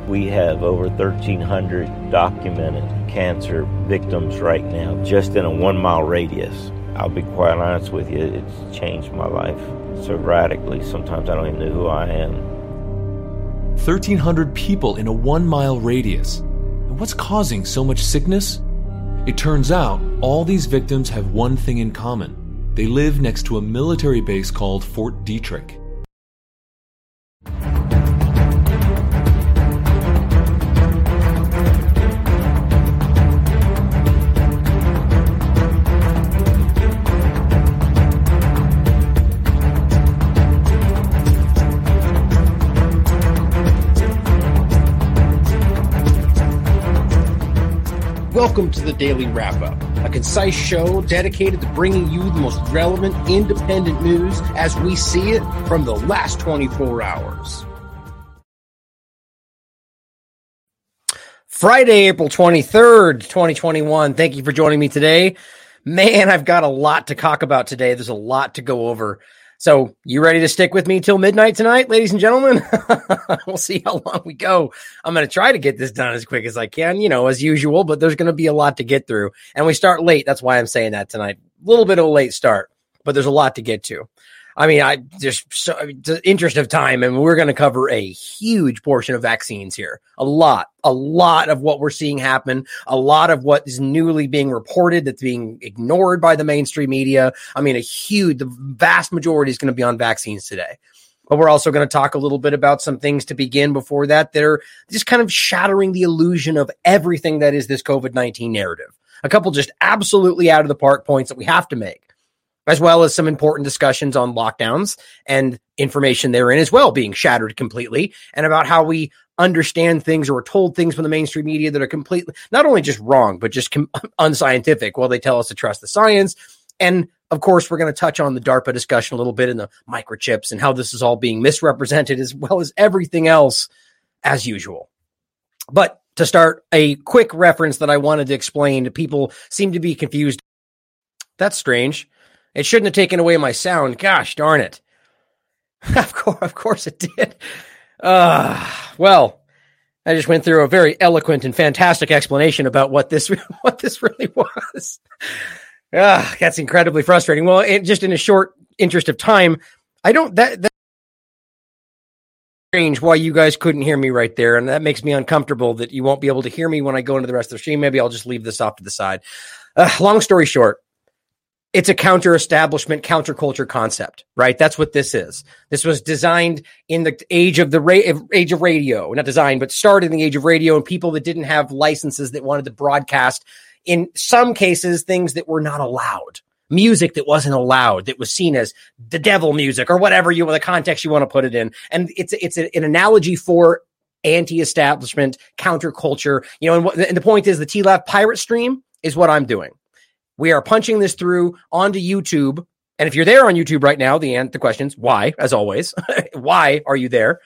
We have over 1,300 documented cancer victims right now, just in a 1-mile radius. I'll be quite honest with you, it's changed my life so radically. Sometimes I don't even know who I am. 1,300 people in a 1-mile radius. And what's causing so much sickness? It turns out all these victims have one thing in common. They live next to a military base called Fort Detrick. Welcome to the Daily Wrap-Up, a concise show dedicated to bringing you the most relevant independent news as we see it from the last 24 hours. Friday, April 23rd, 2021. Thank you for joining me today. Man, I've got a lot to talk about today. There's a lot to go over. So you ready to stick with me till midnight tonight, ladies and gentlemen? We'll see how long we go. I'm going to try to get this done as quick as I can, as usual, but there's going to be a lot to get through. And we start late. That's why I'm saying that tonight. A little bit of a late start, but there's a lot to get to. I mean, the interest of time, and we're going to cover a huge portion of vaccines here. A lot of what we're seeing happen, a lot of what is newly being reported that's being ignored by the mainstream media. I mean, the vast majority is going to be on vaccines today. But we're also going to talk a little bit about some things to begin before that are just kind of shattering the illusion of everything that is this COVID-19 narrative. A couple just absolutely out of the park points that we have to make, as well as some important discussions on lockdowns and information therein as well being shattered completely, and about how we understand things or are told things from the mainstream media that are completely not only just wrong, but just unscientific while they tell us to trust the science. And of course, we're going to touch on the DARPA discussion a little bit and the microchips and how this is all being misrepresented, as well as everything else as usual. But to start, a quick reference that I wanted to explain. People seem to be confused. That's strange. It shouldn't have taken away my sound. Gosh darn it. Of course it did. Well, I just went through a very eloquent and fantastic explanation about what this really was. That's incredibly frustrating. Well, just in a short interest of time, that's strange why you guys couldn't hear me right there. And that makes me uncomfortable that you won't be able to hear me when I go into the rest of the stream. Maybe I'll just leave this off to the side. Long story short, it's a counter-establishment, counterculture concept, right? That's what this is. This was designed in the age of radio, not designed, but started in the age of radio, and people that didn't have licenses that wanted to broadcast, in some cases, things that were not allowed. Music that wasn't allowed, that was seen as the devil music or whatever the context you want to put it in. And it's an analogy for anti-establishment, counterculture. And the point is the TLAV pirate stream is what I'm doing. We are punching this through onto YouTube. And if you're there on YouTube right now, the question's why, as always. Why are you there?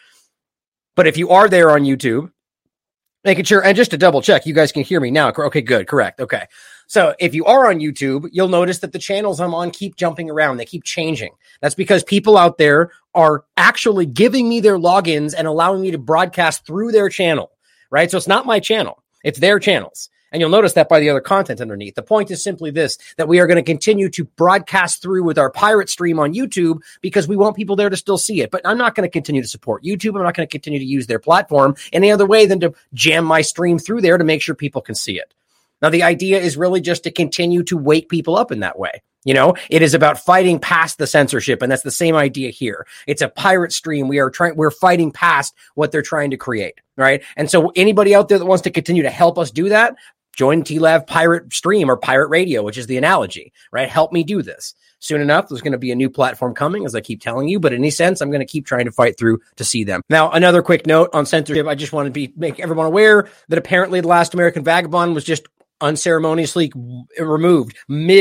But if you are there on YouTube, making sure, and just to double check, you guys can hear me now. Okay, good, correct. Okay. So if you are on YouTube, you'll notice that the channels I'm on keep jumping around. They keep changing. That's because people out there are actually giving me their logins and allowing me to broadcast through their channel, right? So it's not my channel. It's their channels. And you'll notice that by the other content underneath. The point is simply this, that we are going to continue to broadcast through with our pirate stream on YouTube because we want people there to still see it. But I'm not going to continue to support YouTube. I'm not going to continue to use their platform any other way than to jam my stream through there to make sure people can see it. Now, the idea is really just to continue to wake people up in that way. It is about fighting past the censorship, and that's the same idea here. It's a pirate stream. We're fighting past what they're trying to create, right? And so anybody out there that wants to continue to help us do that, join TLAV pirate stream or pirate radio, which is the analogy, right? Help me do this. Soon enough, there's going to be a new platform coming, as I keep telling you, but in any sense, I'm going to keep trying to fight through to see them. Now, another quick note on censorship. I just want to make everyone aware that apparently The Last American Vagabond was just unceremoniously removed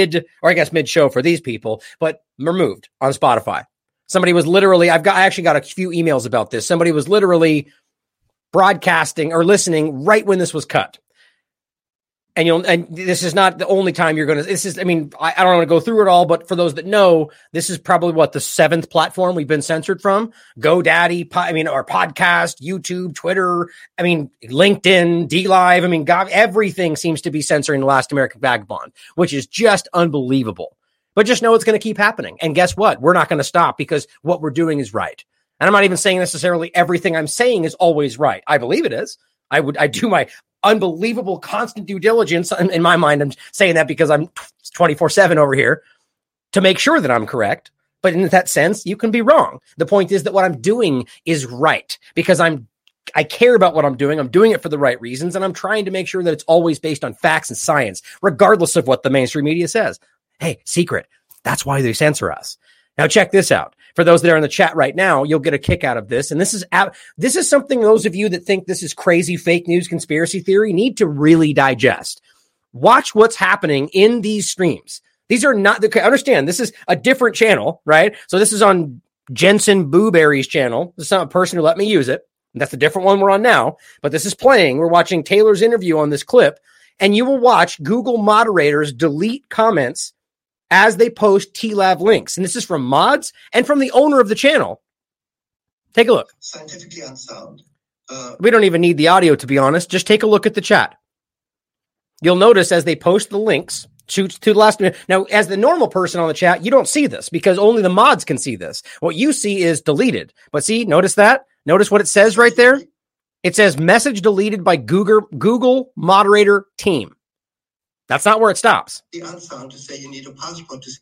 mid-show for these people, but removed on Spotify. Somebody was literally, I actually got a few emails about this. Somebody was literally broadcasting or listening right when this was cut. And this is not the only time you're going to, this is, I mean, I don't want to go through it all, but for those that know, this is probably the 7th platform we've been censored from. GoDaddy, our podcast, YouTube, Twitter, LinkedIn, DLive. God, everything seems to be censoring The Last American Vagabond, which is just unbelievable. But just know it's going to keep happening. And guess what? We're not going to stop because what we're doing is right. And I'm not even saying necessarily everything I'm saying is always right. I believe it is. I do my unbelievable constant due diligence. In my mind, I'm saying that because I'm 24/7 over here to make sure that I'm correct. But in that sense, you can be wrong. The point is that what I'm doing is right because I care about what I'm doing. I'm doing it for the right reasons. And I'm trying to make sure that it's always based on facts and science, regardless of what the mainstream media says. Hey, secret. That's why they censor us. Now check this out. For those that are in the chat right now, you'll get a kick out of this. And this is something those of you that think this is crazy fake news conspiracy theory need to really digest. Watch what's happening in these streams. These are not, understand, this is a different channel, right? So this is on Jensen Booberry's channel. This is not a person who let me use it. That's the different one we're on now. But this is playing. We're watching Taylor's interview on this clip. And you will watch Google moderators delete comments as they post TLAV links. And this is from mods and from the owner of the channel. Take a look. Scientifically unsound. We don't even need the audio, to be honest. Just take a look at the chat. You'll notice as they post the links to the last minute. Now, as the normal person on the chat, you don't see this because only the mods can see this. What you see is deleted. But see, notice that? Notice what it says right there? It says message deleted by Google moderator team. That's not where it stops. The unsound to say you need a passport to.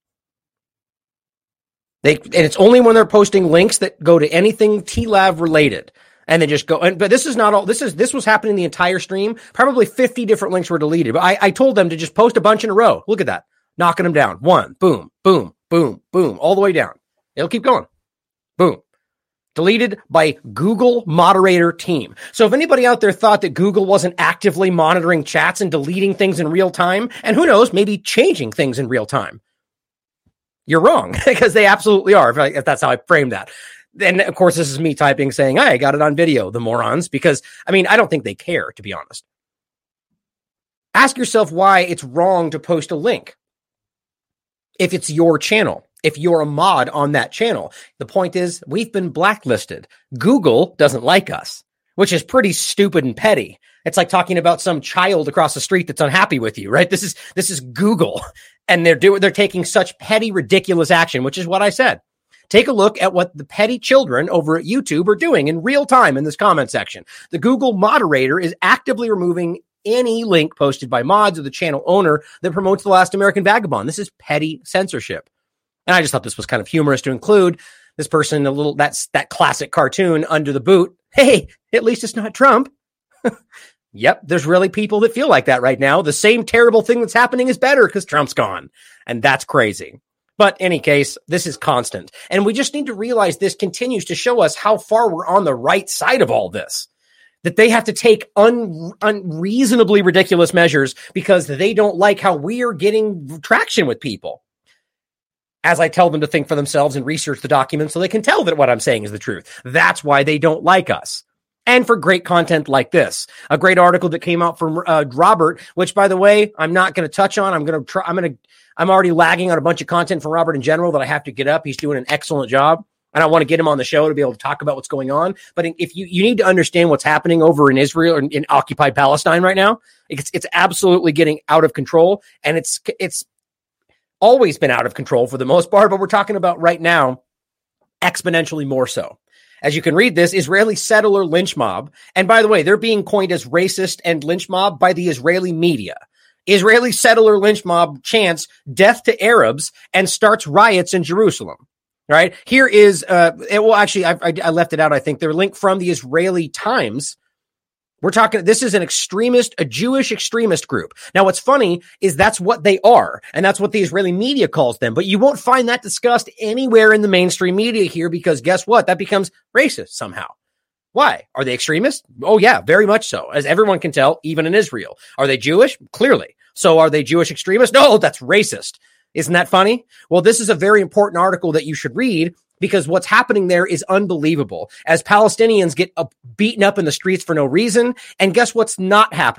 And it's only when they're posting links that go to anything TLAV related, and they just go. But this is not all. This was happening the entire stream. Probably 50 different links were deleted. But I told them to just post a bunch in a row. Look at that, knocking them down. One, boom, boom, boom, boom, all the way down. It'll keep going. Boom. Deleted by Google moderator team. So if anybody out there thought that Google wasn't actively monitoring chats and deleting things in real time, and who knows, maybe changing things in real time, you're wrong because they absolutely are. If that's how I framed that. Then of course, this is me typing saying, hey, I got it on video, the morons, because I don't think they care, to be honest. Ask yourself why it's wrong to post a link if it's your channel. If you're a mod on that channel, the point is we've been blacklisted. Google doesn't like us, which is pretty stupid and petty. It's like talking about some child across the street that's unhappy with you, right? This is Google, and they're taking such petty, ridiculous action, which is what I said. Take a look at what the petty children over at YouTube are doing in real time in this comment section. The Google moderator is actively removing any link posted by mods or the channel owner that promotes The Last American Vagabond. This is petty censorship. And I just thought this was kind of humorous to include this person, that's that classic cartoon under the boot. Hey, at least it's not Trump. Yep. There's really people that feel like that right now. The same terrible thing that's happening is better because Trump's gone. And that's crazy. But in any case, this is constant. And we just need to realize this continues to show us how far we're on the right side of all this. That they have to take unreasonably ridiculous measures because they don't like how we are getting traction with people. As I tell them to think for themselves and research the documents so they can tell that what I'm saying is the truth. That's why they don't like us. And for great content like this, a great article that came out from Robert, which by the way, I'm not going to touch on. I'm already lagging on a bunch of content from Robert in general that I have to get up. He's doing an excellent job. And I want to get him on the show to be able to talk about what's going on. But if you need to understand what's happening over in Israel and in occupied Palestine right now, it's absolutely getting out of control. And it's always been out of control for the most part, but we're talking about right now exponentially more so. As you can read this, Israeli settler lynch mob. And by the way, they're being coined as racist and lynch mob by the Israeli media. Israeli settler lynch mob chants death to Arabs and starts riots in Jerusalem. Right? Here is, I left it out. I think they're linked from the Israeli Times. We're talking, this is a Jewish extremist group. Now, what's funny is that's what they are, and that's what the Israeli media calls them. But you won't find that discussed anywhere in the mainstream media here because guess what? That becomes racist somehow. Why? Are they extremists? Oh, yeah, very much so. As everyone can tell, even in Israel. Are they Jewish? Clearly. So are they Jewish extremists? No, that's racist. Isn't that funny? Well, this is a very important article that you should read because what's happening there is unbelievable. As Palestinians get beaten up in the streets for no reason, and guess what's not happening?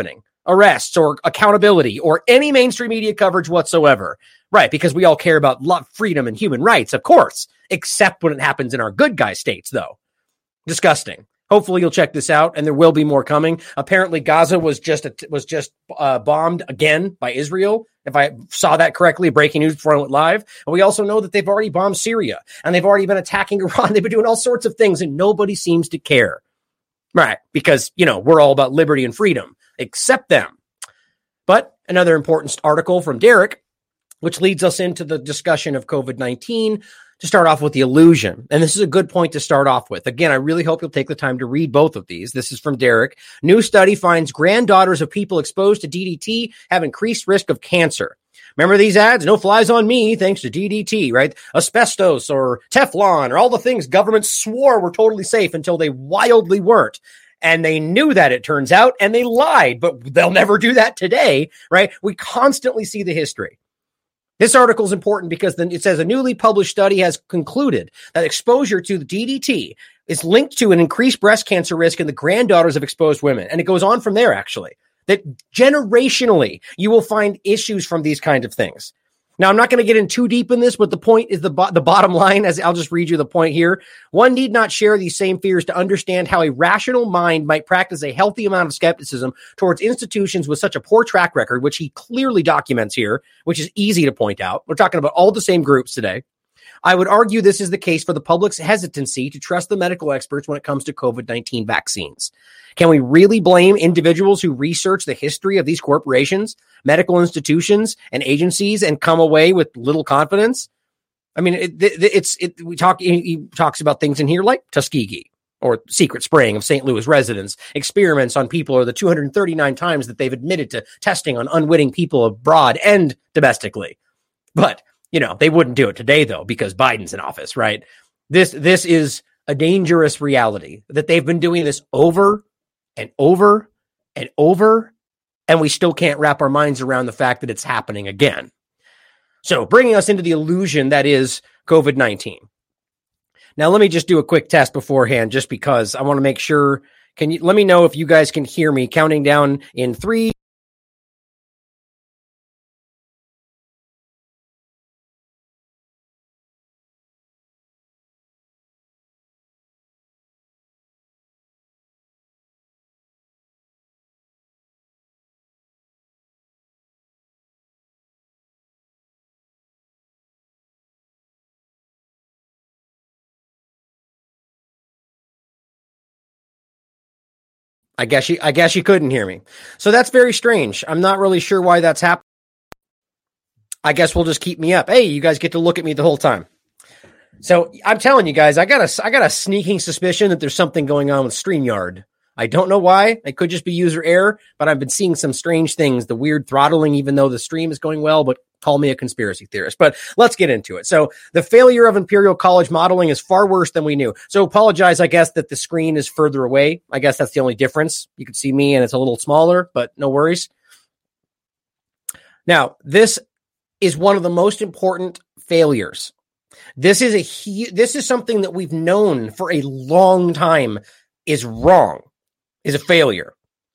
arrests or accountability or any mainstream media coverage whatsoever. Right, because we all care about love, freedom, and human rights, of course, except when it happens in our good guy states, though. Disgusting. Hopefully you'll check this out, and there will be more coming. Apparently, Gaza was just bombed again by Israel, if I saw that correctly, breaking news before I went live. And we also know that they've already bombed Syria, and they've already been attacking Iran. They've been doing all sorts of things, and nobody seems to care. Right, because, we're all about liberty and freedom, except them. But another important article from Derek, which leads us into the discussion of COVID-19, to start off with the illusion. And this is a good point to start off with. Again, I really hope you'll take the time to read both of these. This is from Derek. New study finds granddaughters of people exposed to DDT have increased risk of cancer. Remember these ads? No flies on me thanks to DDT, right? Asbestos or Teflon or all the things government swore were totally safe until they wildly weren't. And they knew that, it turns out, and they lied, but they'll never do that today, right? We constantly see the history. This article is important because then it says a newly published study has concluded that exposure to the DDT is linked to an increased breast cancer risk in the granddaughters of exposed women. And it goes on from there, actually, that generationally you will find issues from these kinds of things. Now, I'm not going to get in too deep in this, but the point is the bottom line, as I'll just read you the point here. One need not share these same fears to understand how a rational mind might practice a healthy amount of skepticism towards institutions with such a poor track record, which he clearly documents here, which is easy to point out. We're talking about all the same groups today. I would argue this is the case for the public's hesitancy to trust the medical experts when it comes to COVID-19 vaccines. Can we really blame individuals who research the history of these corporations, medical institutions, and agencies and come away with little confidence? I mean, he talks about things in here like Tuskegee or secret spraying of St. Louis residents, experiments on people, or the 239 times that they've admitted to testing on unwitting people abroad and domestically. But they wouldn't do it today, though, because Biden's in office, right? This is a dangerous reality that they've been doing this over and over and over, and we still can't wrap our minds around the fact that it's happening again. So bringing us into the illusion that is COVID-19. Now, let me just do a quick test beforehand, just because I want to make sure. Let me know if you guys can hear me counting down in 3. I guess you couldn't hear me. So that's very strange. I'm not really sure why that's happening. I guess we'll just keep me up. Hey, you guys get to look at me the whole time. So I'm telling you guys, I got a sneaking suspicion that there's something going on with StreamYard. I don't know why. It could just be user error, but I've been seeing some strange things, the weird throttling, even though the stream is going well, but call me a conspiracy theorist. But let's get into it. So the failure of Imperial College modeling is far worse than we knew. So apologize, I guess, that the screen is further away. I guess that's the only difference. You can see me and it's a little smaller, but no worries. Now, this is one of the most important failures. This is something that we've known for a long time is wrong, is a failure.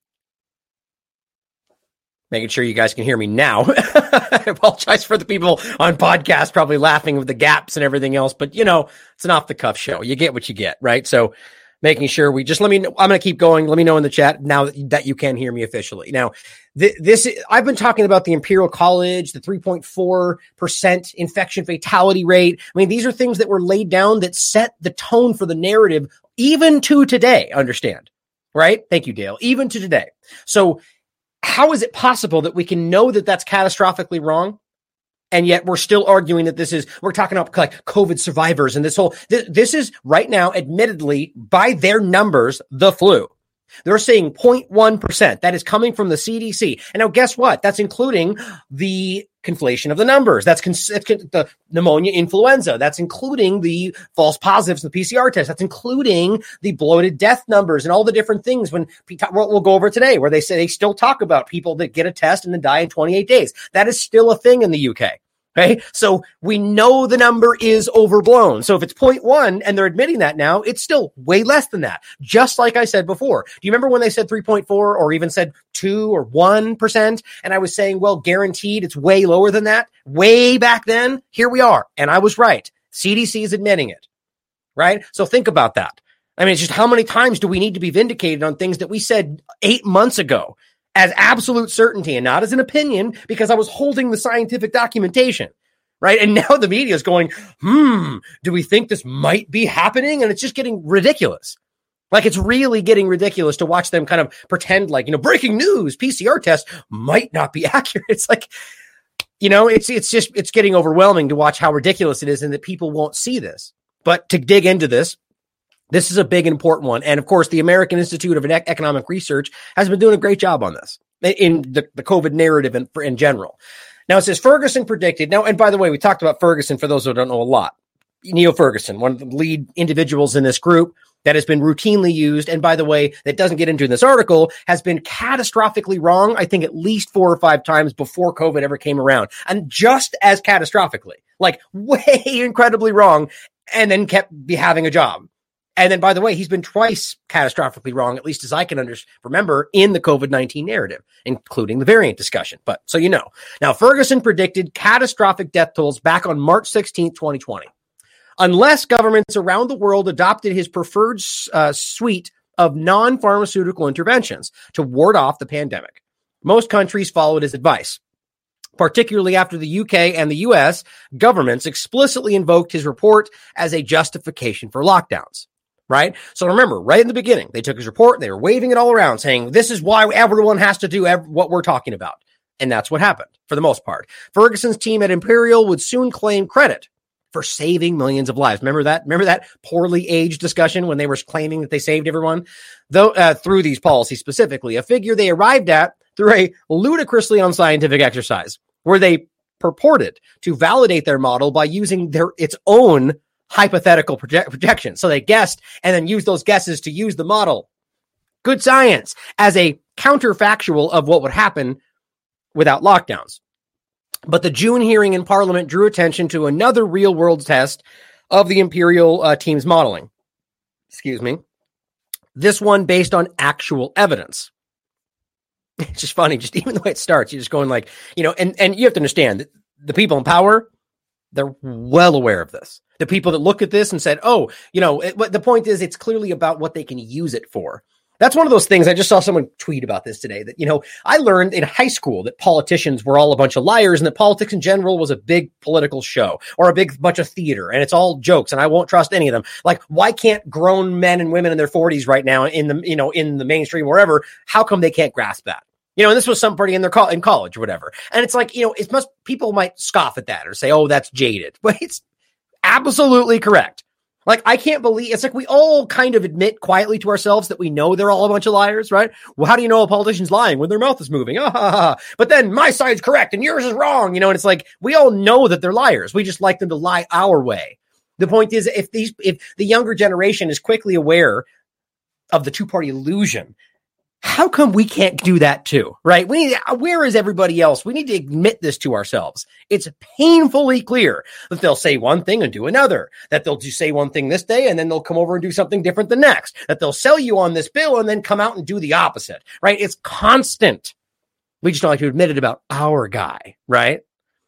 Making sure you guys can hear me now. I apologize for the people on podcast probably laughing with the gaps and everything else, but it's an off-the-cuff show. You get what you get, right? So making sure we just let me know. I'm going to keep going. Let me know in the chat now that you can hear me officially. Now, I've been talking about the Imperial College, the 3.4% infection fatality rate. I mean, these are things that were laid down that set the tone for the narrative, even to today, understand, right? Thank you, Dale. Even to today. So how is it possible that we can know that that's catastrophically wrong, and yet we're still arguing that we're talking about like COVID survivors and this is right now, admittedly, by their numbers, the flu. They're saying 0.1%. That is coming from the CDC. And now guess what? That's including the conflation of the numbers. That's the pneumonia, influenza. That's including the false positives, the PCR test. That's including the bloated death numbers and all the different things we'll go over today, where they say they still talk about people that get a test and then die in 28 days. That is still a thing in the UK. Okay. So we know the number is overblown. So if it's 0.1 and they're admitting that now, it's still way less than that. Just like I said before. Do you remember when they said 3.4 or even said 2 or 1%? And I was saying, well, guaranteed it's way lower than that. Way back then, here we are. And I was right. CDC is admitting it. Right. So think about that. I mean, it's just how many times do we need to be vindicated on things that we said 8 months ago as absolute certainty and not as an opinion because I was holding the scientific documentation, right? And now the media is going, do we think this might be happening? And it's just getting ridiculous. Like it's really getting ridiculous to watch them kind of pretend like, breaking news, PCR test might not be accurate. It's like, it's getting overwhelming to watch how ridiculous it is and that people won't see this. But to dig into this, this is a big and important one. And of course, the American Institute of Economic Research has been doing a great job on this in the COVID narrative in general. Now it says Ferguson predicted. Now, and by the way, we talked about Ferguson for those who don't know a lot. Neil Ferguson, one of the lead individuals in this group that has been routinely used. And by the way, that doesn't get into in this article, has been catastrophically wrong, I think at least 4 or 5 times before COVID ever came around. And just as catastrophically, like way incredibly wrong, and then kept having a job. And then, by the way, he's been twice catastrophically wrong, at least as I can remember, in the COVID-19 narrative, including the variant discussion. But so you know. Now, Ferguson predicted catastrophic death tolls back on March 16th, 2020. Unless governments around the world adopted his preferred suite of non-pharmaceutical interventions to ward off the pandemic. Most countries followed his advice. Particularly after the UK and the US governments explicitly invoked his report as a justification for lockdowns. Right? So remember, right in the beginning, they took his report and they were waving it all around saying, this is why everyone has to do what we're talking about. And that's what happened for the most part. Ferguson's team at Imperial would soon claim credit for saving millions of lives. Remember that poorly aged discussion when they were claiming that they saved everyone? Through these policies specifically, a figure they arrived at through a ludicrously unscientific exercise where they purported to validate their model by using its own hypothetical projections. So they guessed and then used those guesses to use the model. Good science as a counterfactual of what would happen without lockdowns. But the June hearing in Parliament drew attention to another real-world test of the Imperial team's modeling. Excuse me. This one based on actual evidence. It's just funny, just even the way it starts, you're just going like, and you have to understand that the people in power, they're well aware of this. The people that look at this and said, the point is it's clearly about what they can use it for. That's one of those things. I just saw someone tweet about this today that, I learned in high school that politicians were all a bunch of liars and that politics in general was a big political show or a big bunch of theater and it's all jokes and I won't trust any of them. Like, why can't grown men and women in their 40s right now in the mainstream, wherever, how come they can't grasp that? And this was somebody in college or whatever. And it's like, people might scoff at that or say, oh, that's jaded, but it's absolutely correct. Like, I can't believe it's like we all kind of admit quietly to ourselves that we know they're all a bunch of liars, right? Well, how do you know a politician's lying when their mouth is moving? But then my side's correct and yours is wrong, and it's like we all know that they're liars. We just like them to lie our way. The point is, if the younger generation is quickly aware of the two-party illusion, how come we can't do that too, right? Where is everybody else? We need to admit this to ourselves. It's painfully clear that they'll say one thing and do another, that they'll just say one thing this day and then they'll come over and do something different the next, that they'll sell you on this bill and then come out and do the opposite, right? It's constant. We just don't like to admit it about our guy, right?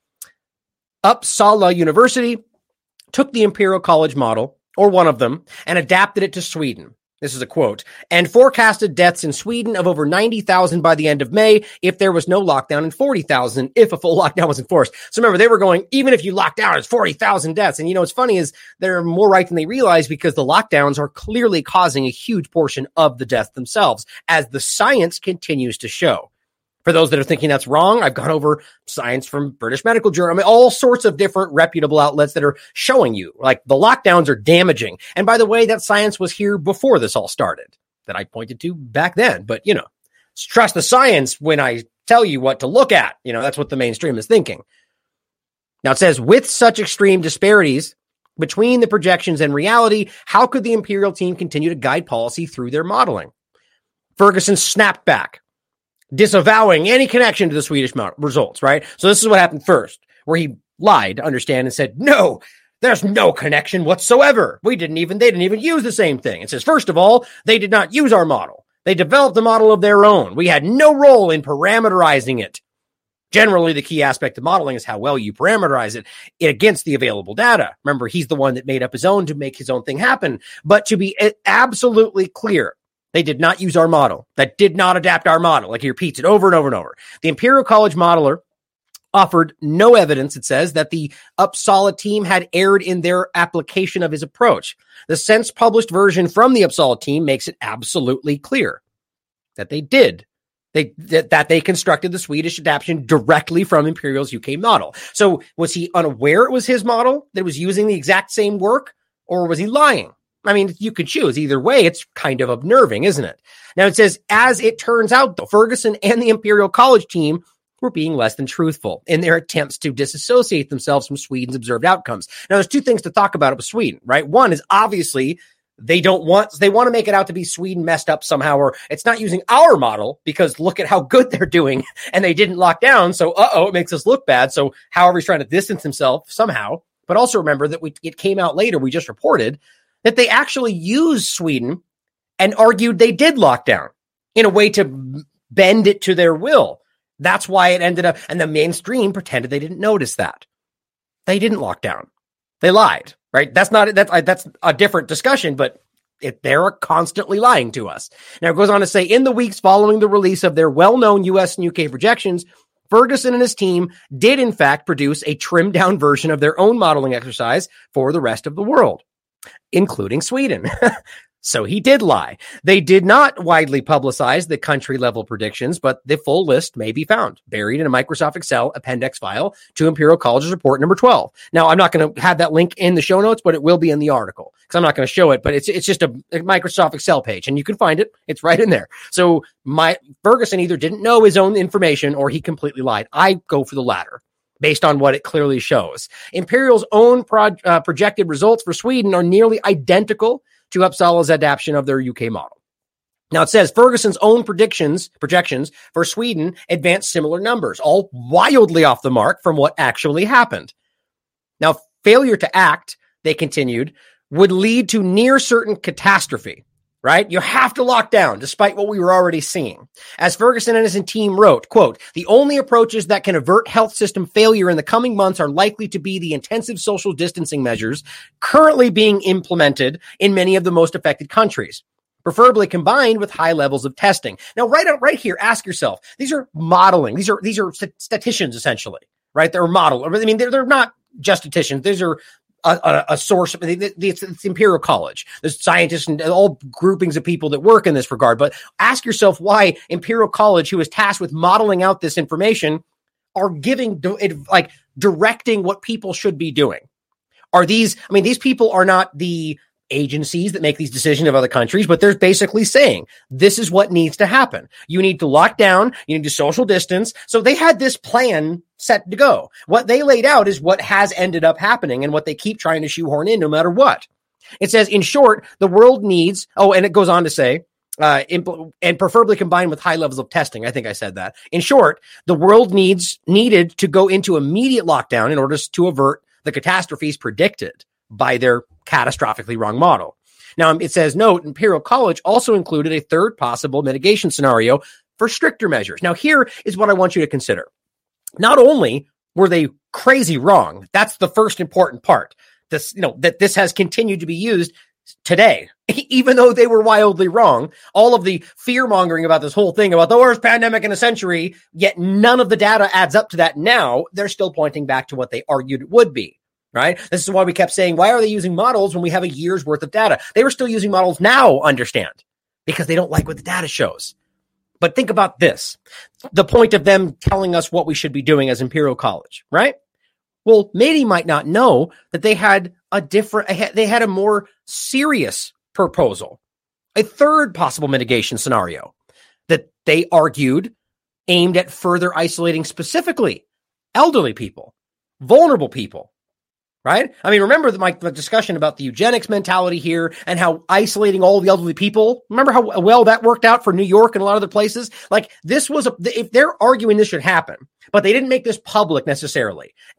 Uppsala University took the Imperial College model, or one of them, and adapted it to Sweden. This is a quote, and forecasted deaths in Sweden of over 90,000 by the end of May if there was no lockdown and 40,000 if a full lockdown was enforced. So remember, they were going, even if you lock down, it's 40,000 deaths. And what's funny is they're more right than they realize because the lockdowns are clearly causing a huge portion of the deaths themselves, as the science continues to show. For those that are thinking that's wrong, I've gone over science from British Medical Journal. I mean, all sorts of different reputable outlets that are showing you, like, the lockdowns are damaging. And by the way, that science was here before this all started, that I pointed to back then. But, trust the science when I tell you what to look at. That's what the mainstream is thinking. Now, it says, with such extreme disparities between the projections and reality, how could the Imperial team continue to guide policy through their modeling? Ferguson snapped back, disavowing any connection to the Swedish results, right? So this is what happened first, where he lied, understand, and said, no, there's no connection whatsoever. They didn't even use the same thing. It says, first of all, they did not use our model. They developed a model of their own. We had no role in parameterizing it. Generally, the key aspect of modeling is how well you parameterize it against the available data. Remember, he's the one that made up his own to make his own thing happen. But to be absolutely clear, they did not use our model. That did not adapt our model. Like he repeats it over and over and over. The Imperial College modeler offered no evidence, it says, that the Uppsala team had erred in their application of his approach. The since published version from the Uppsala team makes it absolutely clear that they did. That they constructed the Swedish adaptation directly from Imperial's UK model. So was he unaware it was his model that was using the exact same work, or was he lying? I mean, you could choose either way. It's kind of unnerving, isn't it? Now it says, as it turns out, though, Ferguson and the Imperial College team were being less than truthful in their attempts to disassociate themselves from Sweden's observed outcomes. Now, there's two things to talk about with Sweden, right? One is obviously they want to make it out to be Sweden messed up somehow, or it's not using our model because look at how good they're doing and they didn't lock down. So, it makes us look bad. So however he's trying to distance himself somehow, but also remember that it came out later. We just reported that they actually used Sweden and argued they did lock down in a way to bend it to their will. That's why it ended up, and the mainstream pretended they didn't notice that. They didn't lock down. They lied. Right? That's a different discussion, but they're constantly lying to us. Now it goes on to say, in the weeks following the release of their well-known US and UK projections, Ferguson and his team did in fact produce a trimmed down version of their own modeling exercise for the rest of the world, including Sweden. So he did lie. They did not widely publicize the country level predictions, but the full list may be found buried in a Microsoft Excel appendix file to Imperial College's report number 12. Now, I'm not going to have that link in the show notes, but it will be in the article because I'm not going to show it, but it's just a Microsoft Excel page and you can find it. It's right in there. So Ferguson either didn't know his own information or he completely lied. I go for the latter, based on what it clearly shows. Imperial's own projected results for Sweden are nearly identical to Uppsala's adaptation of their UK model. Now it says Ferguson's own projections for Sweden advanced similar numbers, all wildly off the mark from what actually happened. Now, failure to act, they continued, would lead to near certain catastrophe, right? You have to lock down despite what we were already seeing. As Ferguson and his team wrote, quote, the only approaches that can avert health system failure in the coming months are likely to be the intensive social distancing measures currently being implemented in many of the most affected countries, preferably combined with high levels of testing. Now, right here, ask yourself, these are modeling. These are statisticians, essentially, right? They're model. I mean, they're not just statisticians. These are a source. It's Imperial College. There's scientists and all groupings of people that work in this regard. But ask yourself why Imperial College, who is tasked with modeling out this information, are directing what people should be doing. These people are not the agencies that make these decisions of other countries, but they're basically saying this is what needs to happen. You need to lock down, you need to social distance. So they had this plan set to go. What they laid out is what has ended up happening and what they keep trying to shoehorn in no matter what. It says, in short, the world needs, and it goes on to say, and preferably combined with high levels of testing. I think I said that. In short, the world needed to go into immediate lockdown in order to avert the catastrophes predicted by their catastrophically wrong model. Now, it says, note, Imperial College also included a third possible mitigation scenario for stricter measures. Now, here is what I want you to consider. Not only were they crazy wrong, that's the first important part. That this has continued to be used today, even though they were wildly wrong. All of the fear mongering about this whole thing about the worst pandemic in a century, yet none of the data adds up to that now. They're still pointing back to what they argued it would be. Right? This is why we kept saying, why are they using models when we have a year's worth of data? They were still using models now, understand, because they don't like what the data shows. But think about this. The point of them telling us what we should be doing as Imperial College, right? Well, Mady might not know that they had a more serious proposal, a third possible mitigation scenario that they argued aimed at further isolating specifically elderly people, vulnerable people. Right? I mean, remember the discussion about the eugenics mentality here and how isolating all the elderly people. Remember how well that worked out for New York and a lot of other places? Like this was if they're arguing this should happen, but they didn't make this public necessarily. And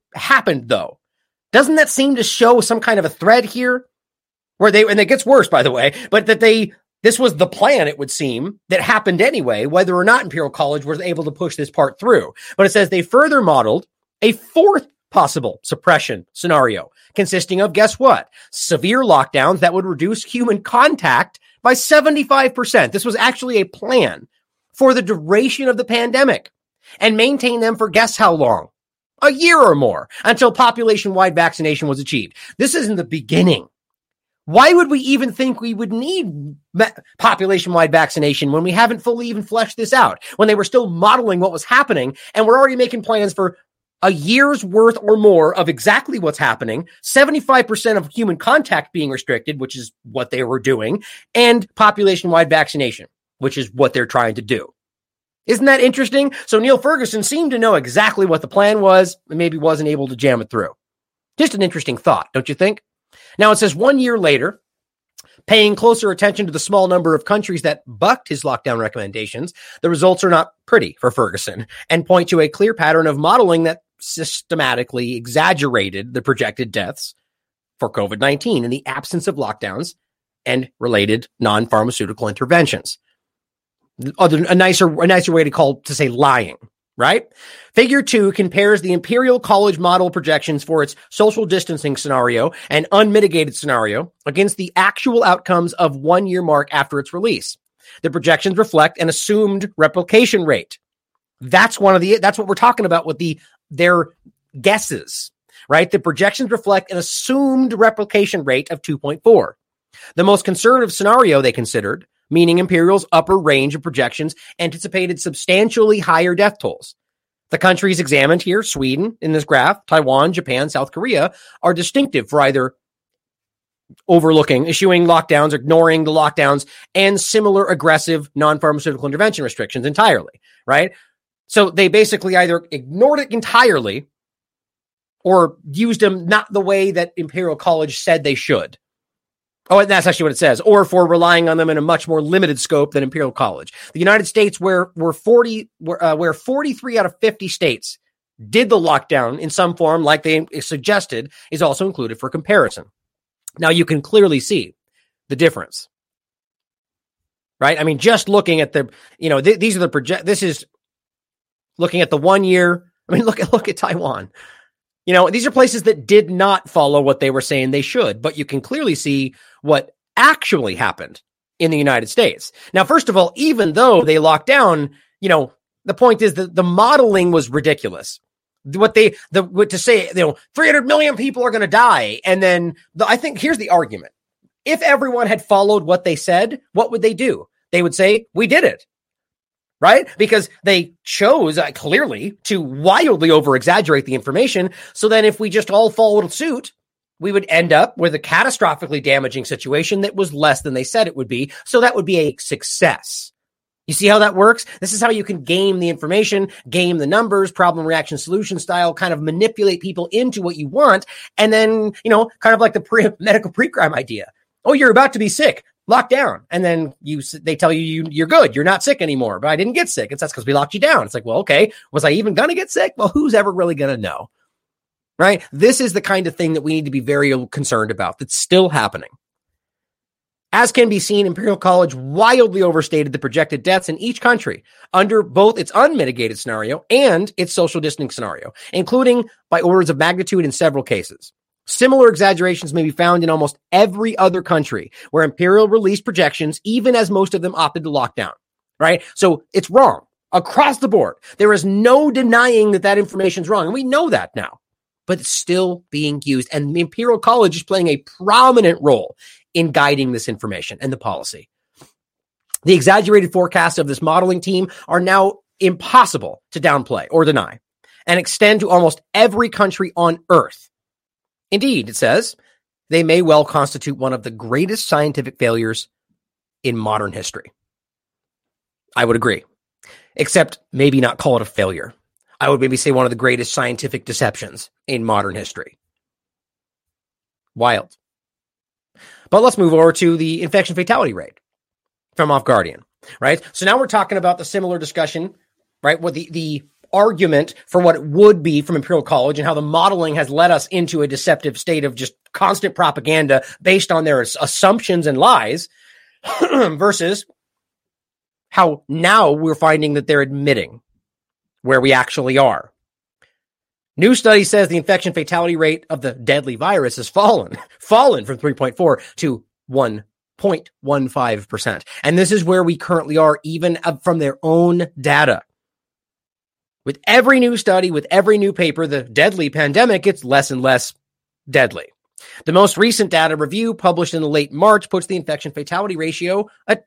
happened, though? Doesn't that seem to show some kind of a thread here? And it gets worse, by the way, but this was the plan, it would seem, that happened anyway, whether or not Imperial College was able to push this part through. But it says they further modeled a fourth possible suppression scenario consisting of, guess what? Severe lockdowns that would reduce human contact by 75%. This was actually a plan for the duration of the pandemic and maintain them for guess how long? A year or more, until population-wide vaccination was achieved. This isn't the beginning. Why would we even think we would need population-wide vaccination when we haven't fully even fleshed this out, when they were still modeling what was happening, and we're already making plans for a year's worth or more of exactly what's happening, 75% of human contact being restricted, which is what they were doing, and population-wide vaccination, which is what they're trying to do. Isn't that interesting? So Neil Ferguson seemed to know exactly what the plan was and maybe wasn't able to jam it through. Just an interesting thought, don't you think? Now it says 1 year later, paying closer attention to the small number of countries that bucked his lockdown recommendations, the results are not pretty for Ferguson and point to a clear pattern of modeling that systematically exaggerated the projected deaths for COVID-19 in the absence of lockdowns and related non-pharmaceutical interventions. A nicer way to say lying, right? Figure 2 compares the Imperial College model projections for its social distancing scenario and unmitigated scenario against the actual outcomes of 1 year mark after its release. The projections reflect an assumed replication rate. That's what we're talking about with their guesses, right? The projections reflect an assumed replication rate of 2.4. The most conservative scenario they considered, meaning Imperial's upper range of projections, anticipated substantially higher death tolls. The countries examined here, Sweden in this graph, Taiwan, Japan, South Korea, are distinctive for either issuing lockdowns, ignoring the lockdowns, and similar aggressive non-pharmaceutical intervention restrictions entirely, right? So they basically either ignored it entirely or used them not the way that Imperial College said they should. Oh, and that's actually what it says, or for relying on them in a much more limited scope than Imperial College. The United States, where 43 out of 50 states did the lockdown in some form, like they suggested, is also included for comparison. Now you can clearly see the difference, right? I mean, just looking at these are the this is looking at the 1 year. I mean, look at Taiwan. These are places that did not follow what they were saying they should, but you can clearly see what actually happened in the United States. Now, first of all, even though they locked down, the point is that the modeling was ridiculous. What to say, 300 million people are going to die. And then I think here's the argument. If everyone had followed what they said, what would they do? They would say, we did it. Right? Because they chose clearly to wildly over-exaggerate the information. So then if we just all followed suit, we would end up with a catastrophically damaging situation that was less than they said it would be. So that would be a success. You see how that works? This is how you can game the information, game the numbers, problem, reaction, solution style, kind of manipulate people into what you want. And then, kind of like the medical pre-crime idea. Oh, you're about to be sick. Locked down. And then they tell you're good. You're not sick anymore, but I didn't get sick. That's because we locked you down. It's like, well, okay. Was I even going to get sick? Well, who's ever really going to know? Right? This is the kind of thing that we need to be very concerned about. That's still happening. As can be seen, Imperial College wildly overstated the projected deaths in each country under both its unmitigated scenario and its social distancing scenario, including by orders of magnitude in several cases. Similar exaggerations may be found in almost every other country where Imperial released projections, even as most of them opted to lock down, right? So it's wrong across the board. There is no denying that information is wrong. And we know that now, but it's still being used. And the Imperial College is playing a prominent role in guiding this information and the policy. The exaggerated forecasts of this modeling team are now impossible to downplay or deny and extend to almost every country on Earth. Indeed, it says, they may well constitute one of the greatest scientific failures in modern history. I would agree, except maybe not call it a failure. I would maybe say one of the greatest scientific deceptions in modern history. Wild. But let's move over to the infection fatality rate from Off Guardian, right? So now we're talking about the similar discussion, right? With the argument for what it would be from Imperial College and how the modeling has led us into a deceptive state of just constant propaganda based on their assumptions and lies versus how now we're finding that they're admitting where we actually are. New study says the infection fatality rate of the deadly virus has fallen from 3.4 to 1.15%. And this is where we currently are, even from their own data. With every new study, with every new paper, the deadly pandemic gets less and less deadly. The most recent data review published in late March puts the infection fatality ratio at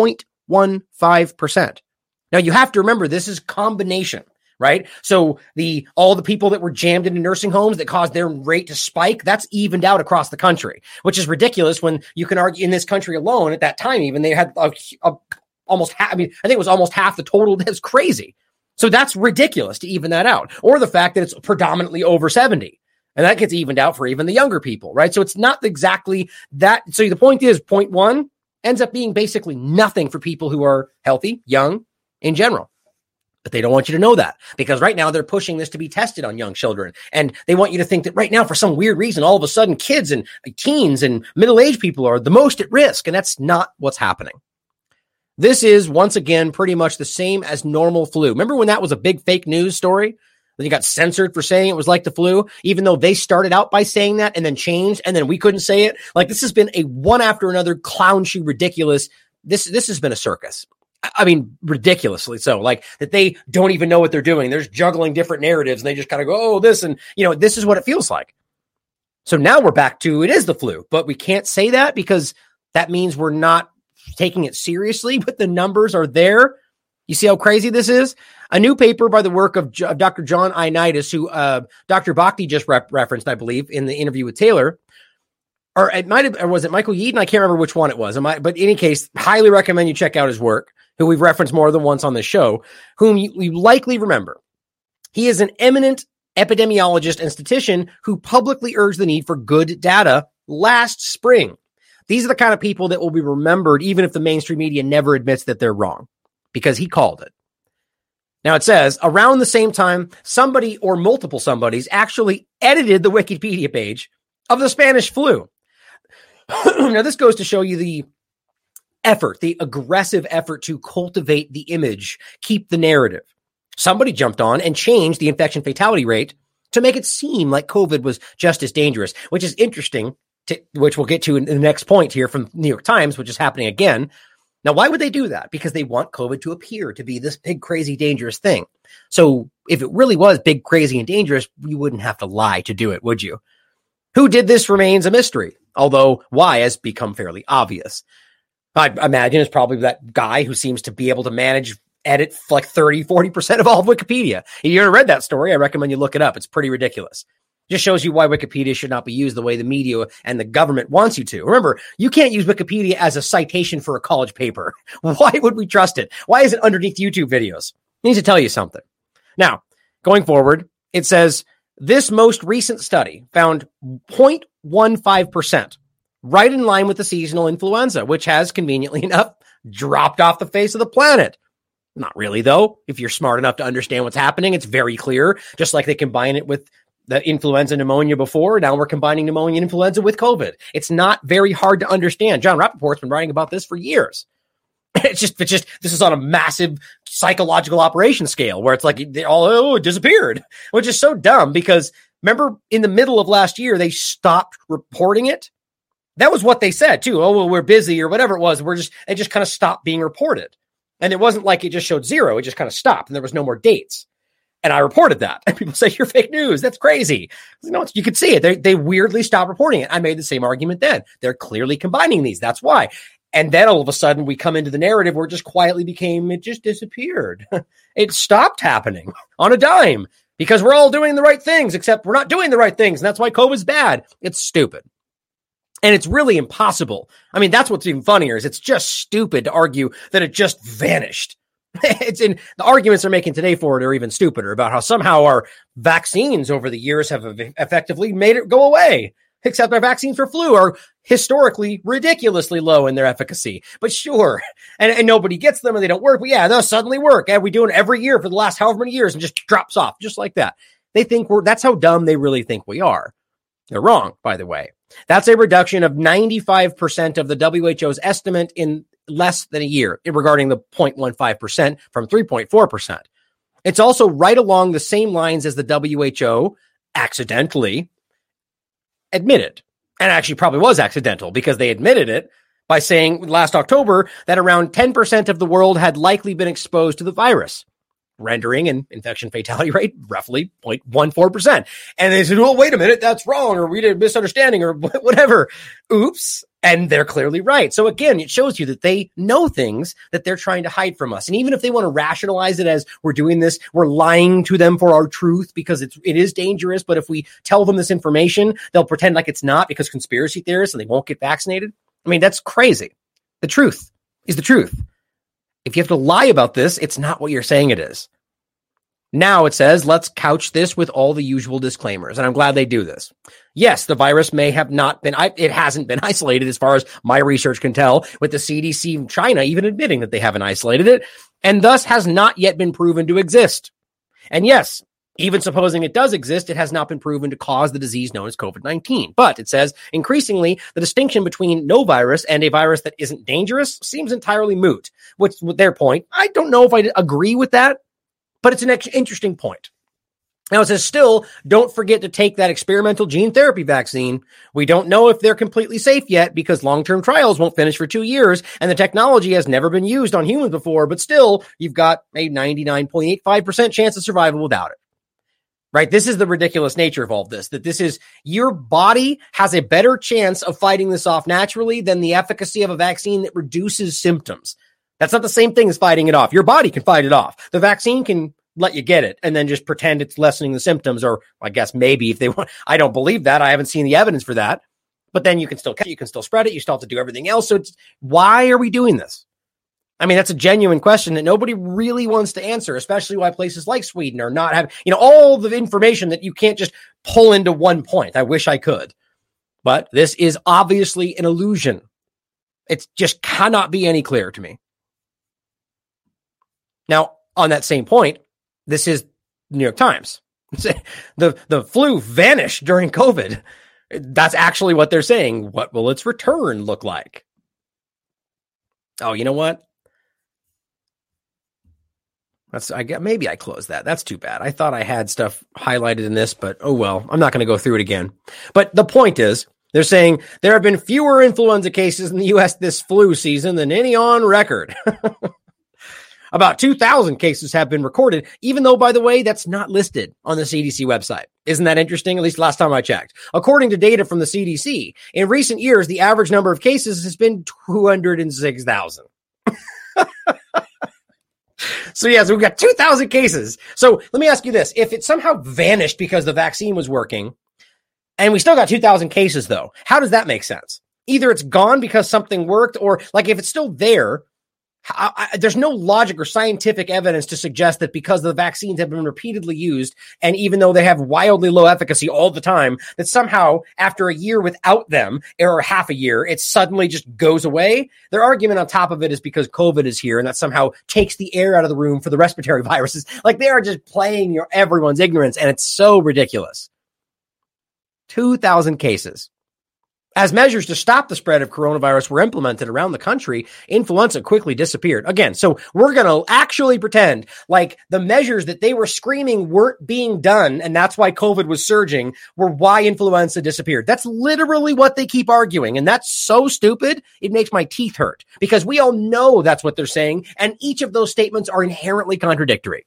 0.15%. Now you have to remember this is combination, right? So all the people that were jammed into nursing homes that caused their rate to spike, that's evened out across the country, which is ridiculous when you can argue in this country alone at that time, even they had almost half, I think it was almost half the total. That's crazy. So that's ridiculous to even that out. Or the fact that it's predominantly over 70. And that gets evened out for even the younger people, right? So it's not exactly that. So the point is 0.1 ends up being basically nothing for people who are healthy, young in general. But they don't want you to know that because right now they're pushing this to be tested on young children. And they want you to think that right now, for some weird reason, all of a sudden kids and teens and middle-aged people are the most at risk. And that's not what's happening. This is, once again, pretty much the same as normal flu. Remember when that was a big fake news story? Then you got censored for saying it was like the flu, even though they started out by saying that and then changed, and then we couldn't say it. Like, this has been a one after another clown shoe ridiculous. This has been a circus. I mean, ridiculously so. Like, that they don't even know what they're doing. They're just juggling different narratives, and they just kind of go, oh, this, and, this is what it feels like. So now we're back to it is the flu, but we can't say that because that means we're not taking it seriously, but the numbers are there. You see how crazy this is? A new paper by the work of Dr. John Ioannidis, who Dr. Bhakti just referenced, I believe, in the interview with Taylor, or it might have, or was it Michael Yeadon? I can't remember which one it was. But in any case, highly recommend you check out his work, who we've referenced more than once on the show, whom you likely remember. He is an eminent epidemiologist and statistician who publicly urged the need for good data last spring. These are the kind of people that will be remembered even if the mainstream media never admits that they're wrong, because he called it. Now it says, around the same time, somebody or multiple somebodies actually edited the Wikipedia page of the Spanish flu. Now this goes to show you the aggressive effort to cultivate the image, keep the narrative. Somebody jumped on and changed the infection fatality rate to make it seem like COVID was just as dangerous, which is interesting, which we'll get to in the next point here from New York Times, which is happening again. Now, why would they do that? Because they want COVID to appear to be this big, crazy, dangerous thing. So if it really was big, crazy, and dangerous, you wouldn't have to lie to do it, would you? Who did this remains a mystery, although why has become fairly obvious. I imagine it's probably that guy who seems to be able to edit like 30, 40% of all of Wikipedia. If you ever read that story, I recommend you look it up. It's pretty ridiculous. Just shows you why Wikipedia should not be used the way the media and the government wants you to. Remember, you can't use Wikipedia as a citation for a college paper. Why would we trust it? Why is it underneath YouTube videos? It needs to tell you something. Now, going forward, it says this most recent study found 0.15%, right in line with the seasonal influenza, which has, conveniently enough, dropped off the face of the planet. Not really, though. If you're smart enough to understand what's happening, it's very clear, just like they combine it with the influenza pneumonia before. Now we're combining pneumonia and influenza with COVID. It's not very hard to understand. John Rappaport's been writing about this for years. It's just this is on a massive psychological operation scale where it's like they all disappeared, which is so dumb because remember in the middle of last year, they stopped reporting it. That was what they said too. Oh, well, we're busy or whatever it was. It just kind of stopped being reported. And it wasn't like it just showed zero. It just kind of stopped and there was no more dates. And I reported that. And people say, you're fake news. That's crazy. No, you could see it. They weirdly stopped reporting it. I made the same argument then. They're clearly combining these. That's why. And then all of a sudden we come into the narrative where it just quietly it just disappeared. It stopped happening on a dime because we're all doing the right things, except we're not doing the right things. And that's why COVID's bad. It's stupid. And it's really impossible. I mean, that's what's even funnier is it's just stupid to argue that it just vanished. It's in the arguments they're making today for it are even stupider about how somehow our vaccines over the years have effectively made it go away. except our vaccines for flu are historically ridiculously low in their efficacy. But sure, and nobody gets them and they don't work. But yeah, they'll suddenly work. And we do it every year for the last however many years and just drops off just like that. They think that's how dumb they really think we are. They're wrong, by the way. That's a reduction of 95% of the WHO's estimate in less than a year regarding the 0.15% from 3.4%. It's also right along the same lines as the WHO accidentally admitted. And actually probably was accidental because they admitted it by saying last October that around 10% of the world had likely been exposed to the virus, rendering an infection fatality rate roughly 0.14%. And they said, well, wait a minute, that's wrong, or we did a misunderstanding, or whatever. Oops. And they're clearly right. So again, it shows you that they know things that they're trying to hide from us. And even if they want to rationalize it as we're doing this, we're lying to them for our truth because it is dangerous. But if we tell them this information, they'll pretend like it's not because conspiracy theorists and they won't get vaccinated. I mean, that's crazy. The truth is the truth. If you have to lie about this, it's not what you're saying it is. Now it says, let's couch this with all the usual disclaimers. And I'm glad they do this. Yes, the virus may have not been, it hasn't been isolated as far as my research can tell, with the CDC in China even admitting that they haven't isolated it, and thus has not yet been proven to exist. And yes, even supposing it does exist, it has not been proven to cause the disease known as COVID-19. But it says, increasingly, the distinction between no virus and a virus that isn't dangerous seems entirely moot. With their point, I don't know if I agree with that, but it's an interesting point. Now it says, still, don't forget to take that experimental gene therapy vaccine. We don't know if they're completely safe yet because long-term trials won't finish for 2 years and the technology has never been used on humans before, but still, you've got a 99.85% chance of survival without it. Right? This is the ridiculous nature of all of this, that this is your body has a better chance of fighting this off naturally than the efficacy of a vaccine that reduces symptoms. That's not the same thing as fighting it off. Your body can fight it off. The vaccine can let you get it and then just pretend it's lessening the symptoms, or I guess maybe if they want. I don't believe that. I haven't seen the evidence for that. But then you can still spread it. You still have to do everything else. So why are we doing this? I mean, that's a genuine question that nobody really wants to answer, especially why places like Sweden are not having, all the information that you can't just pull into one point. I wish I could. But this is obviously an illusion. It just cannot be any clearer to me. Now, on that same point, this is New York Times. The flu vanished during COVID. That's actually what they're saying. What will its return look like? Oh, you know what? Maybe I closed that. That's too bad. I thought I had stuff highlighted in this, but oh well. I'm not going to go through it again. But the point is, they're saying there have been fewer influenza cases in the U.S. this flu season than any on record. About 2,000 cases have been recorded, even though, by the way, that's not listed on the CDC website. Isn't that interesting? At least last time I checked. According to data from the CDC, in recent years, the average number of cases has been 206,000. So we've got 2,000 cases. So let me ask you this. If it somehow vanished because the vaccine was working, and we still got 2,000 cases, though, how does that make sense? Either it's gone because something worked, or like if it's still there, there's no logic or scientific evidence to suggest that because the vaccines have been repeatedly used, and even though they have wildly low efficacy all the time, that somehow after a year without them, or half a year, it suddenly just goes away. Their argument on top of it is because COVID is here, and that somehow takes the air out of the room for the respiratory viruses. Like, they are just playing everyone's ignorance, and it's so ridiculous. 2,000 cases. As measures to stop the spread of coronavirus were implemented around the country, influenza quickly disappeared. Again, so we're going to actually pretend like the measures that they were screaming weren't being done, and that's why COVID was surging, were why influenza disappeared. That's literally what they keep arguing, and that's so stupid, it makes my teeth hurt, because we all know that's what they're saying, and each of those statements are inherently contradictory.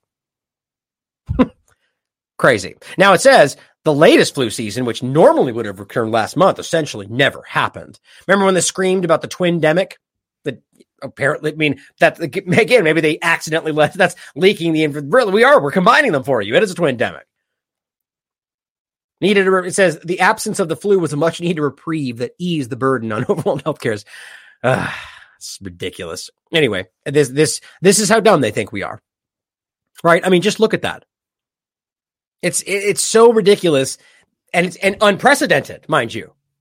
Crazy. Now it says the latest flu season, which normally would have occurred last month, essentially never happened. Remember when they screamed about the twin-demic? That apparently, that again, maybe they accidentally that's leaking the information. We're combining them for you. It is a twin-demic. It says the absence of the flu was a much needed reprieve that eased the burden on overwhelmed healthcare. It's ridiculous. Anyway, this is how dumb they think we are. Right? I mean, just look at that. It's so ridiculous, and it's unprecedented, mind you.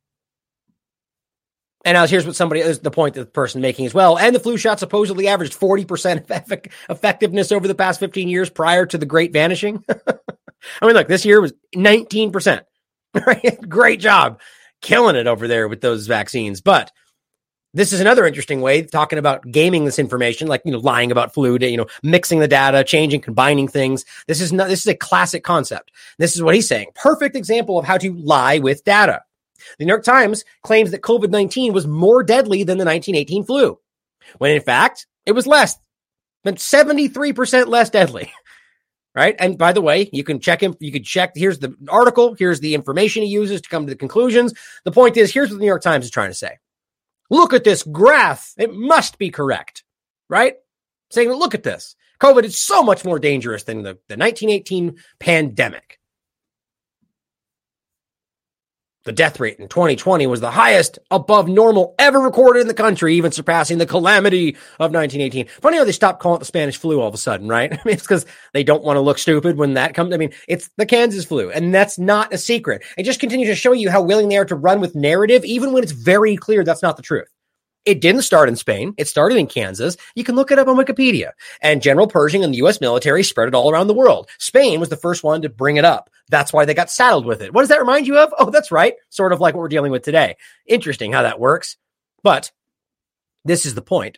And now here's what the point that the person making as well. And the flu shot supposedly averaged 40% effectiveness over the past 15 years prior to the Great Vanishing. I mean, look, this year was 19%. Right? Great job killing it over there with those vaccines. But this is another interesting way, talking about gaming this information, like, lying about flu, mixing the data, changing, combining things. This is a classic concept. This is what he's saying. Perfect example of how to lie with data. The New York Times claims that COVID-19 was more deadly than the 1918 flu, when in fact, it was less than 73% less deadly. Right. And by the way, you can check him. You could check. Here's the article. Here's the information he uses to come to the conclusions. The point is, here's what the New York Times is trying to say. Look at this graph. It must be correct. Right. Saying, look at this. COVID is so much more dangerous than the 1918 pandemic. The death rate in 2020 was the highest above normal ever recorded in the country, even surpassing the calamity of 1918. Funny how they stopped calling it the Spanish flu all of a sudden, right? I mean, it's because they don't want to look stupid when that comes. I mean, it's the Kansas flu, and that's not a secret. It just continues to show you how willing they are to run with narrative, even when it's very clear that's not the truth. It didn't start in Spain. It started in Kansas. You can look it up on Wikipedia. And General Pershing and the U.S. military spread it all around the world. Spain was the first one to bring it up. That's why they got saddled with it. What does that remind you of? Oh, that's right. Sort of like what we're dealing with today. Interesting how that works. But this is the point.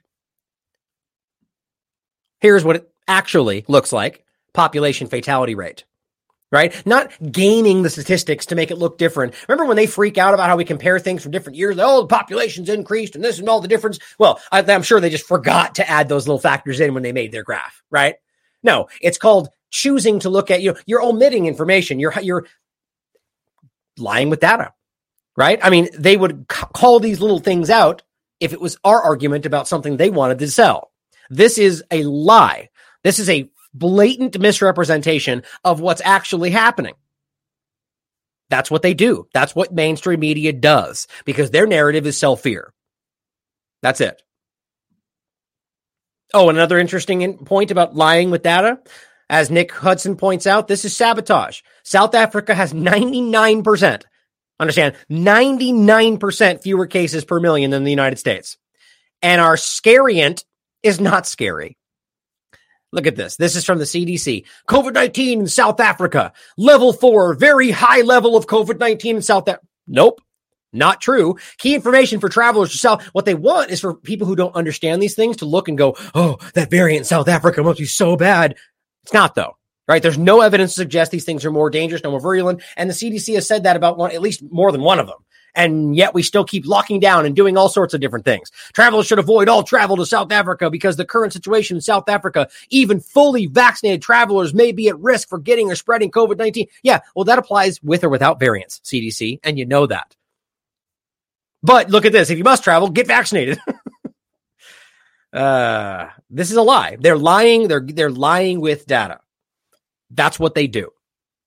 Here's what it actually looks like. Population fatality rate. Right? Not gaming the statistics to make it look different. Remember when they freak out about how we compare things from different years? Oh, the population's increased and this and all the difference. Well, I'm sure they just forgot to add those little factors in when they made their graph, right? No, it's called choosing to look at, you're omitting information. You're lying with data, right? I mean, they would call these little things out if it was our argument about something they wanted to sell. This is a lie. This is a blatant misrepresentation of what's actually happening. That's what they do. That's what mainstream media does, because their narrative is self-fear. That's it. Oh, another interesting point about lying with data. As Nick Hudson points out, this is sabotage. South Africa has 99%. Understand, 99% fewer cases per million than the United States. And our scariant is not scary. Look at this. This is from the CDC. COVID-19 in South Africa. Level 4, very high level of COVID-19 in South Africa. Nope. Not true. Key information for travelers to South. What they want is for people who don't understand these things to look and go, oh, that variant in South Africa must be so bad. It's not, though. Right? There's no evidence to suggest these things are more dangerous, no more virulent. And the CDC has said that about at least more than one of them. And yet we still keep locking down and doing all sorts of different things. Travelers should avoid all travel to South Africa because the current situation in South Africa, even fully vaccinated travelers may be at risk for getting or spreading COVID-19. Yeah, well, that applies with or without variants, CDC, and you know that. But look at this. If you must travel, get vaccinated. This is a lie. They're lying. They're lying with data. That's what they do.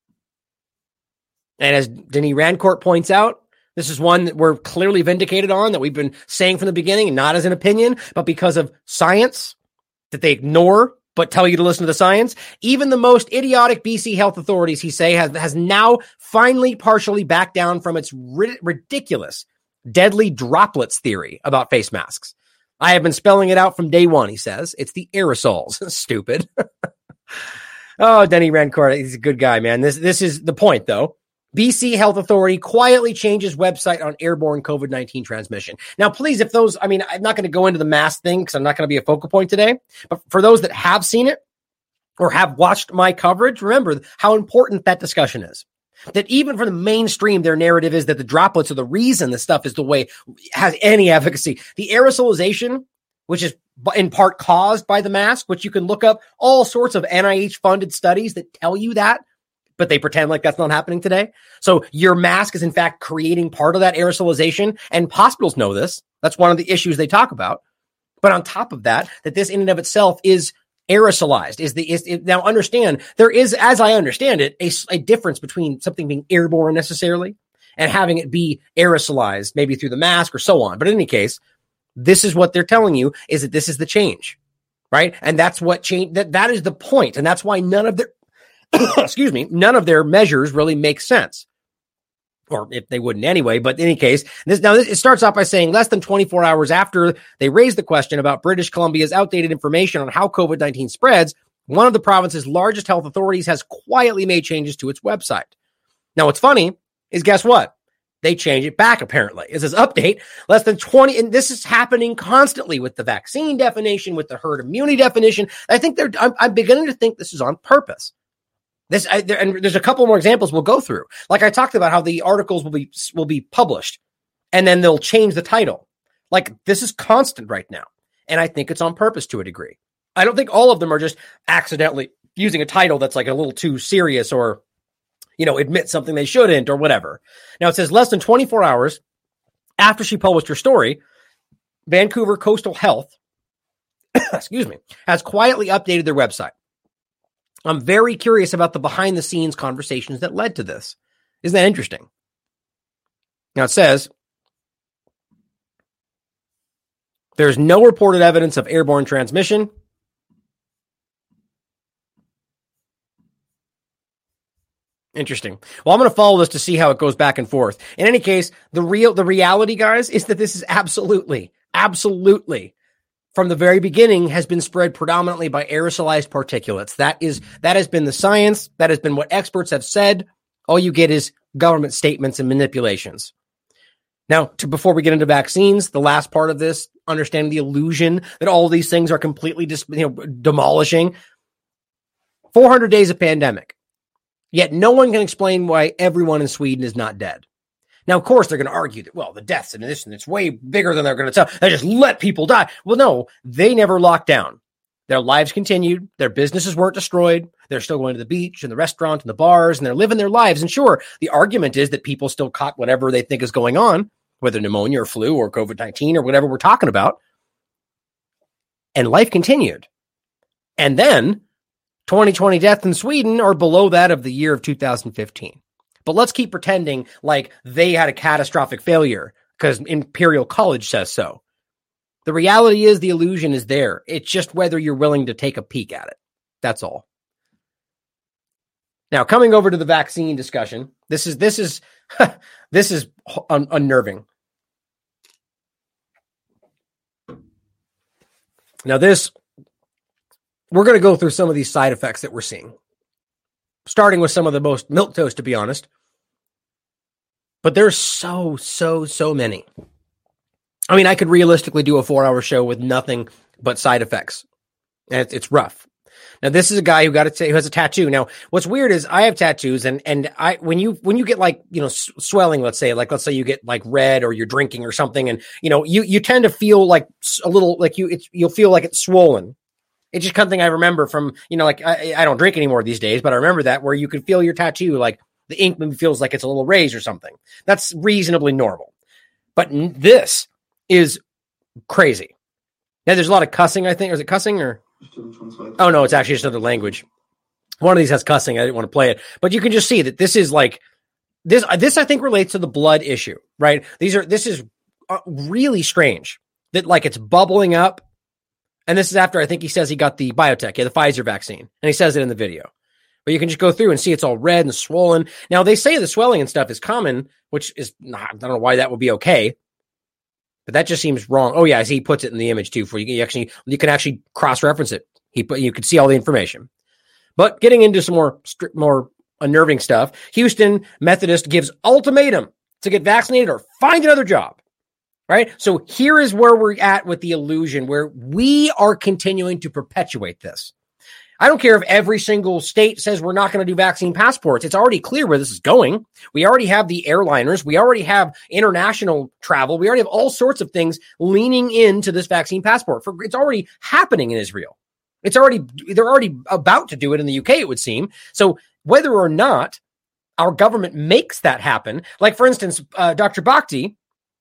And as Denis Rancourt points out, this is one that we're clearly vindicated on, that we've been saying from the beginning, not as an opinion, but because of science that they ignore, but tell you to listen to the science. Even the most idiotic BC health authorities, he say, has now finally partially backed down from its ridiculous deadly droplets theory about face masks. I have been spelling it out from day one, he says. It's the aerosols. Stupid. Oh, Denis Rancourt, he's a good guy, man. This is the point, though. BC Health Authority quietly changes website on airborne COVID-19 transmission. Now, please, if those, I'm not going to go into the mask thing because I'm not going to be a focal point today. But for those that have seen it or have watched my coverage, remember how important that discussion is. That even for the mainstream, their narrative is that the droplets are the reason this stuff is the way it has any efficacy. The aerosolization, which is in part caused by the mask, which you can look up all sorts of NIH-funded studies that tell you that, but they pretend like that's not happening today. So your mask is in fact creating part of that aerosolization, and hospitals know this. That's one of the issues they talk about. But on top of that, that this in and of itself is aerosolized. Now understand, there is, as I understand it, a difference between something being airborne necessarily and having it be aerosolized, maybe through the mask or so on. But in any case, this is what they're telling you, is that this is the change, right? And that's what change, that is the point. And that's why none of their, none of their measures really make sense. or if they wouldn't anyway. But in any case, it starts off by saying less than 24 hours after they raised the question about British Columbia's outdated information on how COVID-19 spreads, one of the province's largest health authorities has quietly made changes to its website. Now, what's funny is, guess what? They change it back, apparently. It says update less than 20. And this is happening constantly with the vaccine definition, with the herd immunity definition. I think I'm beginning to think this is on purpose. And there's a couple more examples we'll go through. Like I talked about how the articles will be published and then they'll change the title. Like this is constant right now. And I think it's on purpose to a degree. I don't think all of them are just accidentally using a title that's like a little too serious or, admit something they shouldn't or whatever. Now it says less than 24 hours after she published her story, Vancouver Coastal Health, has quietly updated their website. I'm very curious about the behind the scenes conversations that led to this. Isn't that interesting? Now it says, there's no reported evidence of airborne transmission. Interesting. Well, I'm going to follow this to see how it goes back and forth. In any case, the reality, guys, is that this is absolutely from the very beginning has been spread predominantly by aerosolized particulates. That has been the science. That has been what experts have said. All you get is government statements and manipulations. Now, before we get into vaccines, the last part of this, understanding the illusion that all of these things are completely demolishing. 400 days of pandemic. Yet no one can explain why everyone in Sweden is not dead. Now, of course, they're going to argue that, well, the deaths and this, and it's way bigger than they're going to tell. They just let people die. Well, no, they never locked down. Their lives continued. Their businesses weren't destroyed. They're still going to the beach and the restaurant and the bars, and they're living their lives. And sure, the argument is that people still caught whatever they think is going on, whether pneumonia or flu or COVID-19 or whatever we're talking about. And life continued. And then 2020 deaths in Sweden are below that of the year of 2015. But let's keep pretending like they had a catastrophic failure because Imperial College says so. The reality is the illusion is there. It's just whether you're willing to take a peek at it. That's all. Now, coming over to the vaccine discussion, this is unnerving. Now, we're going to go through some of these side effects that we're seeing, starting with some of the most milquetoast, to be honest. But there's so many. I mean, I could realistically do a 4-hour show with nothing but side effects. And it's rough. Now, this is a guy who has a tattoo. Now, what's weird is I have tattoos, and when you get like, swelling, let's say you get like red or you're drinking or something, and you tend to feel like a little like you'll feel like it's swollen. It's just something I remember from, I don't drink anymore these days, but I remember that where you could feel your tattoo, like the ink feels like it's a little raised or something. That's reasonably normal. But this is crazy. Now, there's a lot of cussing, I think. Is it cussing or? Oh, no, it's actually just another language. One of these has cussing. I didn't want to play it. But you can just see that this is like, this I think relates to the blood issue, right? This is really strange that like it's bubbling up. And this is after I think he says he got the biotech, the Pfizer vaccine. And he says it in the video. But you can just go through and see it's all red and swollen. Now, they say the swelling and stuff is common, which is, I don't know why that would be okay. But that just seems wrong. Oh, yeah, he puts it in the image, too, for you can actually cross-reference it. You can see all the information. But getting into some more unnerving stuff, Houston Methodist gives ultimatum to get vaccinated or find another job. Right? So here is where we're at with the illusion, where we are continuing to perpetuate this. I don't care if every single state says we're not going to do vaccine passports. It's already clear where this is going. We already have the airliners. We already have international travel. We already have all sorts of things leaning into this vaccine passport. It's already happening in Israel. They're already about to do it in the UK, it would seem. So whether or not our government makes that happen, like for instance, Dr. Bhakti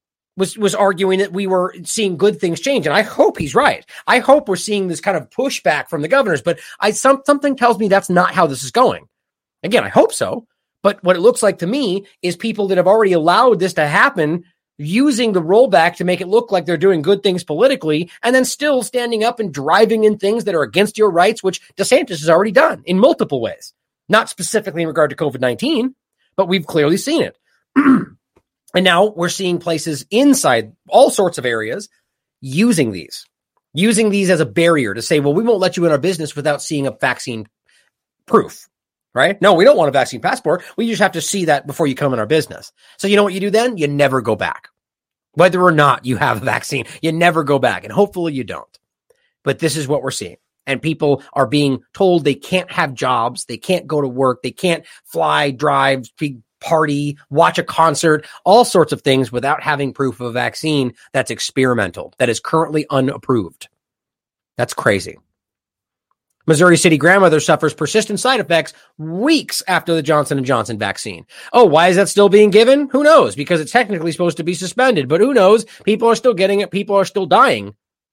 was arguing that we were seeing good things change. And I hope he's right. I hope we're seeing this kind of pushback from the governors, but something tells me that's not how this is going. Again, I hope so. But what it looks like to me is people that have already allowed this to happen using the rollback to make it look like they're doing good things politically and then still standing up and driving in things that are against your rights, which DeSantis has already done in multiple ways. Not specifically in regard to COVID-19, but we've clearly seen it. And now we're seeing places inside all sorts of areas using these as a barrier to say, well, we won't let you in our business without seeing a vaccine proof, right? No, we don't want a vaccine passport. We just have to see that before you come in our business. So you know what you do then? You never go back. Whether or not you have a vaccine, you never go back. And hopefully you don't. But this is what we're seeing. And people are being told they can't have jobs. They can't go to work. They can't fly, drive, party, watch a concert, all sorts of things without having proof of a vaccine that's experimental, that is currently unapproved. That's crazy. Missouri City grandmother suffers persistent side effects weeks after the Johnson & Johnson vaccine. Oh, why is that still being given? Who knows? Because it's technically supposed to be suspended, but who knows? People are still getting it. People are still dying.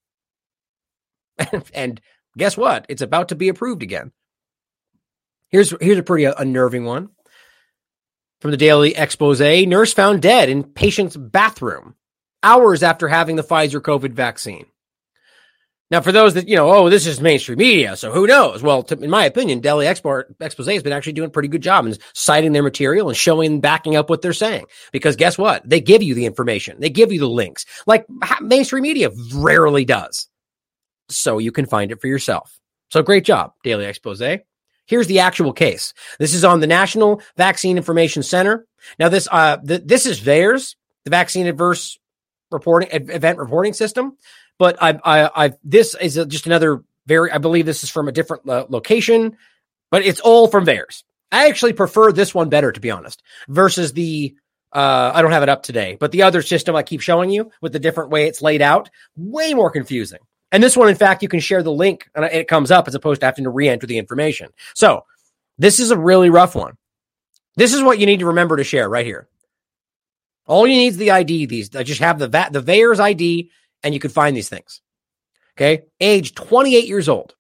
And guess what? It's about to be approved again. Here's a pretty unnerving one. From the Daily Expose, nurse found dead in patient's bathroom hours after having the Pfizer COVID vaccine. Now, for those that, this is mainstream media, so who knows? Well, in my opinion, Daily Expose has been actually doing a pretty good job in citing their material and showing and backing up what they're saying. Because guess what? They give you the information. They give you the links, like mainstream media rarely does. So you can find it for yourself. So great job, Daily Expose. Here's the actual case. This is on the National Vaccine Information Center. Now, this is VAERS, the Vaccine Adverse Event Reporting System. But this is just another I believe this is from a different location, but it's all from VAERS. I actually prefer this one better, to be honest, versus the, I don't have it up today, but the other system I keep showing you with the different way it's laid out, way more confusing. And this one, in fact, you can share the link and it comes up as opposed to having to re-enter the information. So this is a really rough one. This is what you need to remember to share right here. All you need is the ID. Just have the VAERS ID and you can find these things. Okay. Age 28 years old.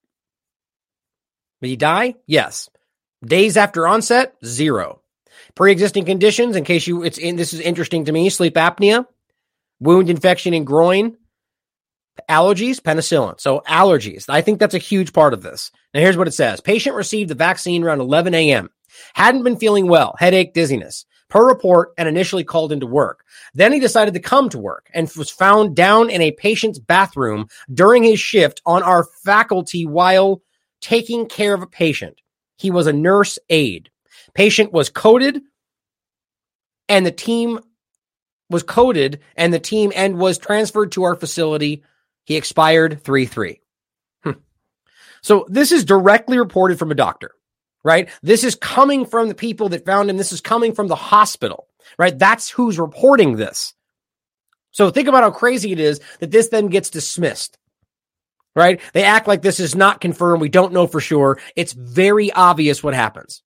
Will you die? Yes. Days after onset? 0. Pre-existing conditions, in case this is interesting to me, sleep apnea, wound infection in groin, allergies, penicillin. So allergies. I think that's a huge part of this. Now here's what it says. Patient received the vaccine around 11 a.m. Hadn't been feeling well, headache, dizziness, per report, and initially called into work. Then he decided to come to work and was found down in a patient's bathroom during his shift on our faculty while taking care of a patient. He was a nurse aide. Patient was coded and the team was transferred to our facility. He expired 3/3. So this is directly reported from a doctor, right? This is coming from the people that found him. This is coming from the hospital, right? That's who's reporting this. So think about how crazy it is that this then gets dismissed, right? They act like this is not confirmed. We don't know for sure. It's very obvious what happens.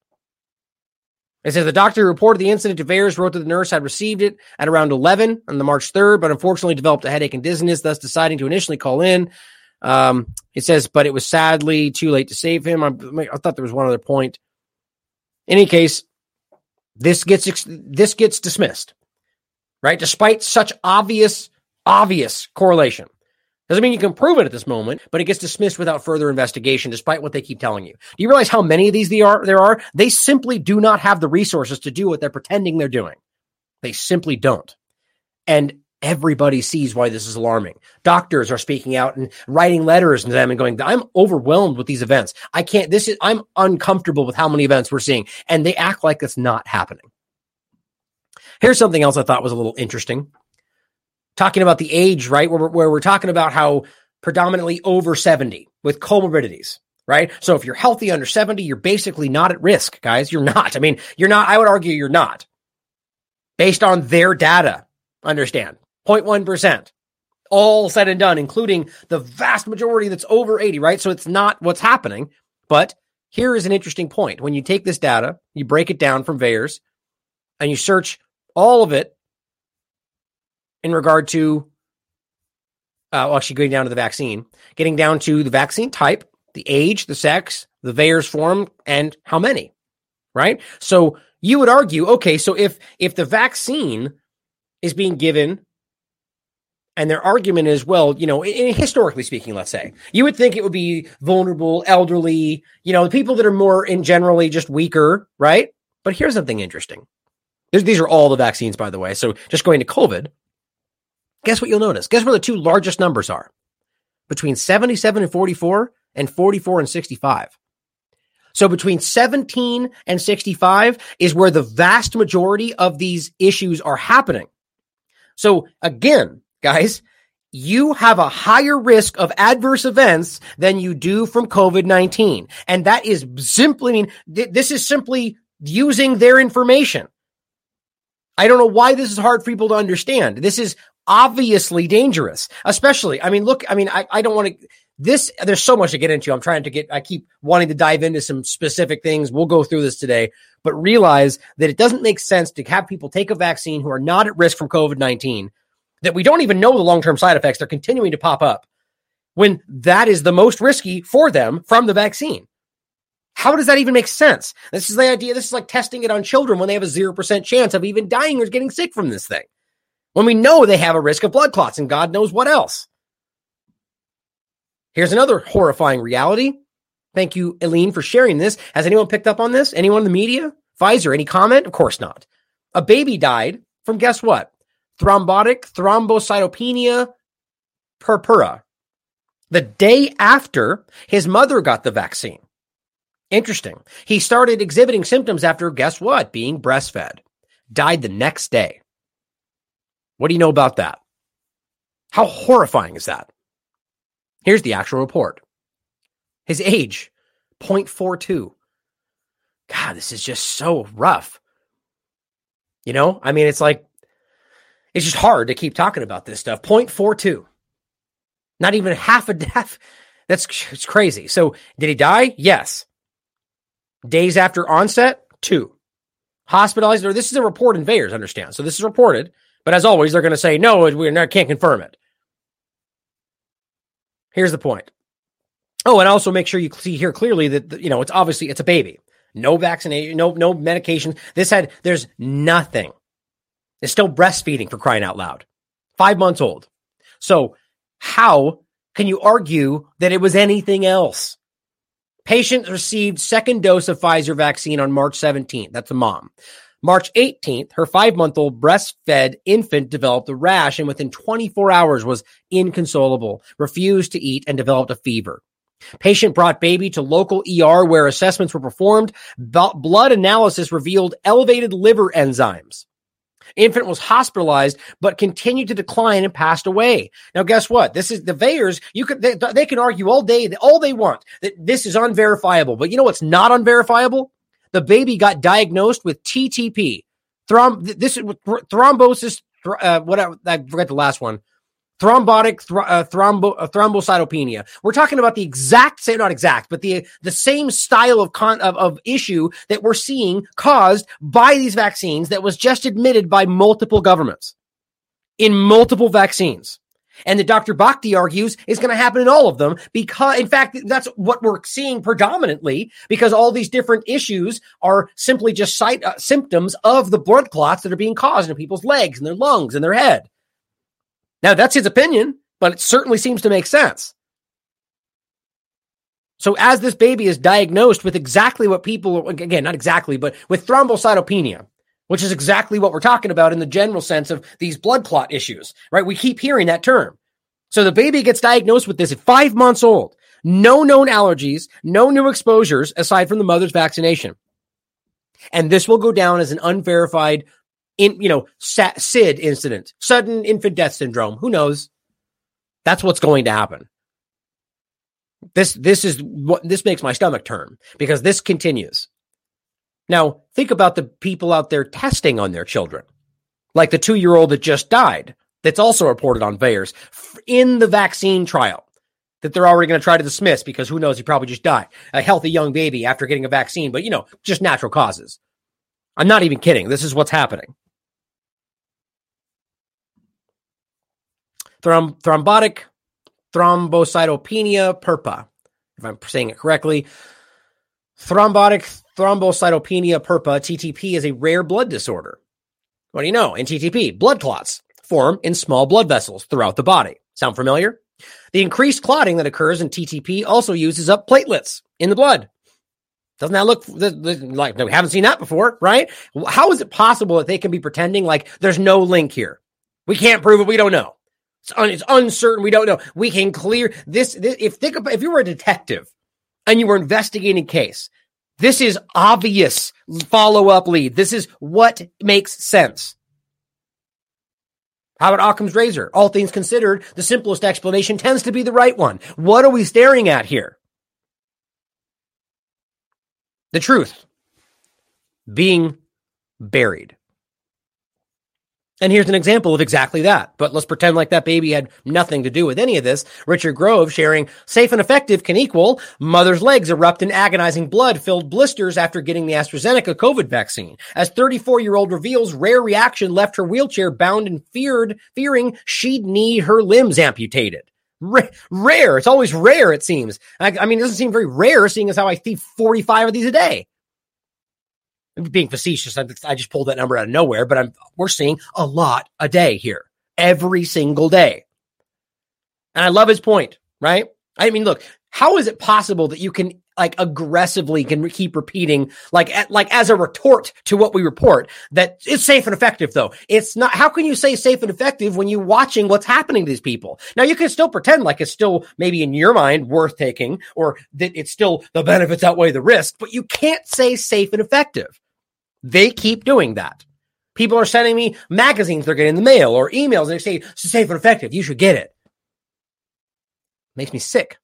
It says the doctor who reported the incident to VAERS wrote that the nurse had received it at around 11 on the March 3rd, but unfortunately developed a headache and dizziness, thus deciding to initially call in. It says, but it was sadly too late to save him. I thought there was one other point. In any case, this gets dismissed, right? Despite such obvious correlation. Doesn't mean you can prove it at this moment, but it gets dismissed without further investigation, despite what they keep telling you. Do you realize how many of these there are? They simply do not have the resources to do what they're pretending they're doing. They simply don't. And everybody sees why this is alarming. Doctors are speaking out and writing letters to them and going, I'm overwhelmed with these events. I'm uncomfortable with how many events we're seeing. And they act like it's not happening. Here's something else I thought was a little interesting. Talking about the age, right? Where we're talking about how predominantly over 70 with comorbidities, right? So if you're healthy under 70, you're basically not at risk, guys. You're not. I mean, you're not. I would argue you're not. Based on their data, understand, 0.1%. All said and done, including the vast majority that's over 80, right? So it's not what's happening. But here is an interesting point. When you take this data, you break it down from VAERS, and you search all of it, in regard to, actually going down to the vaccine, getting down to the vaccine type, the age, the sex, the VAERS form, and how many, right? So you would argue, okay, so if the vaccine is being given, and their argument is, well, historically speaking, let's say, you would think it would be vulnerable, elderly, the people that are more in generally just weaker, right? But here's something interesting. These are all the vaccines, by the way. So just going to COVID, guess what you'll notice? Guess where the two largest numbers are? Between 77 and 44 and 44 and 65. So between 17 and 65 is where the vast majority of these issues are happening. So again, guys, you have a higher risk of adverse events than you do from COVID-19. And that is simply, this is simply using their information. I don't know why this is hard for people to understand. This is obviously dangerous, especially, I don't want to, there's so much to get into. I keep wanting to dive into some specific things. We'll go through this today, but realize that it doesn't make sense to have people take a vaccine who are not at risk from COVID-19, that we don't even know the long-term side effects. They're continuing to pop up when that is the most risky for them from the vaccine. How does that even make sense? This is the idea. This is like testing it on children when they have a 0% chance of even dying or getting sick from this thing, when we know they have a risk of blood clots and God knows what else. Here's another horrifying reality. Thank you, Eileen, for sharing this. Has anyone picked up on this? Anyone in the media? Pfizer, any comment? Of course not. A baby died from, guess what? Thrombotic thrombocytopenia purpura the day after his mother got the vaccine. Interesting. He started exhibiting symptoms after, guess what? Being breastfed. Died the next day. What do you know about that? How horrifying is that? Here's the actual report. His age, 0.42. God, this is just so rough. You know, I mean, it's just hard to keep talking about this stuff. 0.42. Not even half a death. It's crazy. So did he die? Yes. Days after onset, 2. Hospitalized, or this is a report in VAERS, understand. So this is reported, but as always, they're going to say, no, can't confirm it. Here's the point. Oh, and also make sure you see here clearly that, it's a baby. No vaccination, no medication. There's nothing. It's still breastfeeding, for crying out loud. 5 months old. So how can you argue that it was anything else? Patient received second dose of Pfizer vaccine on March 17th. That's the mom. March 18th, her 5-month-old breastfed infant developed a rash and within 24 hours was inconsolable, refused to eat, and developed a fever. Patient brought baby to local ER where assessments were performed. Blood analysis revealed elevated liver enzymes. Infant was hospitalized, but continued to decline and passed away. Now, guess what? This is the VAERS. They can argue all day, all they want, that this is unverifiable. But you know what's not unverifiable? The baby got diagnosed with TTP, thrombosis. Whatever, I forgot the last one. Thrombotic thrombocytopenia. We're talking about the exact same, not exact, but the same style of issue that we're seeing caused by these vaccines that was just admitted by multiple governments in multiple vaccines. And that Dr. Bhakdi argues is going to happen in all of them because, in fact, that's what we're seeing predominantly because all these different issues are simply just symptoms of the blood clots that are being caused in people's legs and their lungs and their head. Now, that's his opinion, but it certainly seems to make sense. So as this baby is diagnosed with exactly what people, again, not exactly, but with thrombocytopenia, which is exactly what we're talking about in the general sense of these blood clot issues, right? We keep hearing that term. So the baby gets diagnosed with this at 5 months old. No known allergies, no new exposures aside from the mother's vaccination. And this will go down as an unverified SID incident, sudden infant death syndrome. Who knows? That's what's going to happen. This makes my stomach turn because this continues. Now, think about the people out there testing on their children, like the 2-year-old that just died. That's also reported on VAERS in the vaccine trial that they're already going to try to dismiss because who knows? He probably just died. A healthy young baby after getting a vaccine, but just natural causes. I'm not even kidding. This is what's happening. Thrombotic thrombocytopenia purpura, if I'm saying it correctly. Thrombotic thrombocytopenia purpura, TTP, is a rare blood disorder. What do you know? In TTP, blood clots form in small blood vessels throughout the body. Sound familiar? The increased clotting that occurs in TTP also uses up platelets in the blood. Doesn't that look like we haven't seen that before, right? How is it possible that they can be pretending like there's no link here? We can't prove it. We don't know. It's uncertain. We don't know. We can clear this. If you were a detective and you were investigating a case, this is obvious follow-up lead. This is what makes sense. How about Occam's razor? All things considered, the simplest explanation tends to be the right one. What are we staring at here? The truth being buried. And here's an example of exactly that. But let's pretend like that baby had nothing to do with any of this. Richard Grove sharing, safe and effective can equal mother's legs erupt in agonizing blood-filled blisters after getting the AstraZeneca COVID vaccine. As 34-year-old reveals, rare reaction left her wheelchair bound and fearing she'd need her limbs amputated. Rare. It's always rare, it seems. I mean, it doesn't seem very rare, seeing as how I thieve 45 of these a day. I'm being facetious. I just pulled that number out of nowhere, but we're seeing a lot a day here, every single day. And I love his point, right? I mean, look, how is it possible that you can aggressively keep repeating as a retort to what we report that it's safe and effective though? It's not. How can you say safe and effective when you're watching what's happening to these people? Now you can still pretend like it's still maybe in your mind worth taking, or that it's still the benefits outweigh the risk, but you can't say safe and effective. They keep doing that. People are sending me magazines they're getting in the mail or emails and they say it's safe and effective. You should get it. Makes me sick.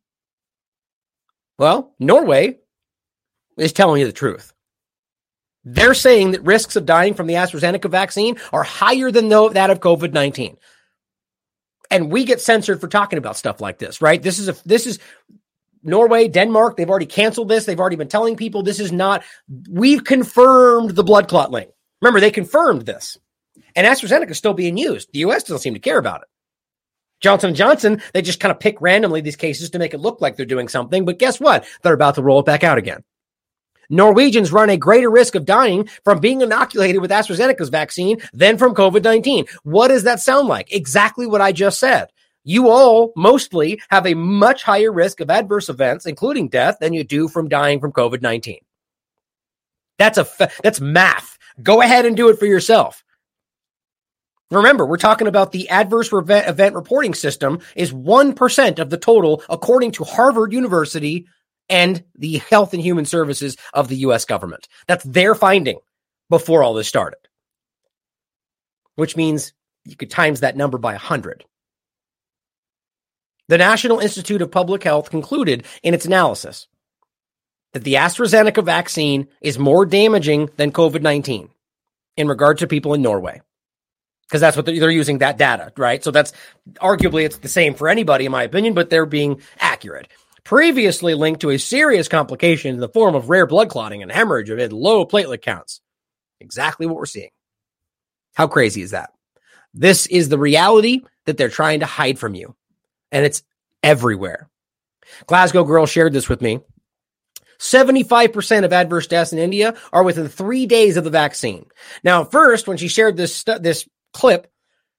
Well, Norway is telling you the truth. They're saying that risks of dying from the AstraZeneca vaccine are higher than that of COVID-19. And we get censored for talking about stuff like this, right? This is Norway, Denmark. They've already canceled this. They've already been telling people this is not. We've confirmed the blood clot link. Remember, they confirmed this. And AstraZeneca is still being used. The U.S. doesn't seem to care about it. Johnson & Johnson, they just kind of pick randomly these cases to make it look like they're doing something. But guess what? They're about to roll it back out again. Norwegians run a greater risk of dying from being inoculated with AstraZeneca's vaccine than from COVID-19. What does that sound like? Exactly what I just said. You all mostly have a much higher risk of adverse events, including death, than you do from dying from COVID-19. That's math. Go ahead and do it for yourself. Remember, we're talking about the adverse event reporting system is 1% of the total, according to Harvard University and the Health and Human Services of the U.S. government. That's their finding before all this started, which means you could times that number by 100. The National Institute of Public Health concluded in its analysis that the AstraZeneca vaccine is more damaging than COVID-19 in regard to people in Norway. Because that's what they're using that data, right? So that's arguably it's the same for anybody, in my opinion, but they're being accurate. Previously linked to a serious complication in the form of rare blood clotting and hemorrhage amid low platelet counts. Exactly what we're seeing. How crazy is that? This is the reality that they're trying to hide from you. And it's everywhere. Glasgow Girl shared this with me. 75% of adverse deaths in India are within 3 days of the vaccine. Now, first, when she shared this clip,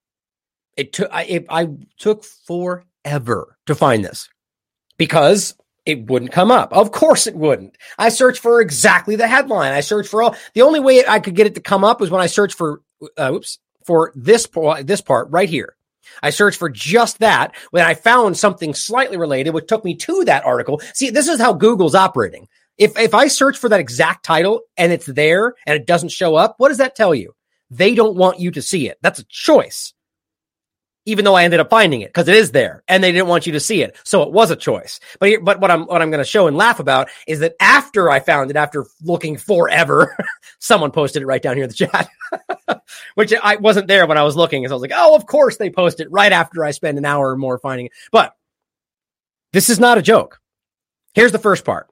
I took forever to find this because it wouldn't come up. Of course it wouldn't. I searched for exactly the headline. I searched for the only way I could get it to come up was when I searched for this part right here. I searched for just that when I found something slightly related, which took me to that article. See, this is how Google's operating. If I search for that exact title and it's there and it doesn't show up, what does that tell you? They don't want you to see it. That's a choice. Even though I ended up finding it because it is there and they didn't want you to see it. So it was a choice. But what I'm going to show and laugh about is that after I found it, after looking forever, someone posted it right down here in the chat, which I wasn't there when I was looking. So I was like, oh, of course they post it right after I spend an hour or more finding it. But this is not a joke. Here's the first part.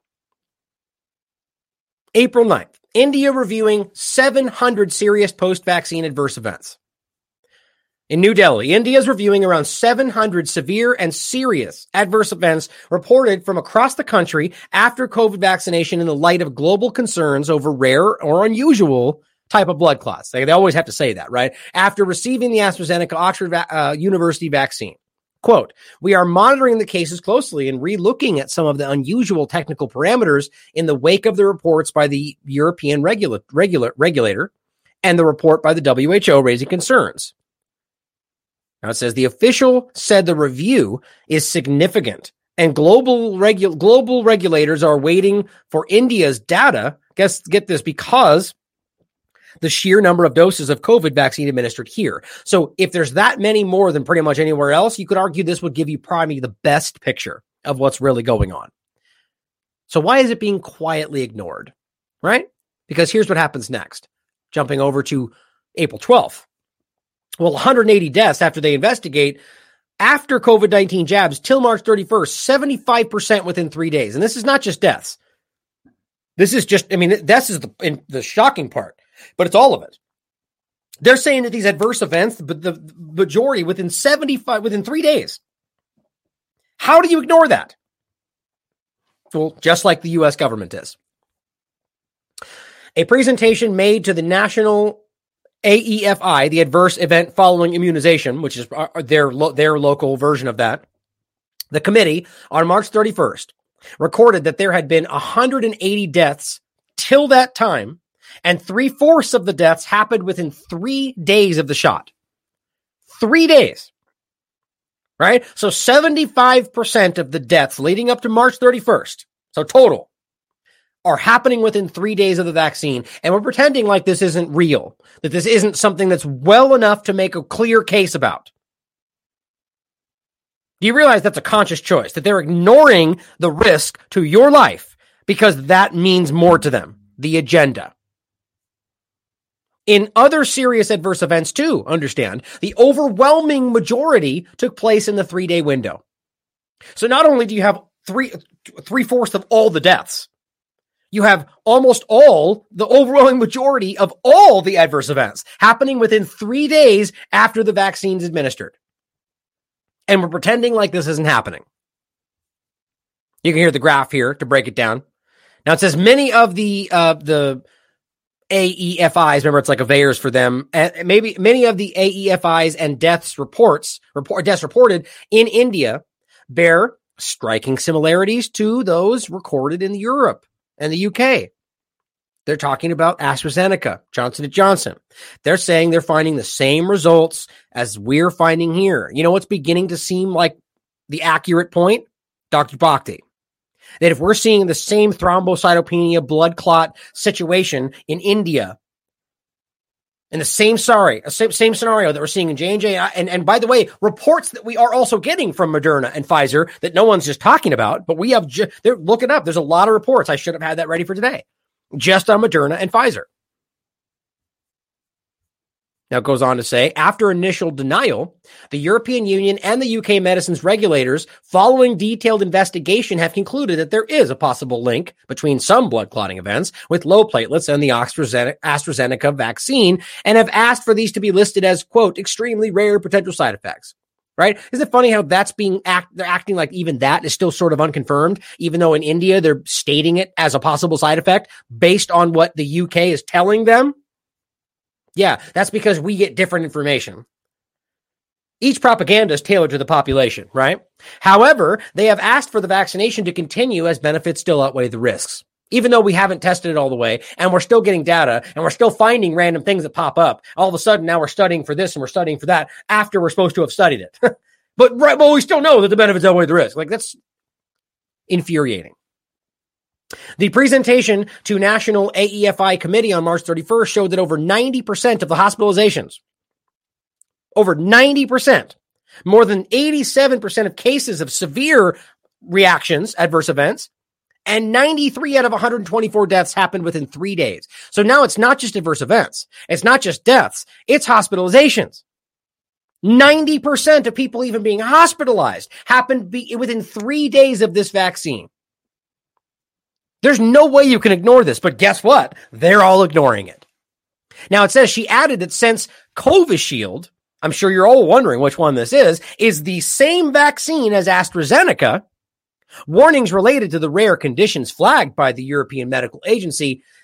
April 9th, India reviewing 700 serious post-vaccine adverse events. In New Delhi, India is reviewing around 700 severe and serious adverse events reported from across the country after COVID vaccination in the light of global concerns over rare or unusual type of blood clots. They always have to say that, right? After receiving the AstraZeneca Oxford University vaccine. Quote, we are monitoring the cases closely and re-looking at some of the unusual technical parameters in the wake of the reports by the European regulator and the report by the WHO raising concerns. Now it says the official said the review is significant and global regulators are waiting for India's data. Get this, because the sheer number of doses of COVID vaccine administered here. So if there's that many more than pretty much anywhere else, you could argue this would give you probably the best picture of what's really going on. So why is it being quietly ignored, right? Because here's what happens next. Jumping over to April 12th. Well, 180 deaths after they investigate after COVID-19 jabs till March 31st, 75% within 3 days. And this is not just deaths. This is just, this is the shocking part. But it's all of it. They're saying that these adverse events, but the majority within 3 days. How do you ignore that? Well, just like the U.S. government is. A presentation made to the National AEFI, the Adverse Event Following Immunization, which is their local version of that. The committee on March 31st recorded that there had been 180 deaths till that time, and 3/4 of the deaths happened within 3 days of the shot. 3 days. Right? So 75% of the deaths leading up to March 31st, so total, are happening within 3 days of the vaccine. And we're pretending like this isn't real, that this isn't something that's well enough to make a clear case about. Do you realize that's a conscious choice, that they're ignoring the risk to your life because that means more to them, the agenda? In other serious adverse events too, understand, the overwhelming majority took place in the 3-day window. So not only do you have 3/4 of all the deaths, you have almost all, the overwhelming majority of all the adverse events happening within 3 days after the vaccine is administered. And we're pretending like this isn't happening. You can hear the graph here to break it down. Now it says many of the AEFIs, remember it's like a VAERS for them, maybe many of the AEFIs and deaths reported in India bear striking similarities to those recorded in Europe and the UK. They're talking about AstraZeneca, Johnson & Johnson. They're saying they're finding the same results as we're finding here. You know what's beginning to seem like the accurate point? Dr. Bhakti. That if we're seeing the same thrombocytopenia blood clot situation in India, and the same scenario that we're seeing in J&J, and by the way, reports that we are also getting from Moderna and Pfizer that no one's just talking about, but we have, look it up. There's a lot of reports. I should have had that ready for today, just on Moderna and Pfizer. Now it goes on to say, after initial denial, the European Union and the UK medicines regulators, following detailed investigation, have concluded that there is a possible link between some blood clotting events with low platelets and the AstraZeneca vaccine, and have asked for these to be listed as, quote, extremely rare potential side effects. Right? Isn't it funny how that's they're acting like even that is still sort of unconfirmed, even though in India they're stating it as a possible side effect based on what the UK is telling them? Yeah, that's because we get different information. Each propaganda is tailored to the population, right? However, they have asked for the vaccination to continue as benefits still outweigh the risks. Even though we haven't tested it all the way, and we're still getting data, and we're still finding random things that pop up. All of a sudden, now we're studying for this and we're studying for that after we're supposed to have studied it. But we still know that the benefits outweigh the risk. Like, that's infuriating. The presentation to National AEFI Committee on March 31st showed that over 90% of the hospitalizations, over 90%, more than 87% of cases of severe reactions, adverse events, and 93 out of 124 deaths happened within 3 days. So now it's not just adverse events. It's not just deaths. It's hospitalizations. 90% of people even being hospitalized happened within 3 days of this vaccine. There's no way you can ignore this, but guess what? They're all ignoring it. Now it says she added that since Covishield, I'm sure you're all wondering which one this is the same vaccine as AstraZeneca, warnings related to the rare conditions flagged by the European Medical Agency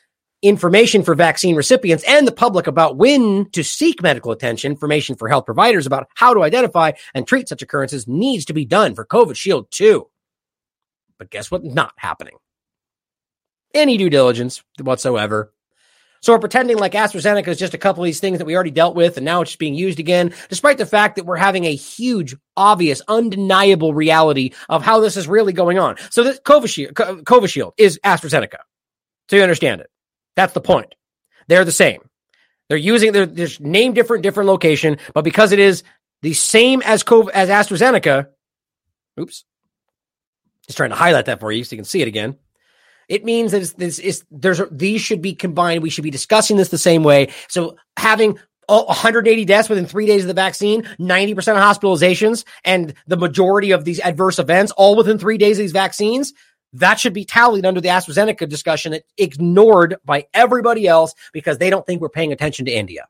information for vaccine recipients and the public about when to seek medical attention, information for health providers about how to identify and treat such occurrences needs to be done for COVID Shield 2. But guess what? Not happening. Any due diligence whatsoever. So we're pretending like AstraZeneca is just a couple of these things that we already dealt with, and now it's just being used again, despite the fact that we're having a huge, obvious, undeniable reality of how this is really going on. So this COVID Shield is AstraZeneca. So you understand it. That's the point. They're the same. They're just named different location, but because it is the same as AstraZeneca, oops, just trying to highlight that for you so you can see it again. It means that these should be combined. We should be discussing this the same way. So having 180 deaths within 3 days of the vaccine, 90% of hospitalizations, and the majority of these adverse events all within 3 days of these vaccines, that should be tallied under the AstraZeneca discussion that ignored by everybody else because they don't think we're paying attention to India.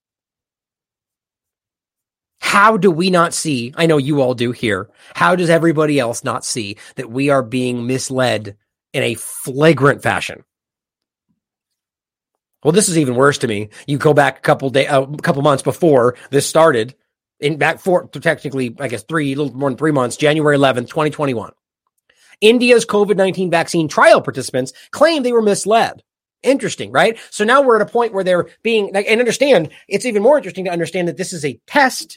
How do we not see? I know you all do here. How does everybody else not see that we are being misled in a flagrant fashion? Well, this is even worse to me. You go back a couple months before this started, technically, I guess a little more than 3 months, January 11th, 2021. India's COVID-19 vaccine trial participants claimed they were misled. Interesting, right? So now we're at a point where they're being, and understand, it's even more interesting to understand that this is a test.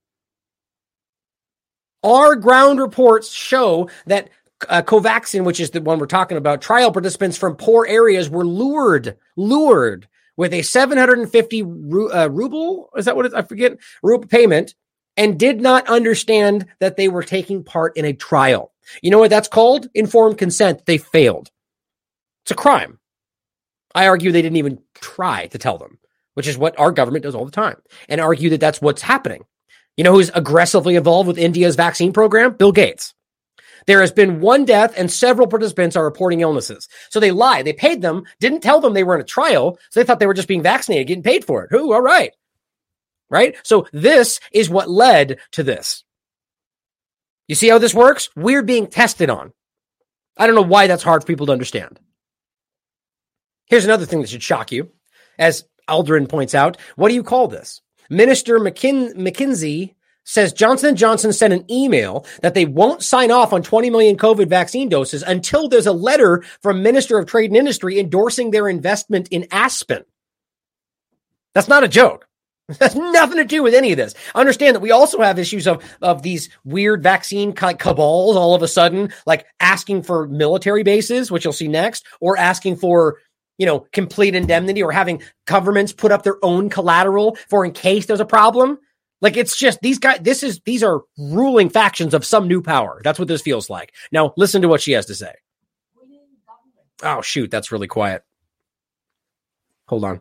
Our ground reports show that Covaxin, which is the one we're talking about, trial participants from poor areas were lured with a 750 ruble, is that what it is? I forget, ruble payment, and did not understand that they were taking part in a trial. You know what that's called? Informed consent. They failed. It's a crime. I argue they didn't even try to tell them, which is what our government does all the time, and argue that that's what's happening. You know who's aggressively involved with India's vaccine program? Bill Gates. There has been one death and several participants are reporting illnesses. So they lied. They paid them, didn't tell them they were in a trial, so they thought they were just being vaccinated, getting paid for it. Ooh, all right. Right? So this is what led to this. You see how this works? We're being tested on. I don't know why that's hard for people to understand. Here's another thing that should shock you. As Aldrin points out, what do you call this? Minister McKinsey says Johnson & Johnson sent an email that they won't sign off on 20 million COVID vaccine doses until there's a letter from Minister of Trade and Industry endorsing their investment in Aspen. That's not a joke. It has nothing to do with any of this. Understand that we also have issues of these weird vaccine cabals all of a sudden, like asking for military bases, which you'll see next, or asking for, complete indemnity, or having governments put up their own collateral for in case there's a problem. Like, it's just these guys, these are ruling factions of some new power. That's what this feels like. Now, listen to what she has to say. Oh, shoot. That's really quiet. Hold on.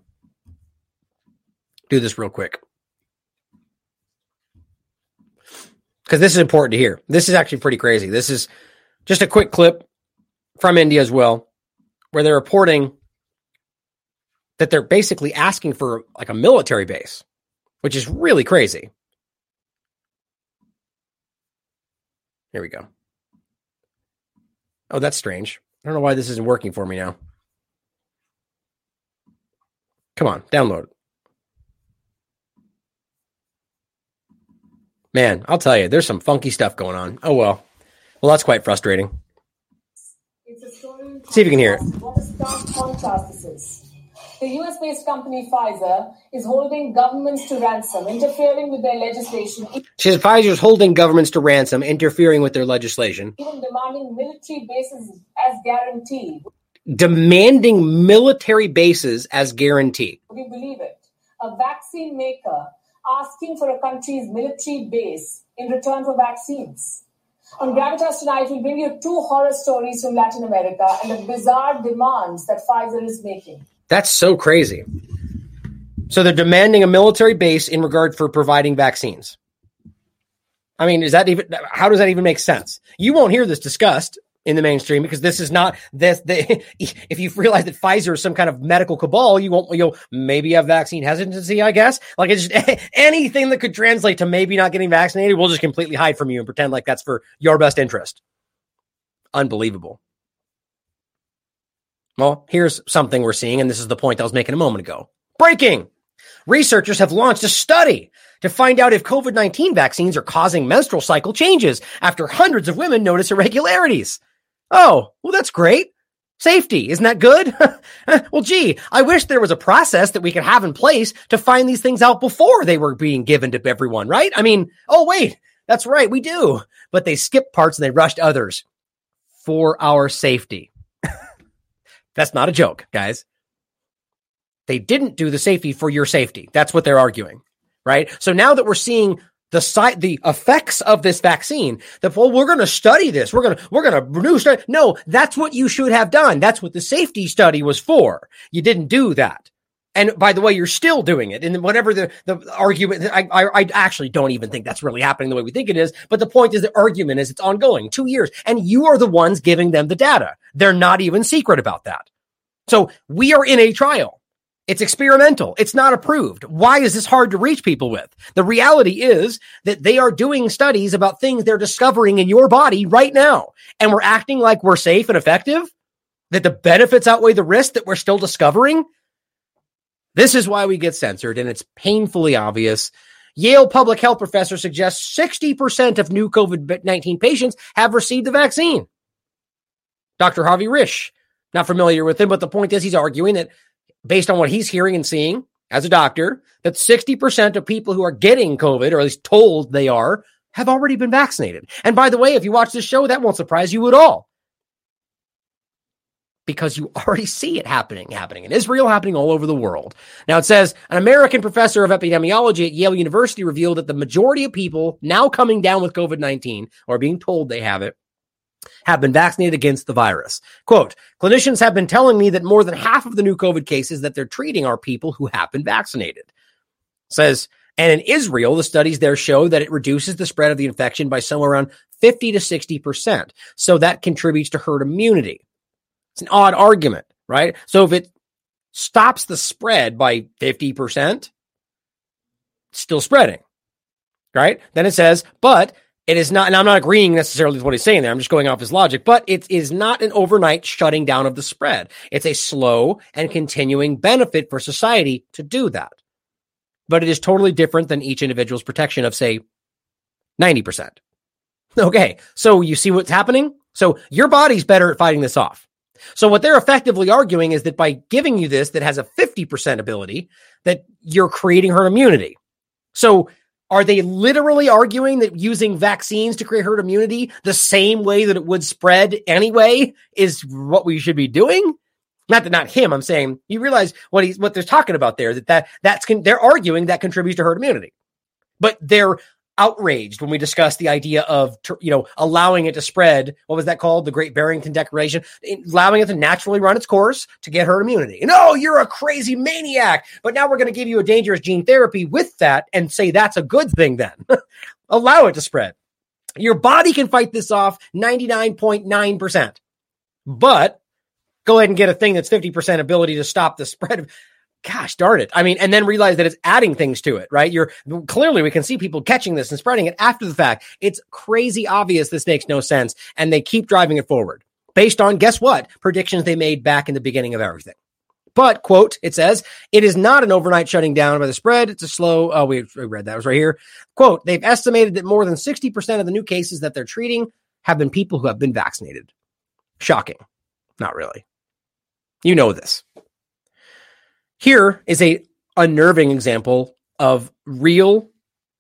Do this real quick. Because this is important to hear. This is actually pretty crazy. This is just a quick clip from India as well, where they're reporting that they're basically asking for like a military base, which is really crazy. Here we go. Oh, that's strange. I don't know why this isn't working for me now. Come on, download. Man, I'll tell you, there's some funky stuff going on. Oh, well. Well, that's quite frustrating. See if you can hear it. What a stark contrast this is. The US-based company Pfizer is holding governments to ransom, interfering with their legislation. She says Pfizer is holding governments to ransom, interfering with their legislation. Even demanding military bases as guarantee. Demanding military bases as guarantee. Would you believe it? A vaccine maker asking for a country's military base in return for vaccines. On Gravitas tonight, we'll bring you 2 horror stories from Latin America and the bizarre demands that Pfizer is making. That's so crazy. So they're demanding a military base in regard for providing vaccines. I mean, how does that even make sense? You won't hear this discussed in the mainstream because this is not this. If you realize that Pfizer is some kind of medical cabal, you'll maybe have vaccine hesitancy, I guess. Like, it's just anything that could translate to maybe not getting vaccinated, we'll just completely hide from you and pretend like that's for your best interest. Unbelievable. Well, here's something we're seeing, and this is the point I was making a moment ago. Breaking! Researchers have launched a study to find out if COVID-19 vaccines are causing menstrual cycle changes after hundreds of women notice irregularities. Oh, well, that's great. Safety, isn't that good? Well, gee, I wish there was a process that we could have in place to find these things out before they were being given to everyone, right? I mean, oh, wait, that's right, we do. But they skipped parts and they rushed others for our safety. That's not a joke, guys. They didn't do the safety for your safety. That's what they're arguing, right? So now that we're seeing the effects of this vaccine, well, we're going to study this. We're going to new study. No, that's what you should have done. That's what the safety study was for. You didn't do that. And by the way, you're still doing it. And whatever the argument, I actually don't even think that's really happening the way we think it is. But the point is, the argument is it's ongoing 2 years, and you are the ones giving them the data. They're not even secret about that. So we are in a trial. It's experimental. It's not approved. Why is this hard to reach people with? The reality is that they are doing studies about things they're discovering in your body right now. And we're acting like we're safe and effective, that the benefits outweigh the risk that we're still discovering. This is why we get censored, and it's painfully obvious. Yale public health professor suggests 60% of new COVID-19 patients have received the vaccine. Dr. Harvey Risch, not familiar with him, but the point is he's arguing that based on what he's hearing and seeing as a doctor, that 60% of people who are getting COVID, or at least told they are, have already been vaccinated. And by the way, if you watch this show, that won't surprise you at all, because you already see it happening in Israel, happening all over the world. Now it says, an American professor of epidemiology at Yale University revealed that the majority of people now coming down with COVID-19, or being told they have it, have been vaccinated against the virus. Quote, clinicians have been telling me that more than half of the new COVID cases that they're treating are people who have been vaccinated. Says, and in Israel, the studies there show that it reduces the spread of the infection by somewhere around 50 to 60%. So that contributes to herd immunity. It's an odd argument, right? So if it stops the spread by 50%, it's still spreading, right? Then it says, but it is not, and I'm not agreeing necessarily with what he's saying there. I'm just going off his logic, but it is not an overnight shutting down of the spread. It's a slow and continuing benefit for society to do that. But it is totally different than each individual's protection of, say, 90%. Okay, so you see what's happening? So your body's better at fighting this off. So what they're effectively arguing is that by giving you this that has a 50% ability, that you're creating herd immunity. So are they literally arguing that using vaccines to create herd immunity the same way that it would spread anyway is what we should be doing? Not him. I'm saying you realize what they're talking about there, they're arguing that contributes to herd immunity, but they're outraged when we discuss the idea of, allowing it to spread. What was that called? The Great Barrington Declaration, allowing it to naturally run its course to get herd immunity. No, you're a crazy maniac, but now we're going to give you a dangerous gene therapy with that and say that's a good thing then. Allow it to spread. Your body can fight this off 99.9%, but go ahead and get a thing that's 50% ability to stop the spread. Gosh darn it. I mean, and then realize that it's adding things to it, right? Clearly we can see people catching this and spreading it after the fact. It's crazy obvious this makes no sense. And they keep driving it forward based on, guess what? Predictions they made back in the beginning of everything. But, quote, it says, it is not an overnight shutting down by the spread. It's a slow, we read that, it was right here. Quote, they've estimated that more than 60% of the new cases that they're treating have been people who have been vaccinated. Shocking. Not really. You know this. Here is a unnerving example of real,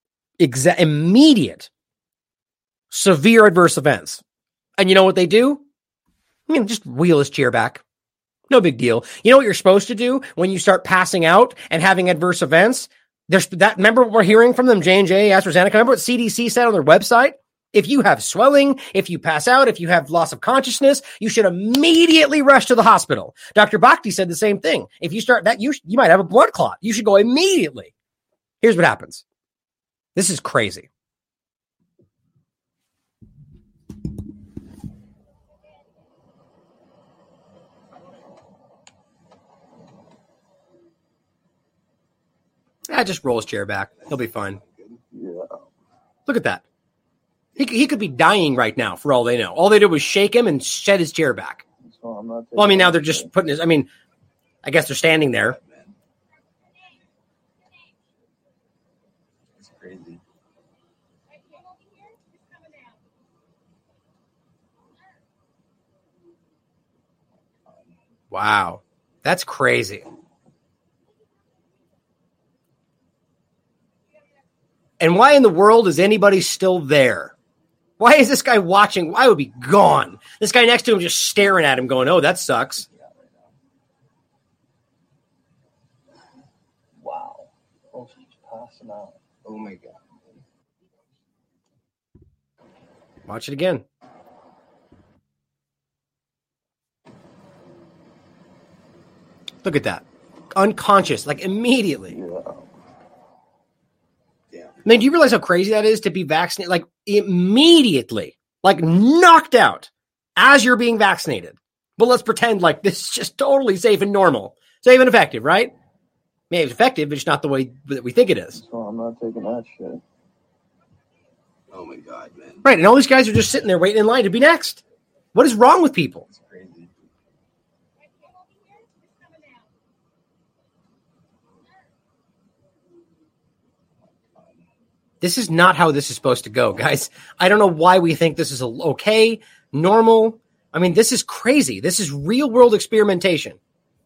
immediate, severe adverse events. And you know what they do? Just wheel his chair back. No big deal. You know what you're supposed to do when you start passing out and having adverse events? Remember what we're hearing from them, J&J, AstraZeneca? Remember what CDC said on their website? If you have swelling, if you pass out, if you have loss of consciousness, you should immediately rush to the hospital. Dr. Bhakti said the same thing. If you start that, you might have a blood clot. You should go immediately. Here's what happens. This is crazy. Just roll his chair back. He'll be fine. Yeah. Look at that. He could be dying right now for all they know. All they did was shake him and shed his chair back. So I'm not Well, I mean, now they're just putting his, I mean, I guess they're standing there. It's crazy. Wow. That's crazy. And why in the world is anybody still there? Why is this guy watching? I would be gone. This guy next to him just staring at him going, oh, that sucks. Wow. Oh, she's passing out. Oh my God. Watch it again. Look at that. Unconscious, like immediately. Yeah. I mean, do you realize how crazy that is to be vaccinated? Like immediately, like knocked out as you're being vaccinated. But let's pretend like this is just totally safe and normal. Safe and effective, right? Maybe it's effective, but it's not the way that we think it is. So I'm not taking that shit. Oh my God, man. Right, and all these guys are just sitting there waiting in line to be next. What is wrong with people? It's crazy. This is not how this is supposed to go, guys. I don't know why we think this is okay, normal. I mean, this is crazy. This is real world experimentation.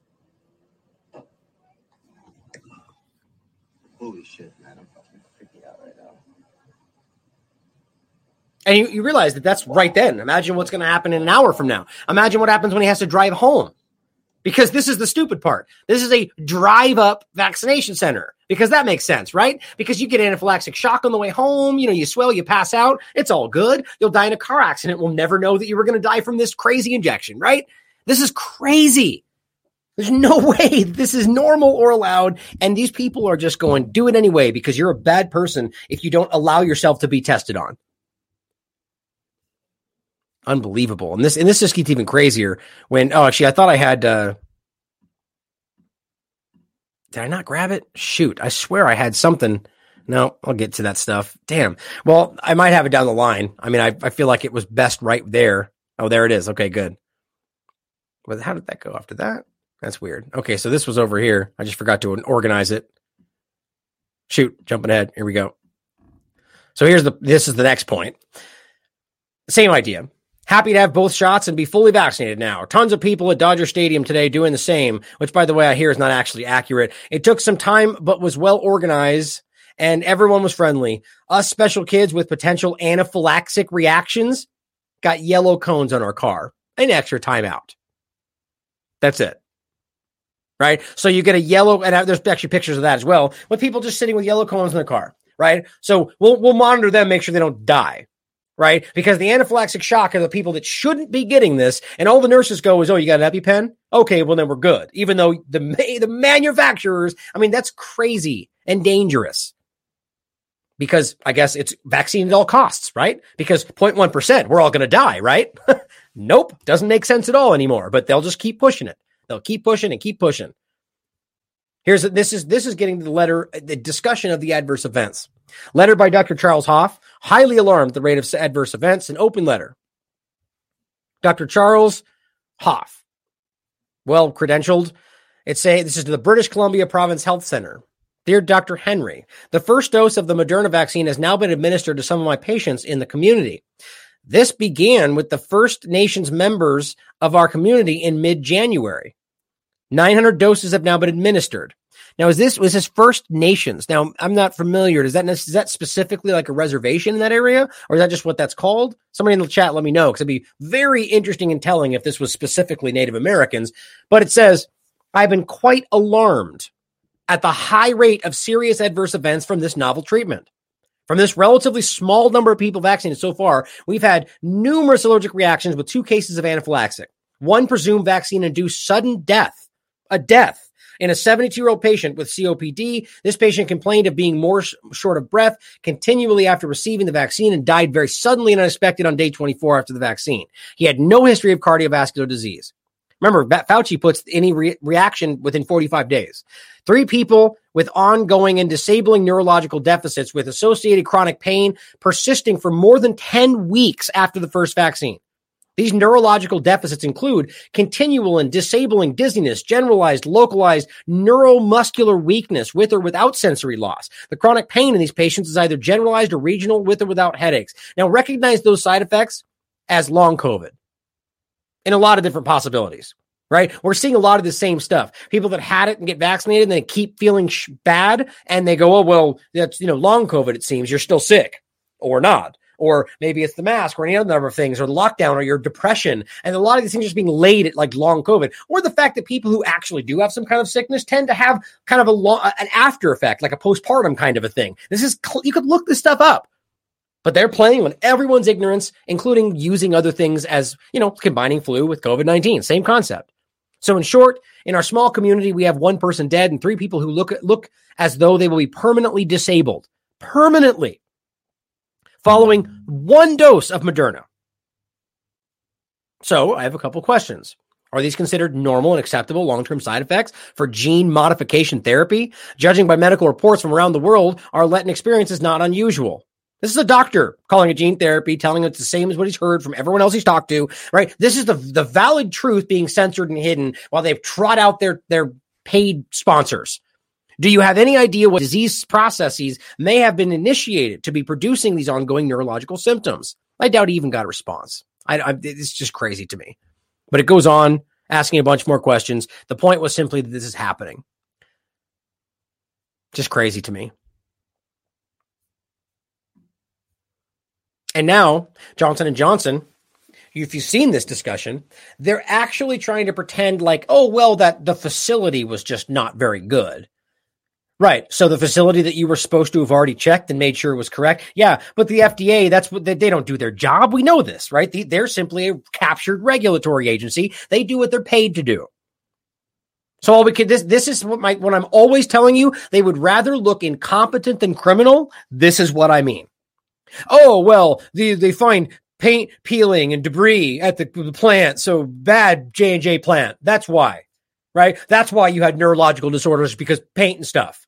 Holy shit, man. I'm fucking freaking out right now. And you realize that that's right then. Imagine what's going to happen in an hour from now. Imagine what happens when he has to drive home. Because this is the stupid part. This is a drive-up vaccination center. Because that makes sense, right? Because you get anaphylactic shock on the way home. You know, you swell, you pass out. It's all good. You'll die in a car accident. We'll never know that you were going to die from this crazy injection, right? This is crazy. There's no way this is normal or allowed. And these people are just going, do it anyway because you're a bad person if you don't allow yourself to be tested on. Unbelievable. And this just gets even crazier when, actually, I thought I had, did I not grab it? Shoot. I swear I had something. No, I'll get to that stuff. Damn. Well, I might have it down the line. I mean, I feel like it was best right there. Oh, there it is. Okay, good. But how did that go after that? That's weird. Okay. So this was over here. I just forgot to organize it. Shoot. Jumping ahead. Here we go. So this is the next point. Same idea. Happy to have both shots and be fully vaccinated now. Tons of people at Dodger Stadium today doing the same, which, by the way, I hear is not actually accurate. It took some time, but was well organized, and everyone was friendly. Us special kids with potential anaphylactic reactions got yellow cones on our car. An extra timeout. That's it. Right? So you get a yellow, and there's actually pictures of that as well, with people just sitting with yellow cones in their car. Right? So we'll monitor them, make sure they don't die. Right? Because the anaphylactic shock are the people that shouldn't be getting this. And all the nurses go is, oh, you got an EpiPen? Okay, well, then we're good. Even though the manufacturers, I mean, that's crazy and dangerous. Because I guess it's vaccine at all costs, right? Because 0.1%, we're all going to die, right? Nope. Doesn't make sense at all anymore. But they'll just keep pushing it. They'll keep pushing and keep pushing. This is getting to the discussion of the adverse events. Letter by Dr. Charles Hoff, highly alarmed at the rate of adverse events, an open letter. Dr. Charles Hoff, well credentialed. This is to the British Columbia Province Health Center. Dear Dr. Henry, the first dose of the Moderna vaccine has now been administered to some of my patients in the community. This began with the First Nations members of our community in mid-January. 900 doses have now been administered. Now, was this First Nations? Now, I'm not familiar. Is that specifically like a reservation in that area? Or is that just what that's called? Somebody in the chat, let me know, because it'd be very interesting and telling if this was specifically Native Americans. But it says, I've been quite alarmed at the high rate of serious adverse events from this novel treatment. From this relatively small number of people vaccinated so far, we've had numerous allergic reactions with 2 cases of anaphylaxis. One presumed vaccine-induced sudden death. A death. In a 72-year-old patient with COPD, this patient complained of being more short of breath continually after receiving the vaccine and died very suddenly and unexpected on day 24 after the vaccine. He had no history of cardiovascular disease. Remember, Fauci puts any reaction within 45 days. 3 people with ongoing and disabling neurological deficits with associated chronic pain persisting for more than 10 weeks after the first vaccine. These neurological deficits include continual and disabling dizziness, generalized, localized neuromuscular weakness with or without sensory loss. The chronic pain in these patients is either generalized or regional with or without headaches. Now, recognize those side effects as long COVID in a lot of different possibilities, right? We're seeing a lot of the same stuff. People that had it and get vaccinated and they keep feeling bad and they go, oh, well, that's, long COVID, it seems. You're still sick or not. Or maybe it's the mask or any other number of things or the lockdown or your depression. And a lot of these things are just being laid at like long COVID, or the fact that people who actually do have some kind of sickness tend to have kind of an after effect, like a postpartum kind of a thing. You could look this stuff up, but they're playing on everyone's ignorance, including using other things as, combining flu with COVID-19, same concept. So in short, in our small community, we have one person dead and 3 people who look as though they will be permanently disabled, following 1 dose of Moderna. So I have a couple questions. Are these considered normal and acceptable long-term side effects for gene modification therapy? Judging by medical reports from around the world, our Latin experience is not unusual. This is a doctor calling it gene therapy, telling it's the same as what he's heard from everyone else he's talked to, right? This is the valid truth being censored and hidden while they've trot out their paid sponsors. Do you have any idea what disease processes may have been initiated to be producing these ongoing neurological symptoms? I doubt he even got a response. It's just crazy to me. But it goes on, asking a bunch more questions. The point was simply that this is happening. Just crazy to me. And now, Johnson & Johnson, if you've seen this discussion, they're actually trying to pretend like, oh, well, that the facility was just not very good. Right. So the facility that you were supposed to have already checked and made sure was correct. Yeah. But the FDA, that's what they don't do their job. We know this, right? They're simply a captured regulatory agency. They do what they're paid to do. So all we could, this is what I'm always telling you. They would rather look incompetent than criminal. This is what I mean. Oh, well, they find paint peeling and debris at the plant. So bad J&J plant. That's why, right? That's why you had neurological disorders, because paint and stuff.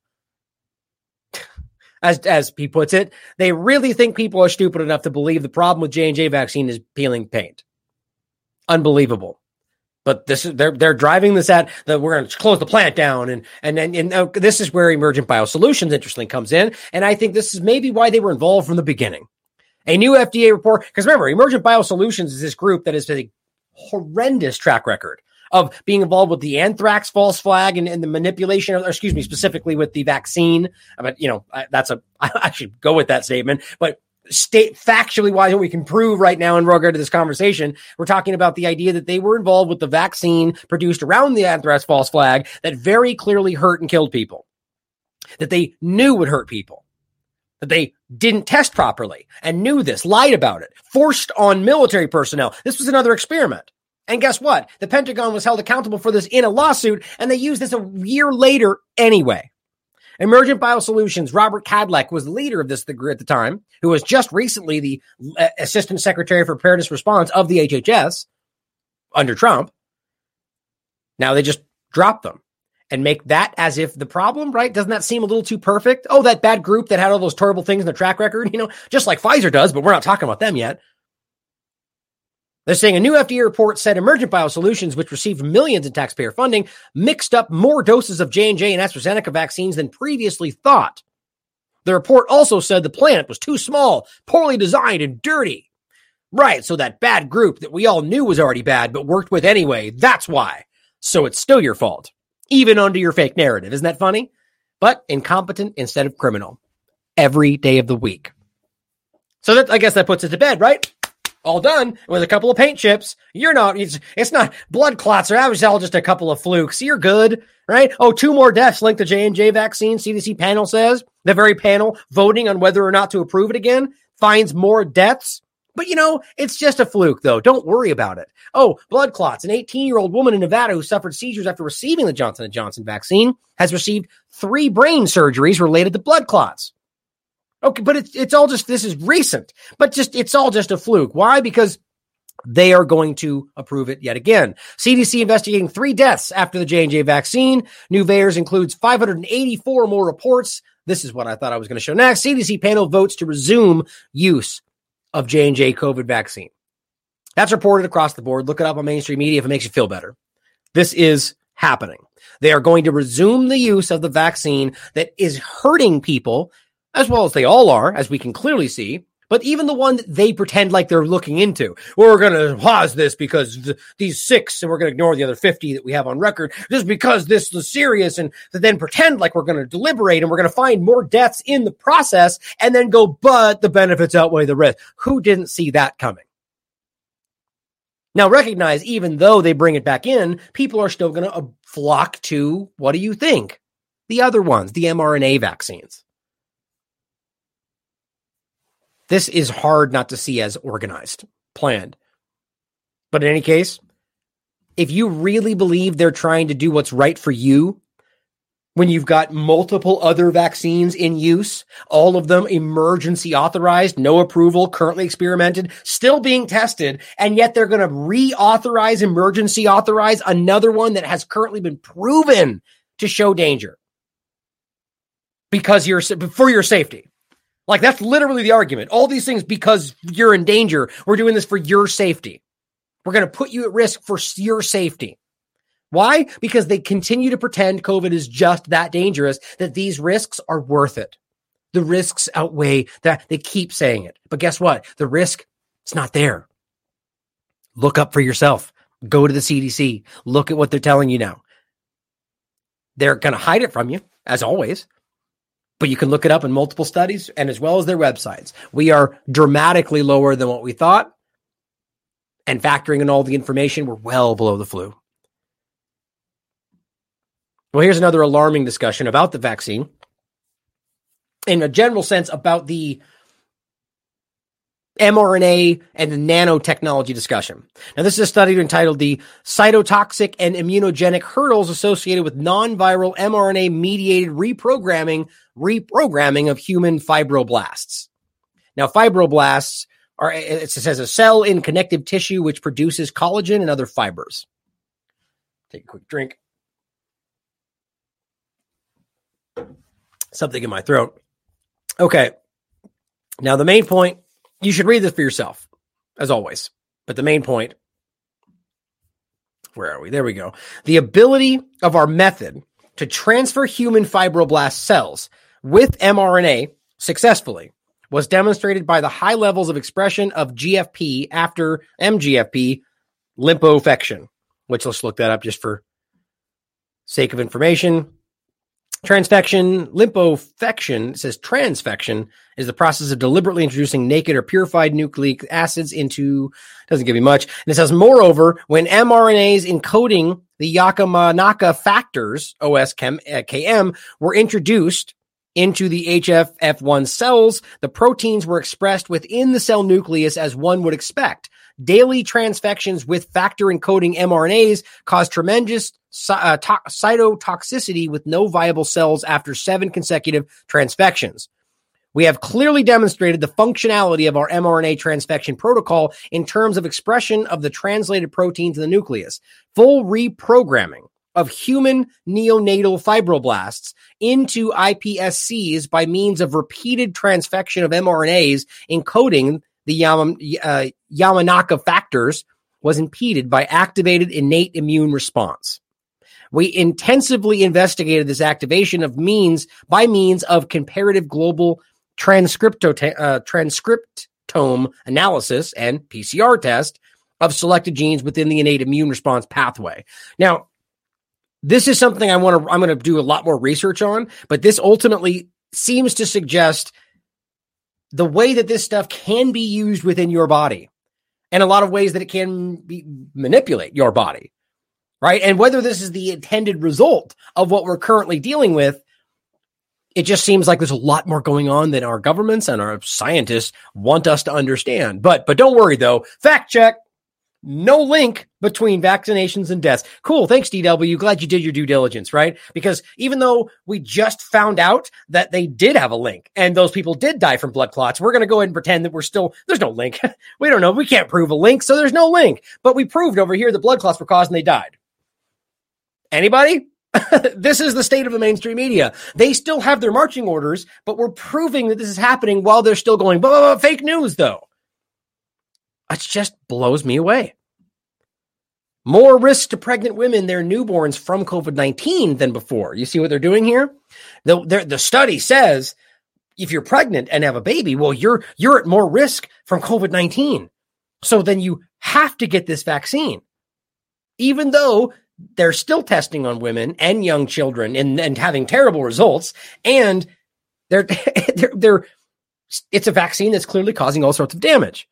As he puts it, they really think people are stupid enough to believe the problem with J&J vaccine is peeling paint. Unbelievable. But they're driving this at that we're going to close the plant down, and this is where Emergent BioSolutions interestingly comes in, and I think this is maybe why they were involved from the beginning. A new FDA report, because remember, Emergent BioSolutions is this group that has a horrendous track record of being involved with the anthrax false flag and the manipulation of, specifically with the vaccine. But, I should go with that statement, but factually wise, what we can prove right now in regard to this conversation, we're talking about the idea that they were involved with the vaccine produced around the anthrax false flag that very clearly hurt and killed people, that they knew would hurt people, that they didn't test properly and knew this, lied about it, forced on military personnel. This was another experiment. And guess what? The Pentagon was held accountable for this in a lawsuit, and they used this a year later anyway. Emergent BioSolutions, Robert Kadlec was the leader of this at the time, who was just recently the Assistant Secretary for Preparedness Response of the HHS under Trump. Now they just drop them and make that as if the problem, right? Doesn't that seem a little too perfect? Oh, that bad group that had all those terrible things in their track record, just like Pfizer does, but we're not talking about them yet. They're saying a new FDA report said Emergent BioSolutions, which received millions in taxpayer funding, mixed up more doses of J&J and AstraZeneca vaccines than previously thought. The report also said the plant was too small, poorly designed, and dirty. Right, so that bad group that we all knew was already bad but worked with anyway, that's why. So it's still your fault, even under your fake narrative. Isn't that funny? But incompetent instead of criminal. Every day of the week. So I guess that puts it to bed, right? All done with a couple of paint chips. It's not blood clots, or that was all just a couple of flukes. You're good, right? Oh, 2 more deaths linked to J&J vaccine. CDC panel says the very panel voting on whether or not to approve it again finds more deaths. But it's just a fluke though. Don't worry about it. Oh, blood clots. An 18-year-old woman in Nevada who suffered seizures after receiving the Johnson & Johnson vaccine has received 3 brain surgeries related to blood clots. Okay, but it's all just, this is recent, but it's all just a fluke. Why? Because they are going to approve it yet again. CDC investigating 3 deaths after the J&J vaccine. New VAERS includes 584 more reports. This is what I thought I was going to show next. CDC panel votes to resume use of J&J COVID vaccine. That's reported across the board. Look it up on mainstream media if it makes you feel better. This is happening. They are going to resume the use of the vaccine that is hurting people, as well as they all are, as we can clearly see. But even the one that they pretend like they're looking into, we're going to pause this because these 6, and we're going to ignore the other 50 that we have on record, just because this is serious, and then pretend like we're going to deliberate and we're going to find more deaths in the process, and then go, but the benefits outweigh the risk. Who didn't see that coming? Now recognize, even though they bring it back in, people are still going to flock to, what do you think? The other ones, the mRNA vaccines. This is hard not to see as organized, planned. But in any case, if you really believe they're trying to do what's right for you, when you've got multiple other vaccines in use, all of them emergency authorized, no approval, currently experimented, still being tested, and yet they're going to emergency authorize another one that has currently been proven to show danger because for your safety. Like, that's literally the argument. All these things because you're in danger. We're doing this for your safety. We're going to put you at risk for your safety. Why? Because they continue to pretend COVID is just that dangerous, that these risks are worth it. The risks outweigh that. They keep saying it. But guess what? The risk, it's not there. Look up for yourself. Go to the CDC. Look at what they're telling you now. They're going to hide it from you, as always. But you can look it up in multiple studies and as well as their websites. We are dramatically lower than what we thought. And factoring in all the information, we're well below the flu. Well, here's another alarming discussion about the vaccine. In a general sense, about the mRNA and the nanotechnology discussion. Now, this is a study entitled The Cytotoxic and Immunogenic Hurdles Associated with Non-Viral mRNA-Mediated Reprogramming of Human Fibroblasts. Now, fibroblasts are, it says, a cell in connective tissue which produces collagen and other fibers. Take a quick drink. Something in my throat. Okay. Now, the main point, you should read this for yourself, as always. But the main point, where are we? There we go. The ability of our method to transfer human fibroblast cells with mRNA successfully was demonstrated by the high levels of expression of GFP after MGFP lymphoection, which let's look that up just for sake of information. Lymphoection, it says transfection, is the process of deliberately introducing naked or purified nucleic acids into, doesn't give you much. And it says, moreover, when mRNAs encoding the Yamanaka factors, OSKM, were introduced into the HFF1 cells, the proteins were expressed within the cell nucleus as one would expect. Daily transfections with factor encoding mRNAs cause tremendous cytotoxicity with no viable cells after 7 consecutive transfections. We have clearly demonstrated the functionality of our mRNA transfection protocol in terms of expression of the translated proteins in the nucleus. Full reprogramming of human neonatal fibroblasts into iPSCs by means of repeated transfection of mRNAs encoding the Yamanaka factors was impeded by activated innate immune response. We intensively investigated this activation by means of comparative global transcriptome analysis and PCR test of selected genes within the innate immune response pathway. Now, this is something I'm going to do a lot more research on, but this ultimately seems to suggest the way that this stuff can be used within your body, and a lot of ways that it can manipulate your body, right? And whether this is the intended result of what we're currently dealing with, it just seems like there's a lot more going on than our governments and our scientists want us to understand. But don't worry, though. Fact check. No link between vaccinations and deaths. Cool. Thanks, DW. Glad you did your due diligence, right? Because even though we just found out that they did have a link and those people did die from blood clots, we're going to go ahead and pretend that there's no link. We don't know. We can't prove a link, so there's no link. But we proved over here that blood clots were caused and they died. Anybody? This is the state of the mainstream media. They still have their marching orders, but we're proving that this is happening while they're still going, fake news, though. It just blows me away. More risk to pregnant women, their newborns from COVID-19 than before. You see what they're doing here? The study says if you're pregnant and have a baby, well, you're at more risk from COVID-19. So then you have to get this vaccine. Even though they're still testing on women and young children and having terrible results, and it's a vaccine that's clearly causing all sorts of damage.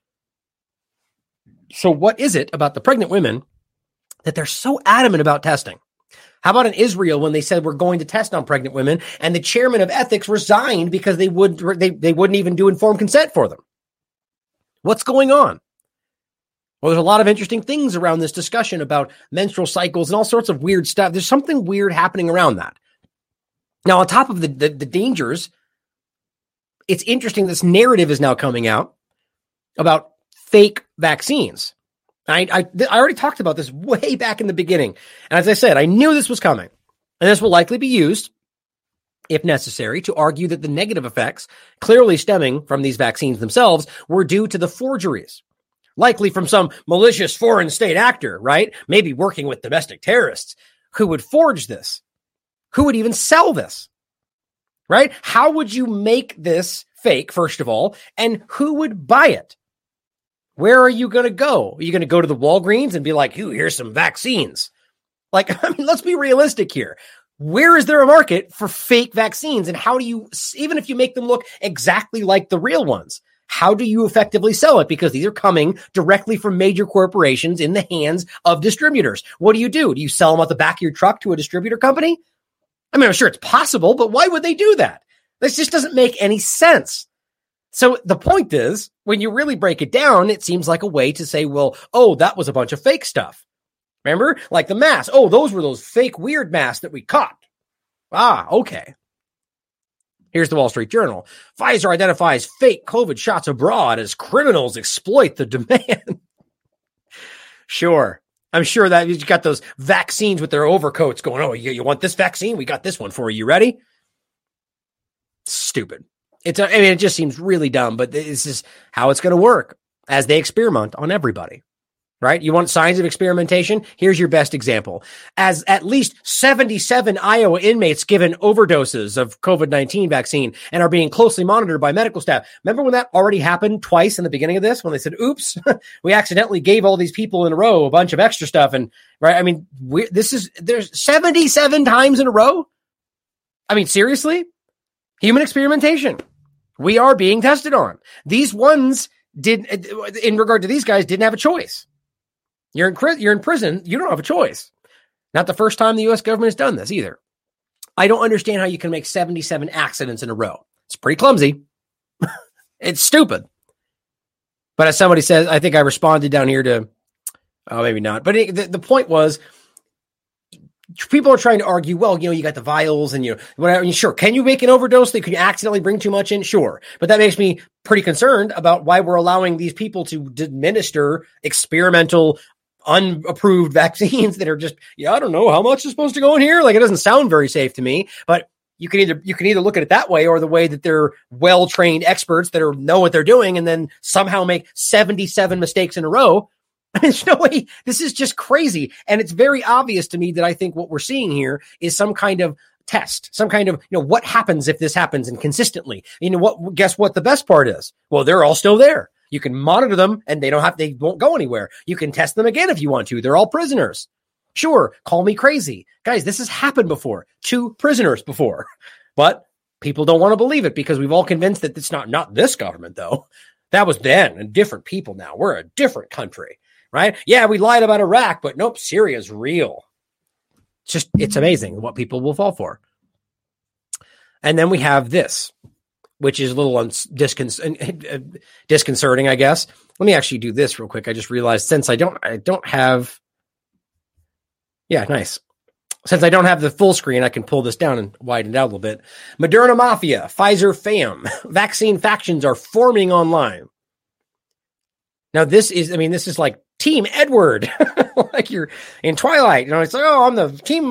So what is it about the pregnant women that they're so adamant about testing? How about in Israel when they said we're going to test on pregnant women, and the chairman of ethics resigned because they wouldn't even do informed consent for them? What's going on? Well, there's a lot of interesting things around this discussion about menstrual cycles and all sorts of weird stuff. There's something weird happening around that. Now, on top of the dangers, it's interesting this narrative is now coming out about fake vaccines. I already talked about this way back in the beginning. And as I said, I knew this was coming. And this will likely be used, if necessary, to argue that the negative effects clearly stemming from these vaccines themselves were due to the forgeries. Likely from some malicious foreign state actor, right? Maybe working with domestic terrorists who would forge this, who would even sell this, right? How would you make this fake, first of all, and who would buy it? Where are you going to go? Are you going to go to the Walgreens and be like, "Ooh, here's some vaccines"? Like, I mean, let's be realistic here. Where is there a market for fake vaccines? And how do you, even if you make them look exactly like the real ones, how do you effectively sell it? Because these are coming directly from major corporations in the hands of distributors. What do? Do you sell them at the back of your truck to a distributor company? I mean, I'm sure it's possible, but why would they do that? This just doesn't make any sense. So the point is, when you really break it down, it seems like a way to say, well, oh, that was a bunch of fake stuff. Remember? Like the masks. Oh, those were those fake weird masks that we caught. Ah, okay. Here's the Wall Street Journal. Pfizer identifies fake COVID shots abroad as criminals exploit the demand. Sure. I'm sure that you got those vaccines with their overcoats going, oh, you want this vaccine? We got this one for you. You ready? Stupid. It just seems really dumb, but this is how it's going to work as they experiment on everybody, right? You want signs of experimentation? Here's your best example. As at least 77 Iowa inmates given overdoses of COVID-19 vaccine and are being closely monitored by medical staff. Remember when that already happened twice in the beginning of this, when they said, oops, we accidentally gave all these people in a row a bunch of extra stuff. And right. I mean, there's 77 times in a row. I mean, seriously, human experimentation. We are being tested on. These ones in regard to these guys, didn't have a choice. You're in prison. You don't have a choice. Not the first time the U.S. government has done this either. I don't understand how you can make 77 accidents in a row. It's pretty clumsy. It's stupid. But as somebody says, I think I responded down here to, oh, maybe not. But the point was, people are trying to argue, well, you got the vials and whatever. Sure. Can you make an overdose? Can you accidentally bring too much in? Sure. But that makes me pretty concerned about why we're allowing these people to administer experimental, unapproved vaccines that are just, I don't know how much is supposed to go in here. Like, it doesn't sound very safe to me, but you can either look at it that way or the way that they're well-trained experts that know what they're doing and then somehow make 77 mistakes in a row. There's no way. This is just crazy. And it's very obvious to me that I think what we're seeing here is some kind of test, some kind of, what happens if this happens and consistently. Guess what the best part is? Well, they're all still there. You can monitor them and they won't go anywhere. You can test them again if you want to. They're all prisoners. Sure, call me crazy. Guys, this has happened before. 2 prisoners before. But people don't want to believe it because we've all convinced that it's not this government, though. That was then, and different people now. We're a different country. Right? Yeah, we lied about Iraq, but nope, Syria's real. It's amazing what people will fall for. And then we have this, which is a little disconcerting, I guess. Let me actually do this real quick. I just realized since I don't have, yeah, nice. Since I don't have the full screen, I can pull this down and widen it out a little bit. Moderna Mafia, Pfizer fam, vaccine factions are forming online. Now this is like Team Edward, like you're in Twilight. It's like, oh, I'm the team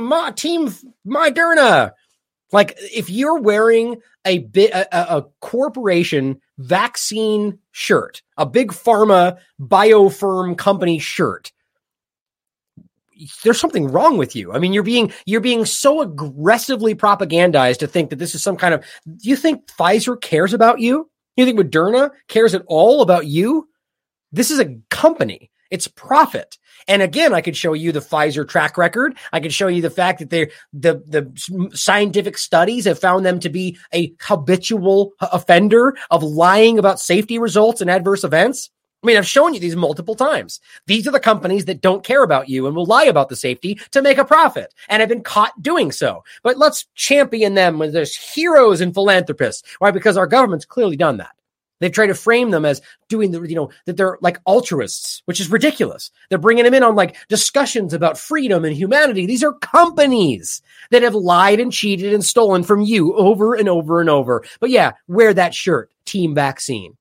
Moderna. Like if you're wearing a corporation vaccine shirt, a big pharma biofirm company shirt, there's something wrong with you. I mean, you're being so aggressively propagandized to think that this is some kind of, do you think Pfizer cares about you? You think Moderna cares at all about you? This is a company. It's profit. And again, I could show you the Pfizer track record. I could show you the fact that the scientific studies have found them to be a habitual offender of lying about safety results and adverse events. I mean, I've shown you these multiple times. These are the companies that don't care about you and will lie about the safety to make a profit and have been caught doing so. But let's champion them as there's heroes and philanthropists. Why? Because our government's clearly done that. They've tried to frame them as doing that they're like altruists, which is ridiculous. They're bringing them in on like discussions about freedom and humanity. These are companies that have lied and cheated and stolen from you over and over and over. But yeah, wear that shirt, Team Vaccine.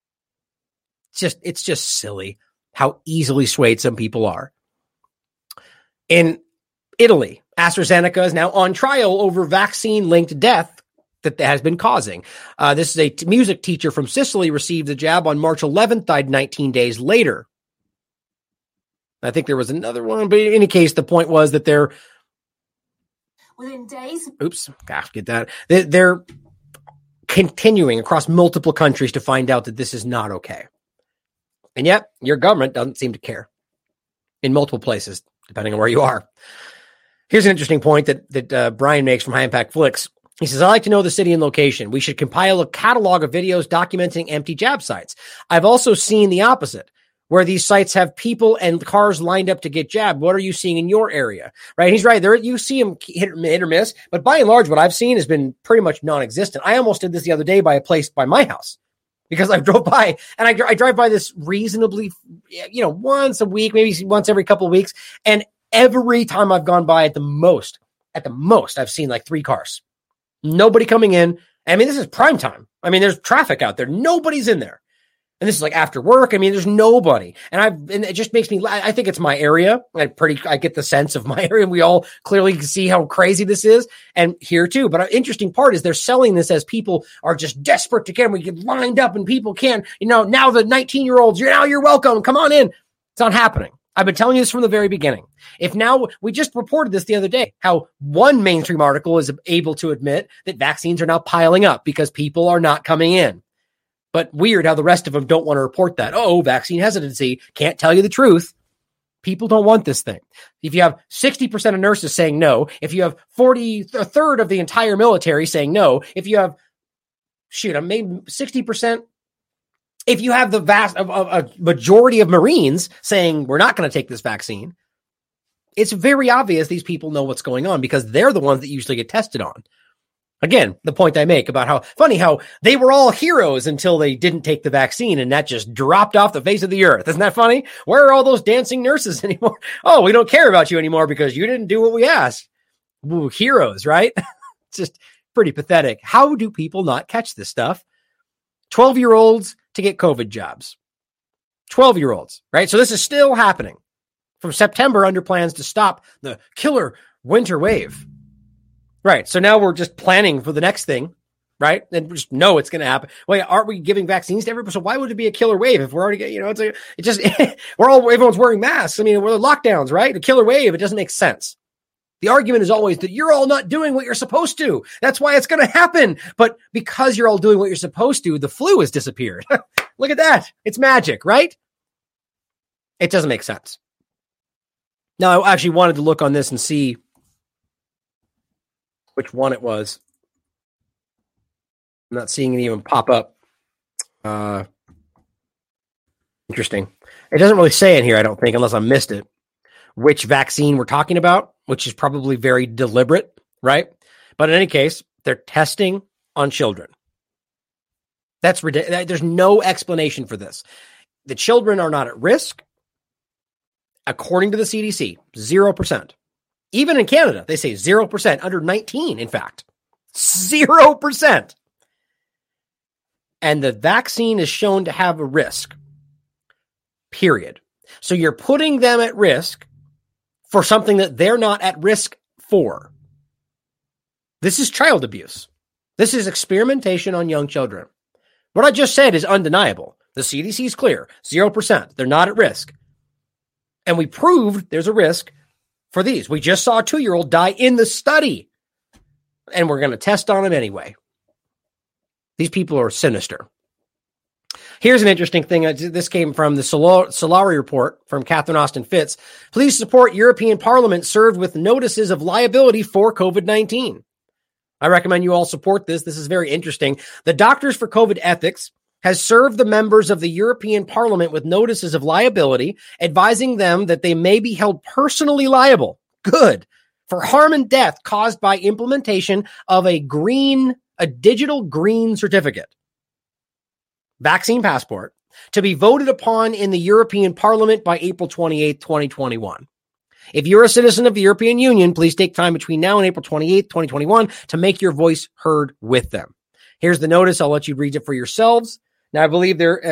It's just silly how easily swayed some people are. In Italy, AstraZeneca is now on trial over vaccine-linked death that has been causing. This is a music teacher from Sicily received the jab on March 11th, died 19 days later. I think there was another one, but in any case, the point was that they're within days. Oops, gosh, get that. They're continuing across multiple countries to find out that this is not okay. And yet, your government doesn't seem to care in multiple places, depending on where you are. Here's an interesting point that Brian makes from High Impact Flicks. He says, I like to know the city and location. We should compile a catalog of videos documenting empty jab sites. I've also seen the opposite, where these sites have people and cars lined up to get jabbed. What are you seeing in your area? Right? He's right. There, you see them hit or miss, but by and large, what I've seen has been pretty much non-existent. I almost did this the other day by a place by my house because I drove by, and I drive by this reasonably, once a week, maybe once every couple of weeks. And every time I've gone by at the most, I've seen like 3 cars. Nobody coming in. I mean, this is prime time. I mean, there's traffic out there. Nobody's in there. And this is like after work. I mean, there's nobody. And it just makes me, I think it's my area. I get the sense of my area. We all clearly see how crazy this is. And here too. But an interesting part is they're selling this as people are just desperate to get them. We get lined up and people can, now the 19-year-olds, you're welcome. Come on in. It's not happening. I've been telling you this from the very beginning. If now, we just reported this the other day, how one mainstream article is able to admit that vaccines are now piling up because people are not coming in. But weird how the rest of them don't want to report that. Oh, vaccine hesitancy. Can't tell you the truth. People don't want this thing. If you have 60% of nurses saying no, if you have a third of the entire military saying no, if you have, 60%, if you have a majority of Marines saying we're not going to take this vaccine, it's very obvious these people know what's going on because they're the ones that usually get tested on. Again, the point I make about how funny how they were all heroes until they didn't take the vaccine and that just dropped off the face of the earth. Isn't that funny? Where are all those dancing nurses anymore? Oh, we don't care about you anymore because you didn't do what we asked. Ooh, heroes, right? It's just pretty pathetic. How do people not catch this stuff? 12-year-olds to get COVID jobs. 12-year-olds, right? So this is still happening. From September, under plans to stop the killer winter wave. Right. So now we're just planning for the next thing, right? And we just know it's going to happen. Wait, aren't we giving vaccines to everybody? So why would it be a killer wave if we're already getting, everyone's wearing masks. I mean, we're lockdowns, right? A killer wave. It doesn't make sense. The argument is always that you're all not doing what you're supposed to. That's why it's going to happen. But because you're all doing what you're supposed to, the flu has disappeared. Look at that. It's magic, right? It doesn't make sense. Now, I actually wanted to look on this and see which one it was. I'm not seeing it even pop up. Interesting. It doesn't really say in here, I don't think, unless I missed it, which vaccine we're talking about, which is probably very deliberate, right? But in any case, they're testing on children. That's ridiculous. There's no explanation for this. The children are not at risk. According to the CDC, 0%. Even in Canada, they say 0%, under 19, in fact. 0%. And the vaccine is shown to have a risk. Period. So you're putting them at risk for something that they're not at risk for. This is child abuse. This is experimentation on young children. What I just said is undeniable. The CDC is clear, 0%. They're not at risk. And we proved there's a risk for these. We just saw a 2-year-old die in the study, and we're going to test on him anyway. These people are sinister. Here's an interesting thing. This came from the Solari report from Catherine Austin Fitts. Please support European Parliament served with notices of liability for COVID-19. I recommend you all support this. This is very interesting. The Doctors for COVID Ethics has served the members of the European Parliament with notices of liability, advising them that they may be held personally liable. Good. For harm and death caused by implementation of a digital green certificate, vaccine passport, to be voted upon in the European Parliament by April 28, 2021. If you're a citizen of the European Union, please take time between now and April 28, 2021 to make your voice heard with them. Here's the notice. I'll let you read it for yourselves. Now, I believe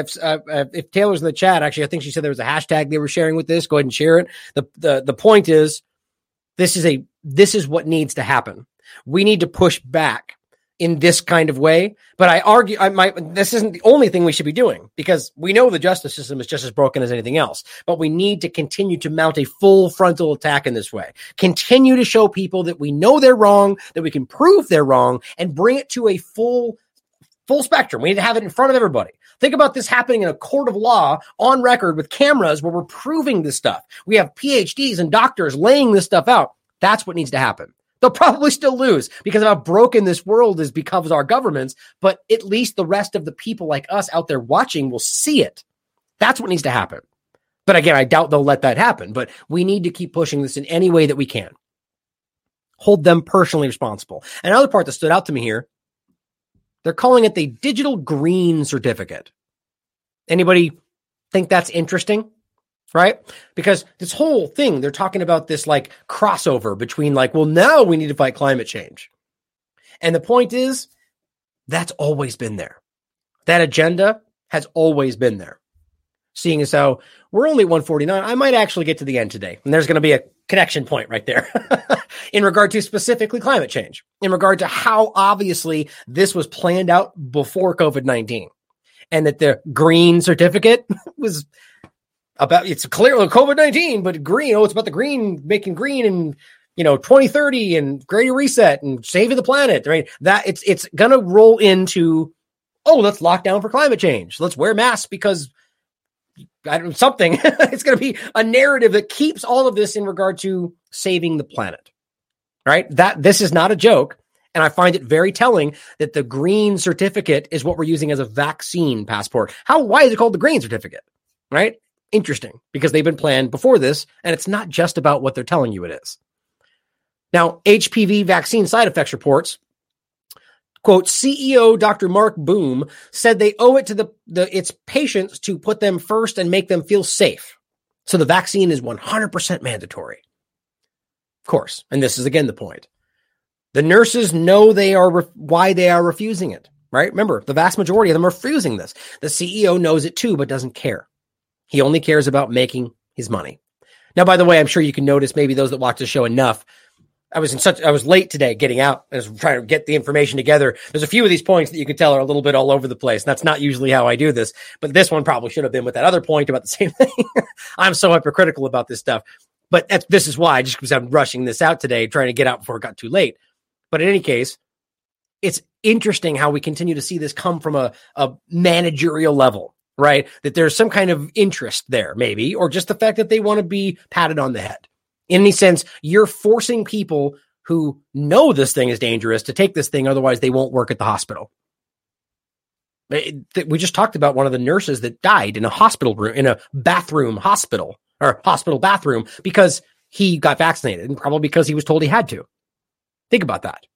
if Taylor's in the chat, actually, I think she said there was a hashtag they were sharing with this. Go ahead and share it. The point is, this is what needs to happen. We need to push back in this kind of way. But I argue, this isn't the only thing we should be doing, because we know the justice system is just as broken as anything else. But we need to continue to mount a full frontal attack in this way. Continue to show people that we know they're wrong, that we can prove they're wrong, and bring it to a full spectrum. We need to have it in front of everybody. Think about this happening in a court of law on record with cameras where we're proving this stuff. We have PhDs and doctors laying this stuff out. That's what needs to happen. They'll probably still lose because of how broken this world is because of our governments, but at least the rest of the people like us out there watching will see it. That's what needs to happen. But again, I doubt they'll let that happen, but we need to keep pushing this in any way that we can. Hold them personally responsible. Another part that stood out to me here, they're calling it the digital green certificate. Anybody think that's interesting? Right? Because this whole thing, they're talking about this like crossover between like, well, now we need to fight climate change. And the point is, that's always been there. That agenda has always been there. Seeing as how we're only 149, I might actually get to the end today. And there's going to be a connection point right there in regard to specifically climate change, in regard to how obviously this was planned out before COVID-19, and that the green certificate was about, it's clearly COVID-19, but green, it's about the green, making green and, 2030 and Great Reset and saving the planet. Right? That it's going to roll into, let's lock down for climate change. Let's wear masks because something. It's going to be a narrative that keeps all of this in regard to saving the planet. Right? That this is not a joke. And I find it very telling that the green certificate is what we're using as a vaccine passport. Why is it called the green certificate? Right? Interesting, because they've been planned before this, and it's not just about what they're telling you it is. Now, HPV vaccine side effects reports, quote, CEO Dr. Mark Boom said they owe it to its patients to put them first and make them feel safe. So the vaccine is 100% mandatory. Of course, and this is again the point. The nurses know why they are refusing it, right? Remember, the vast majority of them are refusing this. The CEO knows it too, but doesn't care. He only cares about making his money. Now, by the way, I'm sure you can notice, maybe those that watch the show enough, I was late today getting out. I was trying to get the information together. There's a few of these points that you can tell are a little bit all over the place. That's not usually how I do this, but this one probably should have been with that other point about the same thing. I'm so hypocritical about this stuff, but this is why, just because I'm rushing this out today, trying to get out before it got too late. But in any case, it's interesting how we continue to see this come from a managerial level. Right? That there's some kind of interest there, maybe, or just the fact that they want to be patted on the head. In any sense, you're forcing people who know this thing is dangerous to take this thing, otherwise they won't work at the hospital. We just talked about one of the nurses that died in a hospital room, in a hospital bathroom, because he got vaccinated, and probably because he was told he had to. Think about that.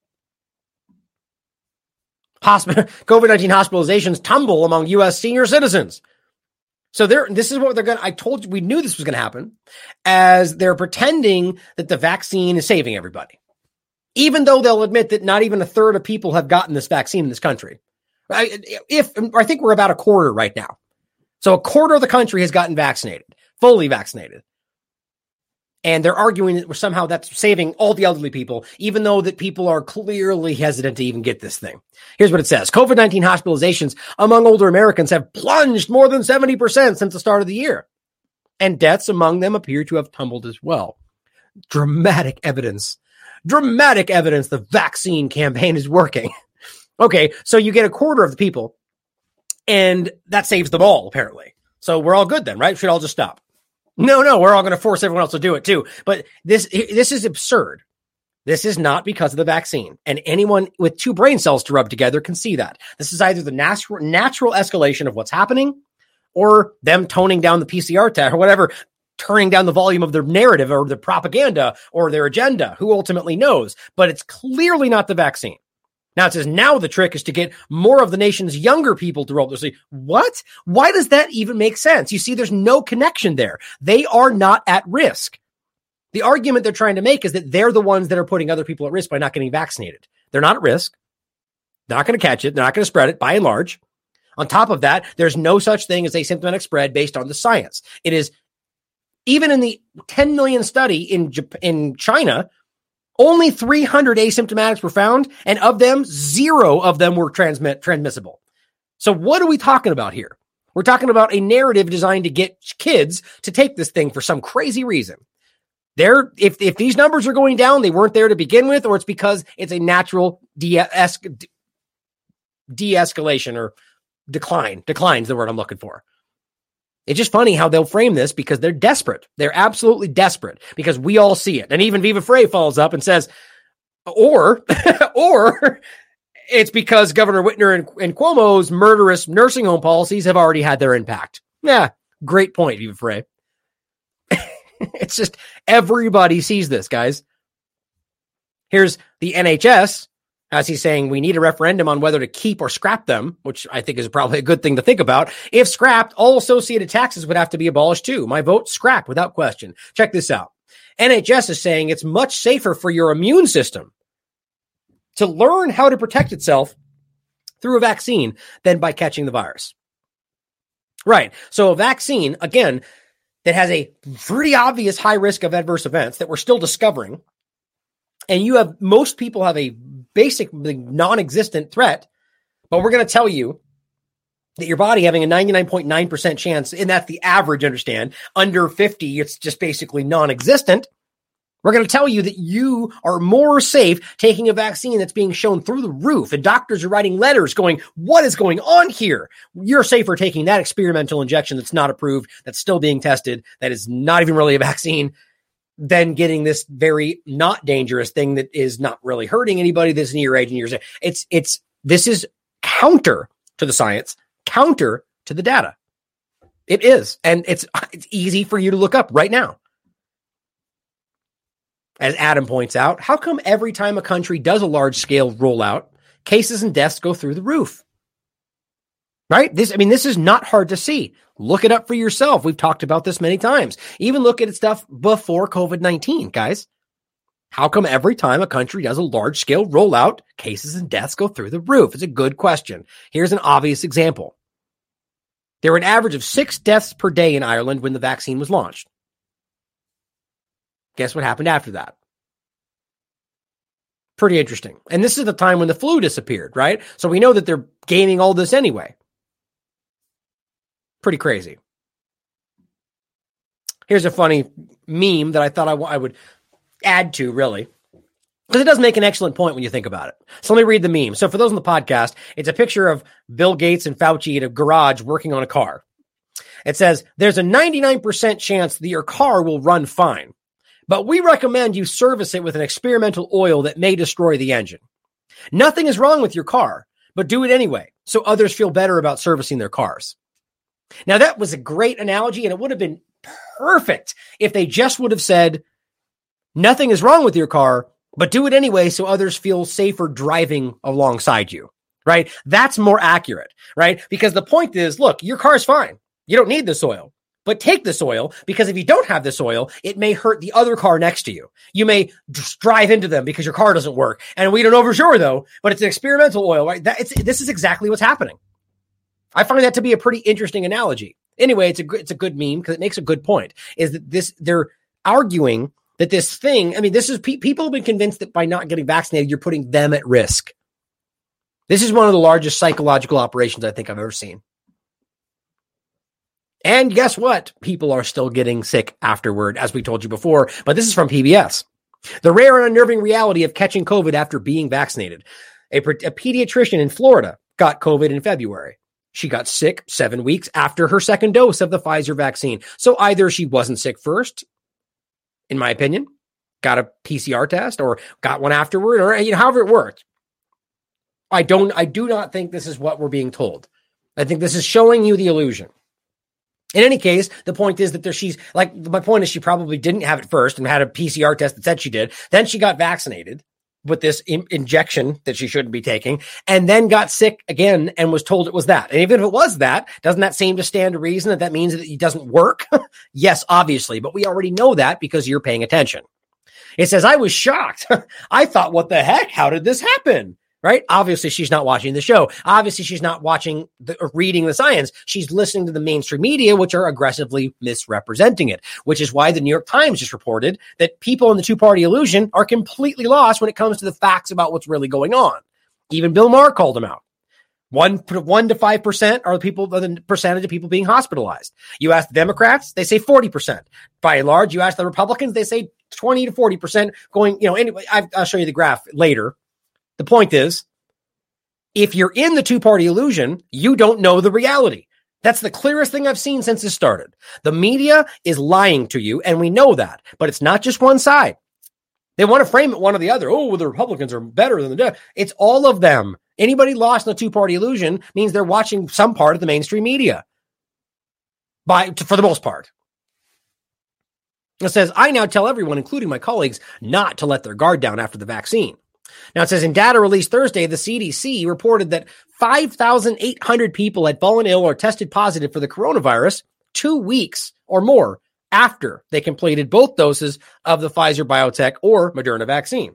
COVID-19 hospitalizations tumble among U.S. senior citizens. So this is what they're going to, I told you, we knew this was going to happen, as they're pretending that the vaccine is saving everybody. Even though they'll admit that not even a third of people have gotten this vaccine in this country. I think we're about a quarter right now. So a quarter of the country has gotten vaccinated, fully vaccinated. And they're arguing that somehow that's saving all the elderly people, even though that people are clearly hesitant to even get this thing. Here's what it says. COVID-19 hospitalizations among older Americans have plunged more than 70% since the start of the year. And deaths among them appear to have tumbled as well. Dramatic evidence the vaccine campaign is working. Okay, so you get a quarter of the people, and that saves them all, apparently. So we're all good then, right? Should all just stop. No, we're all going to force everyone else to do it too. But this is absurd. This is not because of the vaccine. And anyone with two brain cells to rub together can see that. This is either the natural escalation of what's happening or them toning down the PCR test or whatever, turning down the volume of their narrative or their propaganda or their agenda. Who ultimately knows? But it's clearly not the vaccine. Now it says now the trick is to get more of the nation's younger people to roll. They'll say, what? Why does that even make sense? You see, there's no connection there. They are not at risk. The argument they're trying to make is that they're the ones that are putting other people at risk by not getting vaccinated. They're not at risk. They're not going to catch it. They're not going to spread it by and large. On top of that, there's no such thing as asymptomatic spread based on the science. It is even in the 10 million study in China, only 300 asymptomatics were found, and of them, 0 of them were transmissible. So what are we talking about here? We're talking about a narrative designed to get kids to take this thing for some crazy reason. If these numbers are going down, they weren't there to begin with, or it's because it's a natural de-escalation or decline. Decline is the word I'm looking for. It's just funny how they'll frame this because they're desperate. They're absolutely desperate because we all see it. And even Viva Frei follows up and says, or it's because Governor Whitmer and Cuomo's murderous nursing home policies have already had their impact. Yeah, great point, Viva Frei. It's just everybody sees this, guys. Here's the NHS, as he's saying, we need a referendum on whether to keep or scrap them, which I think is probably a good thing to think about. If scrapped, all associated taxes would have to be abolished too. My vote, scrap without question. Check this out. NHS is saying it's much safer for your immune system to learn how to protect itself through a vaccine than by catching the virus. Right. So a vaccine, again, that has a pretty obvious high risk of adverse events that we're still discovering. And most people have a basically non-existent threat, but we're going to tell you that your body having a 99.9% chance, and that's the average, understand, under 50, it's just basically non-existent. We're going to tell you that you are more safe taking a vaccine that's being shown through the roof, and doctors are writing letters going, what is going on here? You're safer taking that experimental injection that's not approved, that's still being tested, that is not even really a vaccine, than getting this very not dangerous thing that is not really hurting anybody that's near your age and years. This is counter to the science, counter to the data. It is. And it's easy for you to look up right now. As Adam points out, how come every time a country does a large scale rollout, cases and deaths go through the roof? Right? This is not hard to see. Look it up for yourself. We've talked about this many times. Even look at stuff before COVID-19, guys. How come every time a country does a large-scale rollout, cases and deaths go through the roof? It's a good question. Here's an obvious example. There were an average of 6 deaths per day in Ireland when the vaccine was launched. Guess what happened after that? Pretty interesting. And this is the time when the flu disappeared, right? So we know that they're gaining all this anyway. Pretty crazy. Here's a funny meme that I thought I would add to, really, because it does make an excellent point when you think about it. So let me read the meme. So for those on the podcast, it's a picture of Bill Gates and Fauci at a garage working on a car. It says, there's a 99% chance that your car will run fine, but we recommend you service it with an experimental oil that may destroy the engine. Nothing is wrong with your car, but do it anyway, so others feel better about servicing their cars. Now, that was a great analogy, and it would have been perfect if they just would have said, nothing is wrong with your car, but do it anyway so others feel safer driving alongside you, right? That's more accurate, right? Because the point is, look, your car's fine. You don't need this oil, but take this oil, because if you don't have this oil, it may hurt the other car next to you. You may just drive into them because your car doesn't work. And we don't know for sure, though, but it's an experimental oil, right? This is exactly what's happening. I find that to be a pretty interesting analogy. Anyway, it's a good meme because it makes a good point. Is that they're arguing that this thing, I mean, this is people have been convinced that by not getting vaccinated, you're putting them at risk. This is one of the largest psychological operations I think I've ever seen. And guess what? People are still getting sick afterward, as we told you before, but this is from PBS. The rare and unnerving reality of catching COVID after being vaccinated. A pediatrician in Florida got COVID in February. She got sick 7 weeks after her second dose of the Pfizer vaccine. So either she wasn't sick first, in my opinion, got a PCR test, or got one afterward, or however it worked. I do not think this is what we're being told. I think this is showing you the illusion. In any case, the point is that she's like, my point is she probably didn't have it first and had a PCR test that said she did. Then she got vaccinated with this injection that she shouldn't be taking, and then got sick again and was told it was that. And even if it was that, doesn't that seem to stand to reason that means that it doesn't work? Yes, obviously, but we already know that because you're paying attention. It says, I was shocked. I thought, what the heck? How did this happen? Right? Obviously, she's not watching the show. Obviously, she's not watching or reading the science. She's listening to the mainstream media, which are aggressively misrepresenting it, which is why the New York Times just reported that people in the two-party illusion are completely lost when it comes to the facts about what's really going on. Even Bill Maher called them out. 1 to 5% are the percentage of people being hospitalized. You ask the Democrats, they say 40%. By and large, you ask the Republicans, they say 20 to 40% going, anyway, I'll show you the graph later. The point is, if you're in the two-party illusion, you don't know the reality. That's the clearest thing I've seen since this started. The media is lying to you, and we know that. But it's not just one side. They want to frame it one or the other. Oh, well, the Republicans are better than the... It's all of them. Anybody lost in the two-party illusion means they're watching some part of the mainstream media. For the most part. It says, I now tell everyone, including my colleagues, not to let their guard down after the vaccine. Now, it says in data released Thursday, the CDC reported that 5,800 people had fallen ill or tested positive for the coronavirus 2 weeks or more after they completed both doses of the Pfizer BioNTech or Moderna vaccine.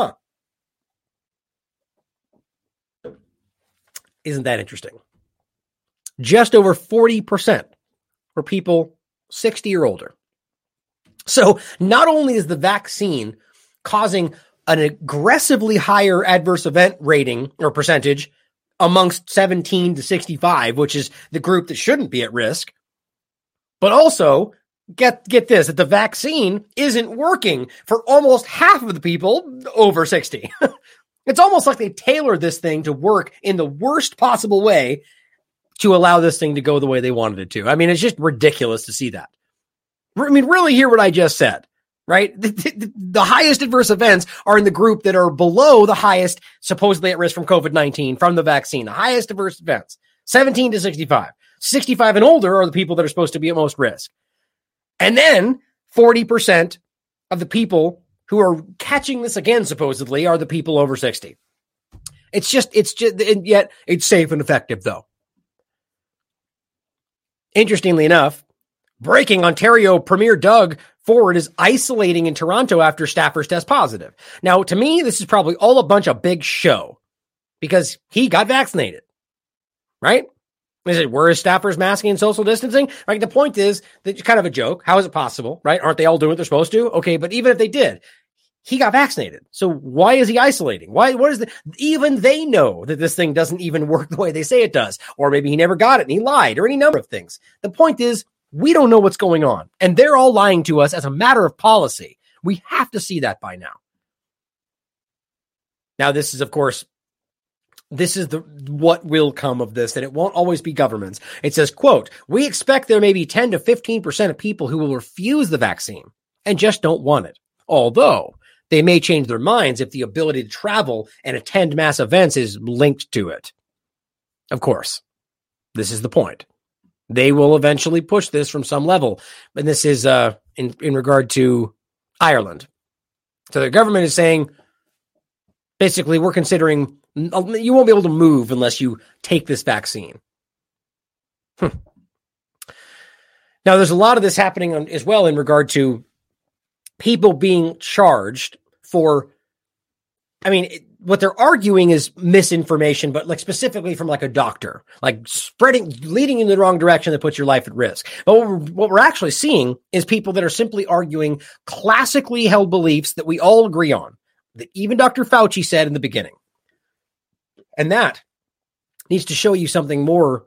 Isn't that interesting? Just over 40% were people 60 or older. So not only is the vaccine causing an aggressively higher adverse event rating or percentage amongst 17 to 65, which is the group that shouldn't be at risk. But also, get this, that the vaccine isn't working for almost half of the people over 60. It's almost like they tailored this thing to work in the worst possible way to allow this thing to go the way they wanted it to. I mean, it's just ridiculous to see that. I mean, really hear what I just said. Right? The highest adverse events are in the group that are below the highest supposedly at risk from COVID-19 from the vaccine. The highest adverse events, 17 to 65. 65 and older are the people that are supposed to be at most risk. And then 40% of the people who are catching this again, supposedly, are the people over 60. It's just, and yet it's safe and effective, though. Interestingly enough, breaking, Ontario Premier Doug Ford is isolating in Toronto after staffers test positive. Now, to me, this is probably all a bunch of big show because he got vaccinated, right? Is it, were his staffers masking and social distancing? Right. The point is that it's kind of a joke. How is it possible? Right. Aren't they all doing what they're supposed to? Okay. But even if they did, he got vaccinated. So why is he isolating? Even they know that this thing doesn't even work the way they say it does. Or maybe he never got it and he lied, or any number of things. The point is, we don't know what's going on, and they're all lying to us as a matter of policy. We have to see that by now. Now, this is, of course, what will come of this, and it won't always be governments. It says, quote, we expect there may be 10 to 15% of people who will refuse the vaccine and just don't want it. Although they may change their minds if the ability to travel and attend mass events is linked to it. Of course, this is the point. They will eventually push this from some level. And this is in regard to Ireland. So the government is saying, basically, we're considering you won't be able to move unless you take this vaccine. Now, there's a lot of this happening as well in regard to people being charged for I mean, what they're arguing is misinformation, but like specifically from like a doctor, like leading in the wrong direction that puts your life at risk. But what we're actually seeing is people that are simply arguing classically held beliefs that we all agree on, that even Dr. Fauci said in the beginning. And that needs to show you something more.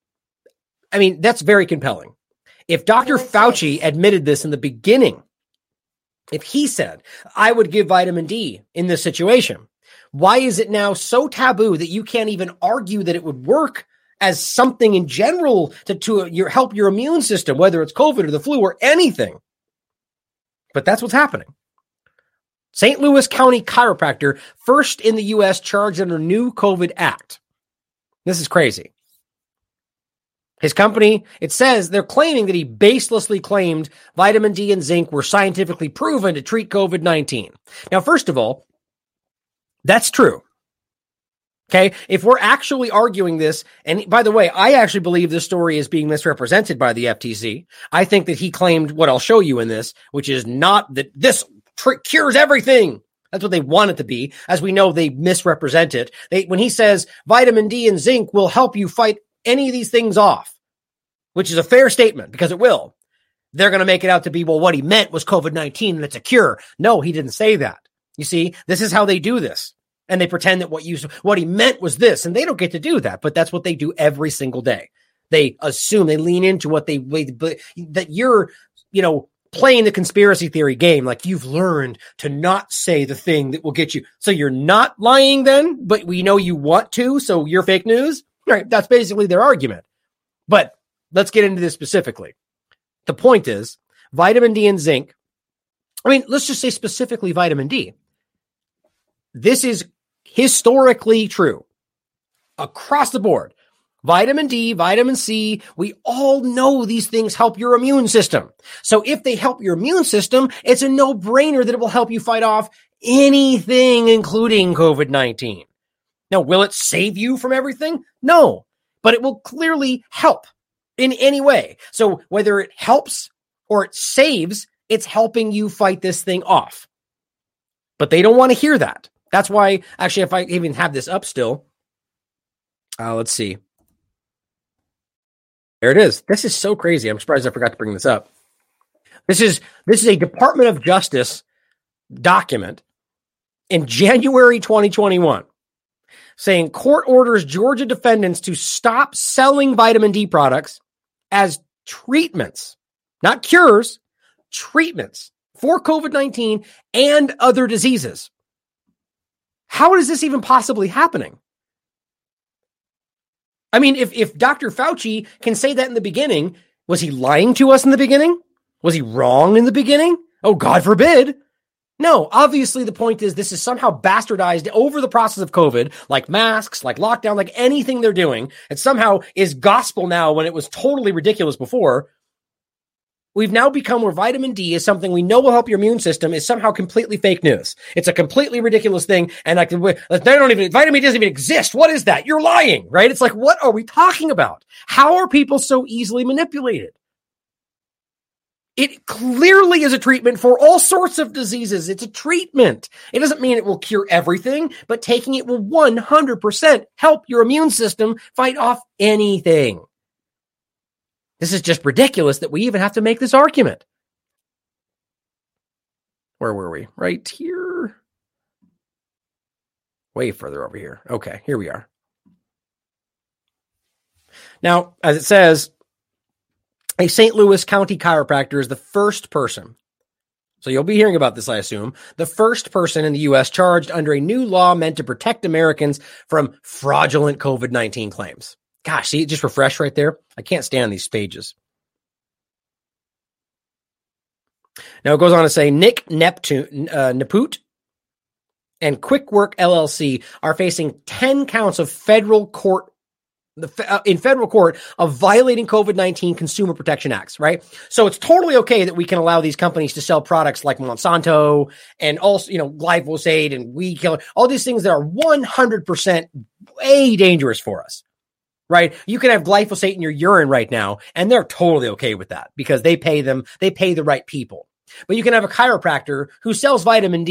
I mean, that's very compelling. If Dr. Fauci admitted this in the beginning, if he said, I would give vitamin D in this situation, why is it now so taboo that you can't even argue that it would work as something in general to help your immune system, whether it's COVID or the flu or anything? But that's what's happening. St. Louis County chiropractor, first in the U.S. charged under new COVID act. This is crazy. His company, it says they're claiming that he baselessly claimed vitamin D and zinc were scientifically proven to treat COVID-19. Now, first of all, that's true. Okay. If we're actually arguing this, and by the way, I actually believe this story is being misrepresented by the FTC. I think that he claimed what I'll show you in this, which is not that this cures everything. That's what they want it to be. As we know, they misrepresent it. When he says vitamin D and zinc will help you fight any of these things off, which is a fair statement because it will, they're going to make it out to be, well, what he meant was COVID-19 and it's a cure. No, he didn't say that. You see, this is how they do this. And they pretend that what he meant was this, and they don't get to do that, but that's what they do every single day. They assume, they lean into what that you're, playing the conspiracy theory game. Like you've learned to not say the thing that will get you. So you're not lying then, but we know you want to. So you're fake news. Right. That's basically their argument. But let's get into this specifically. The point is vitamin D and zinc. I mean, let's just say specifically vitamin D. This is historically true across the board. Vitamin D, vitamin C, we all know these things help your immune system. So if they help your immune system, it's a no-brainer that it will help you fight off anything, including COVID-19. Now, will it save you from everything? No, but it will clearly help in any way. So whether it helps or it saves, it's helping you fight this thing off. But they don't want to hear that. That's why, actually, if I even have this up still, let's see. There it is. This is so crazy. I'm surprised I forgot to bring this up. This is a Department of Justice document in January 2021 saying court orders Georgia defendants to stop selling vitamin D products as treatments, not cures, treatments for COVID-19 and other diseases. How is this even possibly happening? I mean, if Dr. Fauci can say that in the beginning, was he lying to us in the beginning? Was he wrong in the beginning? Oh, God forbid. No, obviously the point is this is somehow bastardized over the process of COVID, like masks, like lockdown, like anything they're doing. It somehow is gospel now when it was totally ridiculous before. We've now become where vitamin D is something we know will help your immune system is somehow completely fake news. It's a completely ridiculous thing. And like, vitamin D doesn't even exist. What is that? You're lying, right? It's like, what are we talking about? How are people so easily manipulated? It clearly is a treatment for all sorts of diseases. It's a treatment. It doesn't mean it will cure everything, but taking it will 100% help your immune system fight off anything. This is just ridiculous that we even have to make this argument. Where were we? Right here. Way further over here. Okay, here we are. Now, as it says, a St. Louis County chiropractor is the first person. So you'll be hearing about this, I assume. The first person in the U.S. charged under a new law meant to protect Americans from fraudulent COVID-19 claims. Gosh, see, it just refreshed right there. I can't stand these pages. Now it goes on to say Nick Neput and Quickwork LLC are facing 10 counts of federal court of violating COVID-19 Consumer Protection Acts, right? So it's totally okay that we can allow these companies to sell products like Monsanto and also, glyphosate and weed killer, all these things that are 100% way dangerous for us. Right? You can have glyphosate in your urine right now, and they're totally okay with that because they pay the right people. But you can have a chiropractor who sells vitamin D,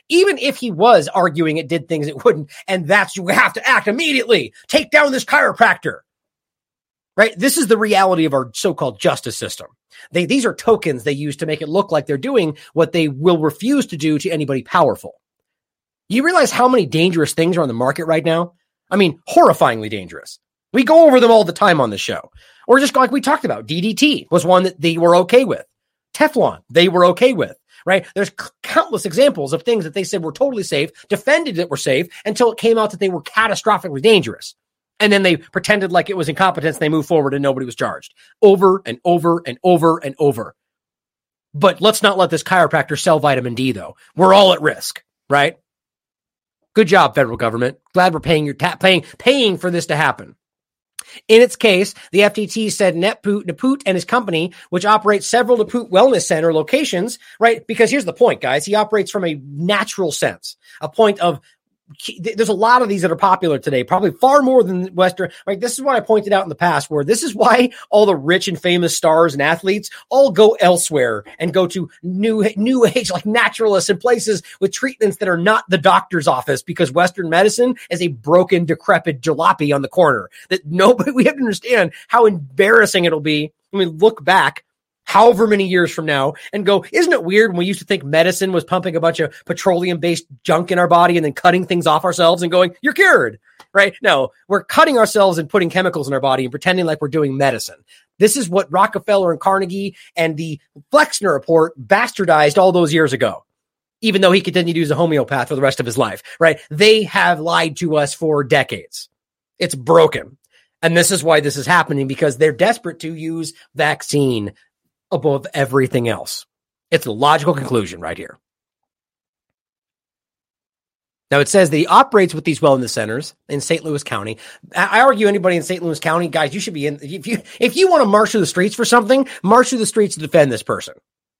Even if he was arguing it did things it wouldn't, and that's, you have to act immediately, take down this chiropractor, right? This is the reality of our so-called justice system. These are tokens they use to make it look like they're doing what they will refuse to do to anybody powerful. You realize how many dangerous things are on the market right now? I mean, horrifyingly dangerous. We go over them all the time on the show. Or just like we talked about, DDT was one that they were okay with. Teflon, they were okay with, right? There's countless examples of things that they said were totally safe, defended that were safe, until it came out that they were catastrophically dangerous. And then they pretended like it was incompetence, and they moved forward and nobody was charged. Over and over and over and over. But let's not let this chiropractor sell vitamin D, though. We're all at risk, right? Good job, federal government. Glad we're paying for this to happen. In its case, the FTC said Naput and his company, which operates several Naput Wellness Center locations, right? Because here's the point, guys. He operates from a natural sense, a point of, there's a lot of these that are popular today, probably far more than Western. Right? This is what I pointed out in the past, where this is why all the rich and famous stars and athletes all go elsewhere and go to new age, like naturalists and places with treatments that are not the doctor's office, because Western medicine is a broken, decrepit jalopy on the corner that nobody, we have to understand how embarrassing it'll be when we look back however many years from now and go, isn't it weird when we used to think medicine was pumping a bunch of petroleum-based junk in our body and then cutting things off ourselves and going, you're cured, right? No, we're cutting ourselves and putting chemicals in our body and pretending like we're doing medicine. This is what Rockefeller and Carnegie and the Flexner Report bastardized all those years ago, even though he continued to use a homeopath for the rest of his life, right? They have lied to us for decades. It's broken. And this is why this is happening, because they're desperate to use vaccine above everything else. It's a logical conclusion right here. Now, it says that he operates with these wellness centers in St. Louis County. I argue anybody in St. Louis County, guys, you should be in. If you want to march through the streets for something, march through the streets to defend this person.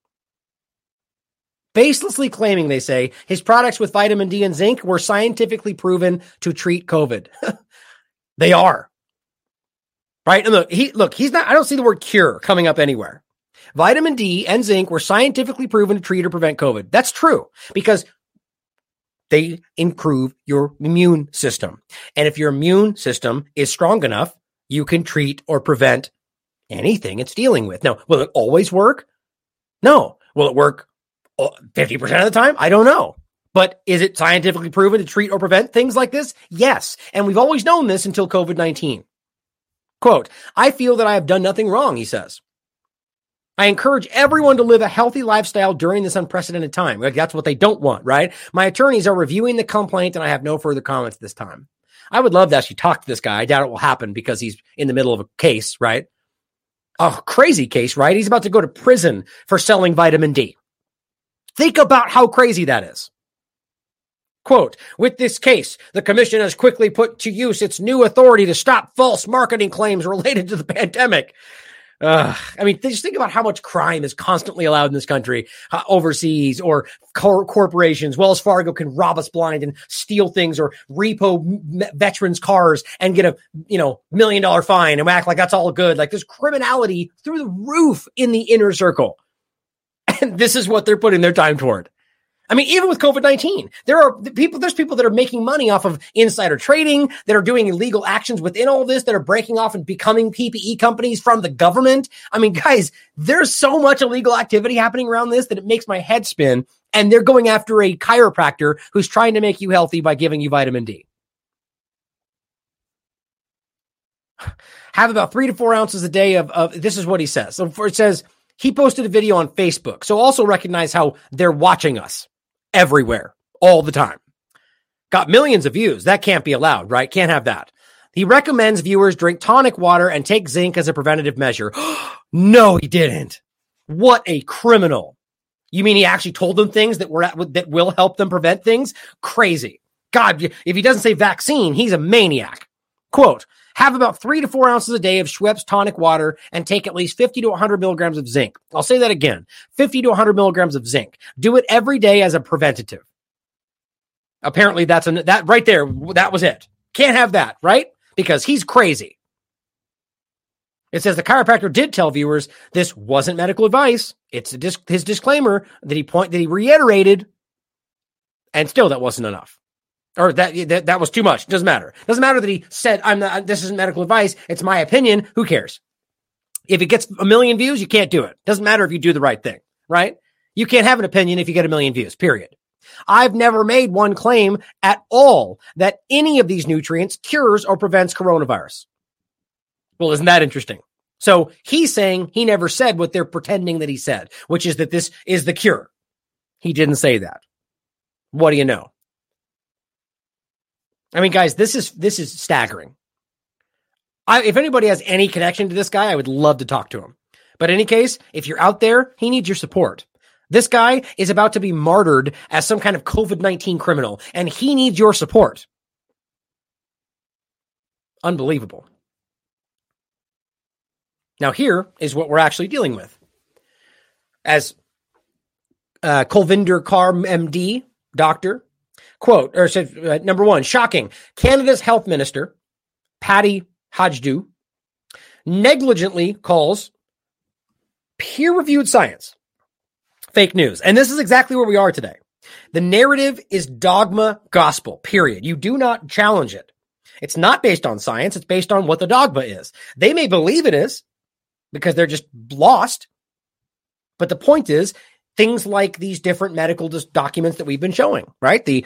Baselessly claiming, they say, his products with vitamin D and zinc were scientifically proven to treat COVID. They are. Right? And look, he's not, I don't see the word cure coming up anywhere. Vitamin D and zinc were scientifically proven to treat or prevent COVID. That's true, because they improve your immune system. And if your immune system is strong enough, you can treat or prevent anything it's dealing with. Now, will it always work? No. Will it work 50% of the time? I don't know. But is it scientifically proven to treat or prevent things like this? Yes. And we've always known this until COVID-19. Quote, I feel that I have done nothing wrong, he says. I encourage everyone to live a healthy lifestyle during this unprecedented time. Like, that's what they don't want, right? My attorneys are reviewing the complaint, and I have no further comments this time. I would love to actually talk to this guy. I doubt it will happen because he's in the middle of a case, right? A crazy case, right? He's about to go to prison for selling vitamin D. Think about how crazy that is. Quote, with this case, the commission has quickly put to use its new authority to stop false marketing claims related to the pandemic. I mean, just think about how much crime is constantly allowed in this country, overseas, or corporations. Wells Fargo can rob us blind and steal things, or repo veterans' cars and get a $1 million fine and act like that's all good. Like, there's criminality through the roof in the inner circle. And this is what they're putting their time toward. I mean, even with COVID-19, there's people that are making money off of insider trading, that are doing illegal actions within all this, that are breaking off and becoming PPE companies from the government. I mean, guys, there's so much illegal activity happening around this that it makes my head spin. And they're going after a chiropractor who's trying to make you healthy by giving you vitamin D. Have about 3 to 4 ounces a day of this is what he says. So it says he posted a video on Facebook. So also recognize how they're watching us everywhere, all the time. Got millions of views. That can't be allowed, right? Can't have that. He recommends viewers drink tonic water and take zinc as a preventative measure. No, he didn't. What a criminal. You mean he actually told them things that will help them prevent things? Crazy. God, if he doesn't say vaccine, he's a maniac. Quote, have about 3 to 4 ounces a day of Schweppes tonic water and take at least 50 to 100 milligrams of zinc. I'll say that again, 50 to 100 milligrams of zinc. Do it every day as a preventative. Apparently that right there, that was it. Can't have that, right? Because he's crazy. It says the chiropractor did tell viewers this wasn't medical advice. It's his disclaimer that he reiterated And still that wasn't enough. Or that was too much. Doesn't matter. Doesn't matter that he said, this isn't medical advice. It's my opinion. Who cares? If it gets 1 million views, you can't do it. Doesn't matter if you do the right thing, right? You can't have an opinion if you get 1 million views, period. I've never made one claim at all that any of these nutrients cures or prevents coronavirus. Well, isn't that interesting? So he's saying he never said what they're pretending that he said, which is that this is the cure. He didn't say that. What do you know? I mean, guys, this is staggering. If anybody has any connection to this guy, I would love to talk to him. But in any case, if you're out there, he needs your support. This guy is about to be martyred as some kind of COVID-19 criminal, and he needs your support. Unbelievable. Now, here is what we're actually dealing with. As Kulvinder Kaur, MD, doctor, quote, or said, number one, shocking. Canada's health minister, Patty Hajdu, negligently calls peer-reviewed science fake news. And this is exactly where we are today. The narrative is dogma gospel, period. You do not challenge it. It's not based on science. It's based on what the dogma is. They may believe it is because they're just lost. But the point is, things like these different medical documents that we've been showing, right? The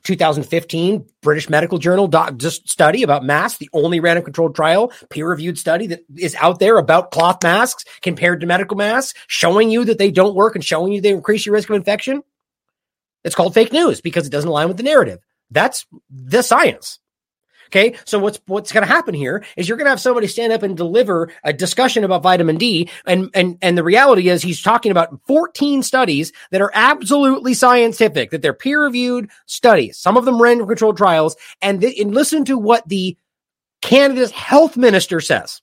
2015 British Medical Journal study about masks, the only random controlled trial, peer-reviewed study that is out there about cloth masks compared to medical masks, showing you that they don't work and showing you they increase your risk of infection. It's called fake news because it doesn't align with the narrative. That's the science. Okay, so what's going to happen here is you're going to have somebody stand up and deliver a discussion about vitamin D, and the reality is he's talking about 14 studies that are absolutely scientific, that they're peer-reviewed studies, some of them random-controlled trials, and listen to what the Canada's health minister says.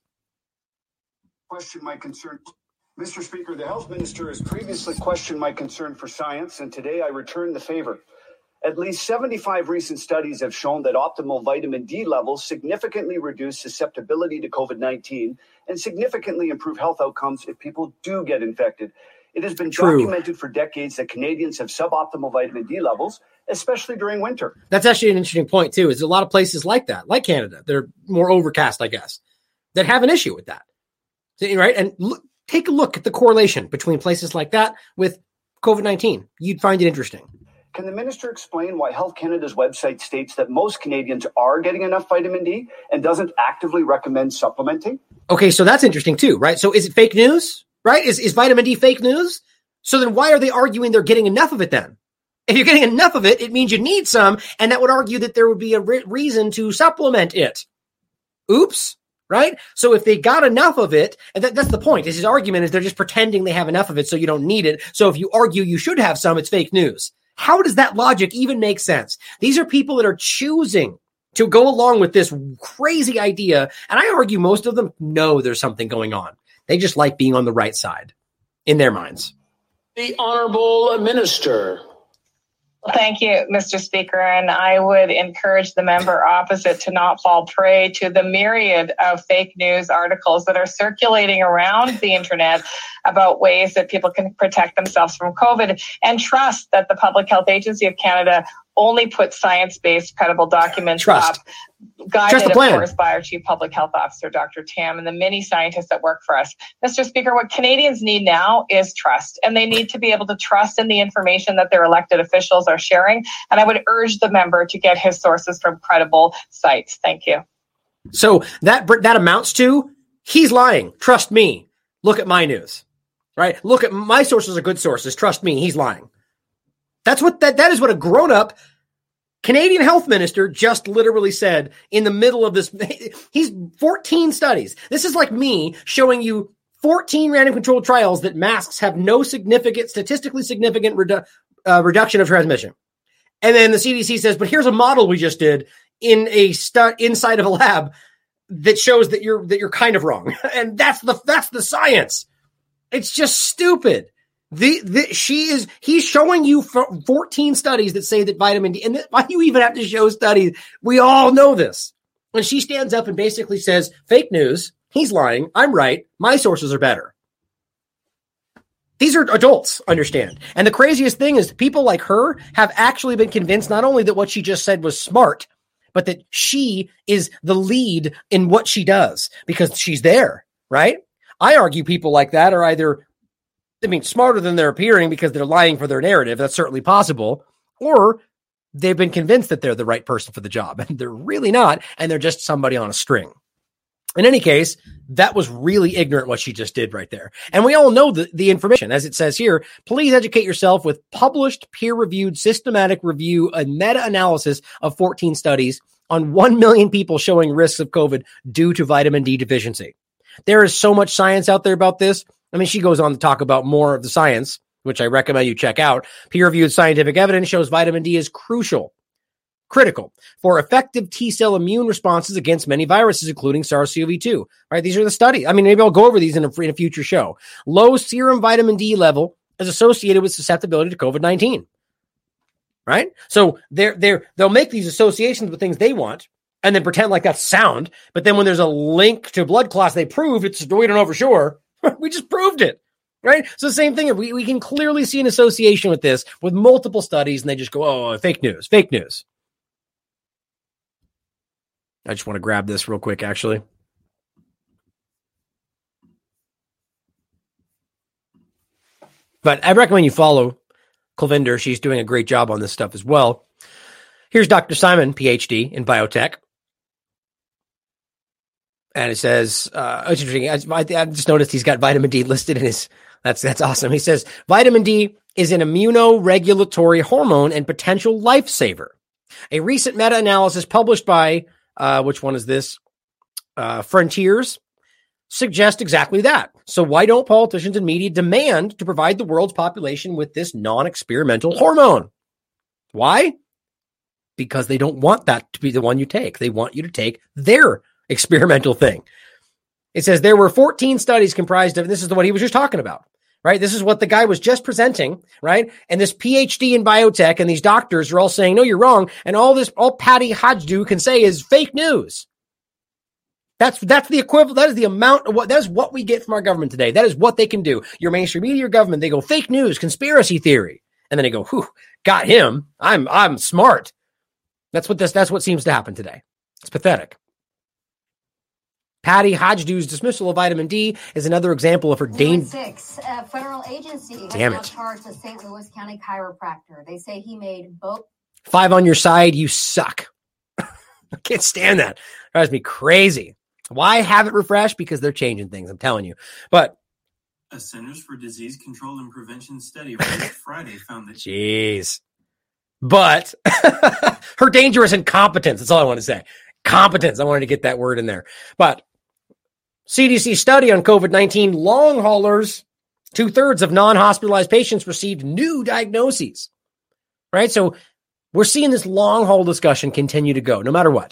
Question my concern. Mr. Speaker, the health minister has previously questioned my concern for science, and today I return the favor. At least 75 recent studies have shown that optimal vitamin D levels significantly reduce susceptibility to COVID-19 and significantly improve health outcomes if people do get infected. It has been documented for decades that Canadians have suboptimal vitamin D levels, especially during winter. That's actually an interesting point, too. There's a lot of places like that, like Canada. They're more overcast, I guess, that have an issue with that. Right? And take a look at the correlation between places like that with COVID-19. You'd find it interesting. Can the minister explain why Health Canada's website states that most Canadians are getting enough vitamin D and doesn't actively recommend supplementing? Okay, so that's interesting too, right? So is it fake news, right? Is vitamin D fake news? So then why are they arguing they're getting enough of it then? If you're getting enough of it, it means you need some, and that would argue that there would be a reason to supplement it. Oops, right? So if they got enough of it, and that's the point, is his argument is they're just pretending they have enough of it so you don't need it. So if you argue you should have some, it's fake news. How does that logic even make sense? These are people that are choosing to go along with this crazy idea. And I argue most of them know there's something going on. They just like being on the right side in their minds. The Honorable Minister. Thank you, Mr. Speaker, and I would encourage the member opposite to not fall prey to the myriad of fake news articles that are circulating around the internet about ways that people can protect themselves from COVID, and trust that the Public Health Agency of Canada only puts science-based credible documents up, guided, of course, by our Chief Public Health Officer, Dr. Tam, and the many scientists that work for us. Mr. Speaker, what Canadians need now is trust, and they need to be able to trust in the information that their elected officials are sharing. And I would urge the member to get his sources from credible sites. Thank you. So that amounts to, he's lying. Trust me. Look at my news, right? Look at my sources are good sources. Trust me. He's lying. That is what a grown-up Canadian health minister just literally said in the middle of this. He's 14 studies. This is like me showing you 14 random controlled trials that masks have no statistically significant reduction of transmission. And then the CDC says, but here's a model we just did in inside of a lab that shows that you're kind of wrong. And that's the science. It's just stupid. He's showing you 14 studies that say that vitamin D, and why do you even have to show studies? We all know this. When she stands up and basically says, fake news, he's lying, I'm right, my sources are better. These are adults, understand. And the craziest thing is people like her have actually been convinced not only that what she just said was smart, but that she is the lead in what she does because she's there, right? I argue people like that are either, smarter than they're appearing because they're lying for their narrative. That's certainly possible. Or they've been convinced that they're the right person for the job and they're really not. And they're just somebody on a string. In any case, that was really ignorant what she just did right there. And we all know the information. As it says here, please educate yourself with published, peer-reviewed, systematic review and meta-analysis of 14 studies on 1 million people showing risks of COVID due to vitamin D deficiency. There is so much science out there about this. She goes on to talk about more of the science, which I recommend you check out. Peer-reviewed scientific evidence shows vitamin D is critical for effective T-cell immune responses against many viruses, including SARS-CoV-2. Right? These are the studies. Maybe I'll go over these in a future show. Low serum vitamin D level is associated with susceptibility to COVID-19. Right? So they'll make these associations with things they want and then pretend like that's sound. But then when there's a link to blood clots, they prove we don't know for sure. We just proved it. Right? So the same thing. We can clearly see an association with this with multiple studies and they just go, oh, fake news. I just want to grab this real quick, actually. But I recommend you follow Kulvinder. She's doing a great job on this stuff as well. Here's Dr. Simon, PhD in biotech. And it says, it's interesting. I just noticed he's got vitamin D listed in his, that's awesome. He says, vitamin D is an immunoregulatory hormone and potential lifesaver. A recent meta-analysis published by which one is this? Frontiers suggest exactly that. So why don't politicians and media demand to provide the world's population with this non-experimental hormone? Why? Because they don't want that to be the one you take. They want you to take their experimental thing. It says there were 14 studies comprised of, this is what he was just talking about, right? This is what the guy was just presenting, right? And this PhD in biotech and these doctors are all saying, no, you're wrong. And all Patty Hajdu can say is fake news. That's the equivalent. That is the amount of that is what we get from our government today. That is what they can do. Your mainstream media, your government, they go fake news, conspiracy theory. And then they go, whew, got him. I'm smart. That's what seems to happen today. It's pathetic. Patty Hajdu's dismissal of vitamin D is another example of her danger. A federal agency has now charged a St. Louis County chiropractor. They say he made both. 5 on your side, you suck. I can't stand that. It drives me crazy. Why have it refreshed? Because they're changing things, I'm telling you. But a Centers for Disease Control and Prevention study released Friday found that. Jeez. But her dangerous incompetence. That's all I want to say. Competence. I wanted to get that word in there. But CDC study on COVID-19 long haulers, 2/3 of non-hospitalized patients received new diagnoses, right? So we're seeing this long haul discussion continue to go no matter what.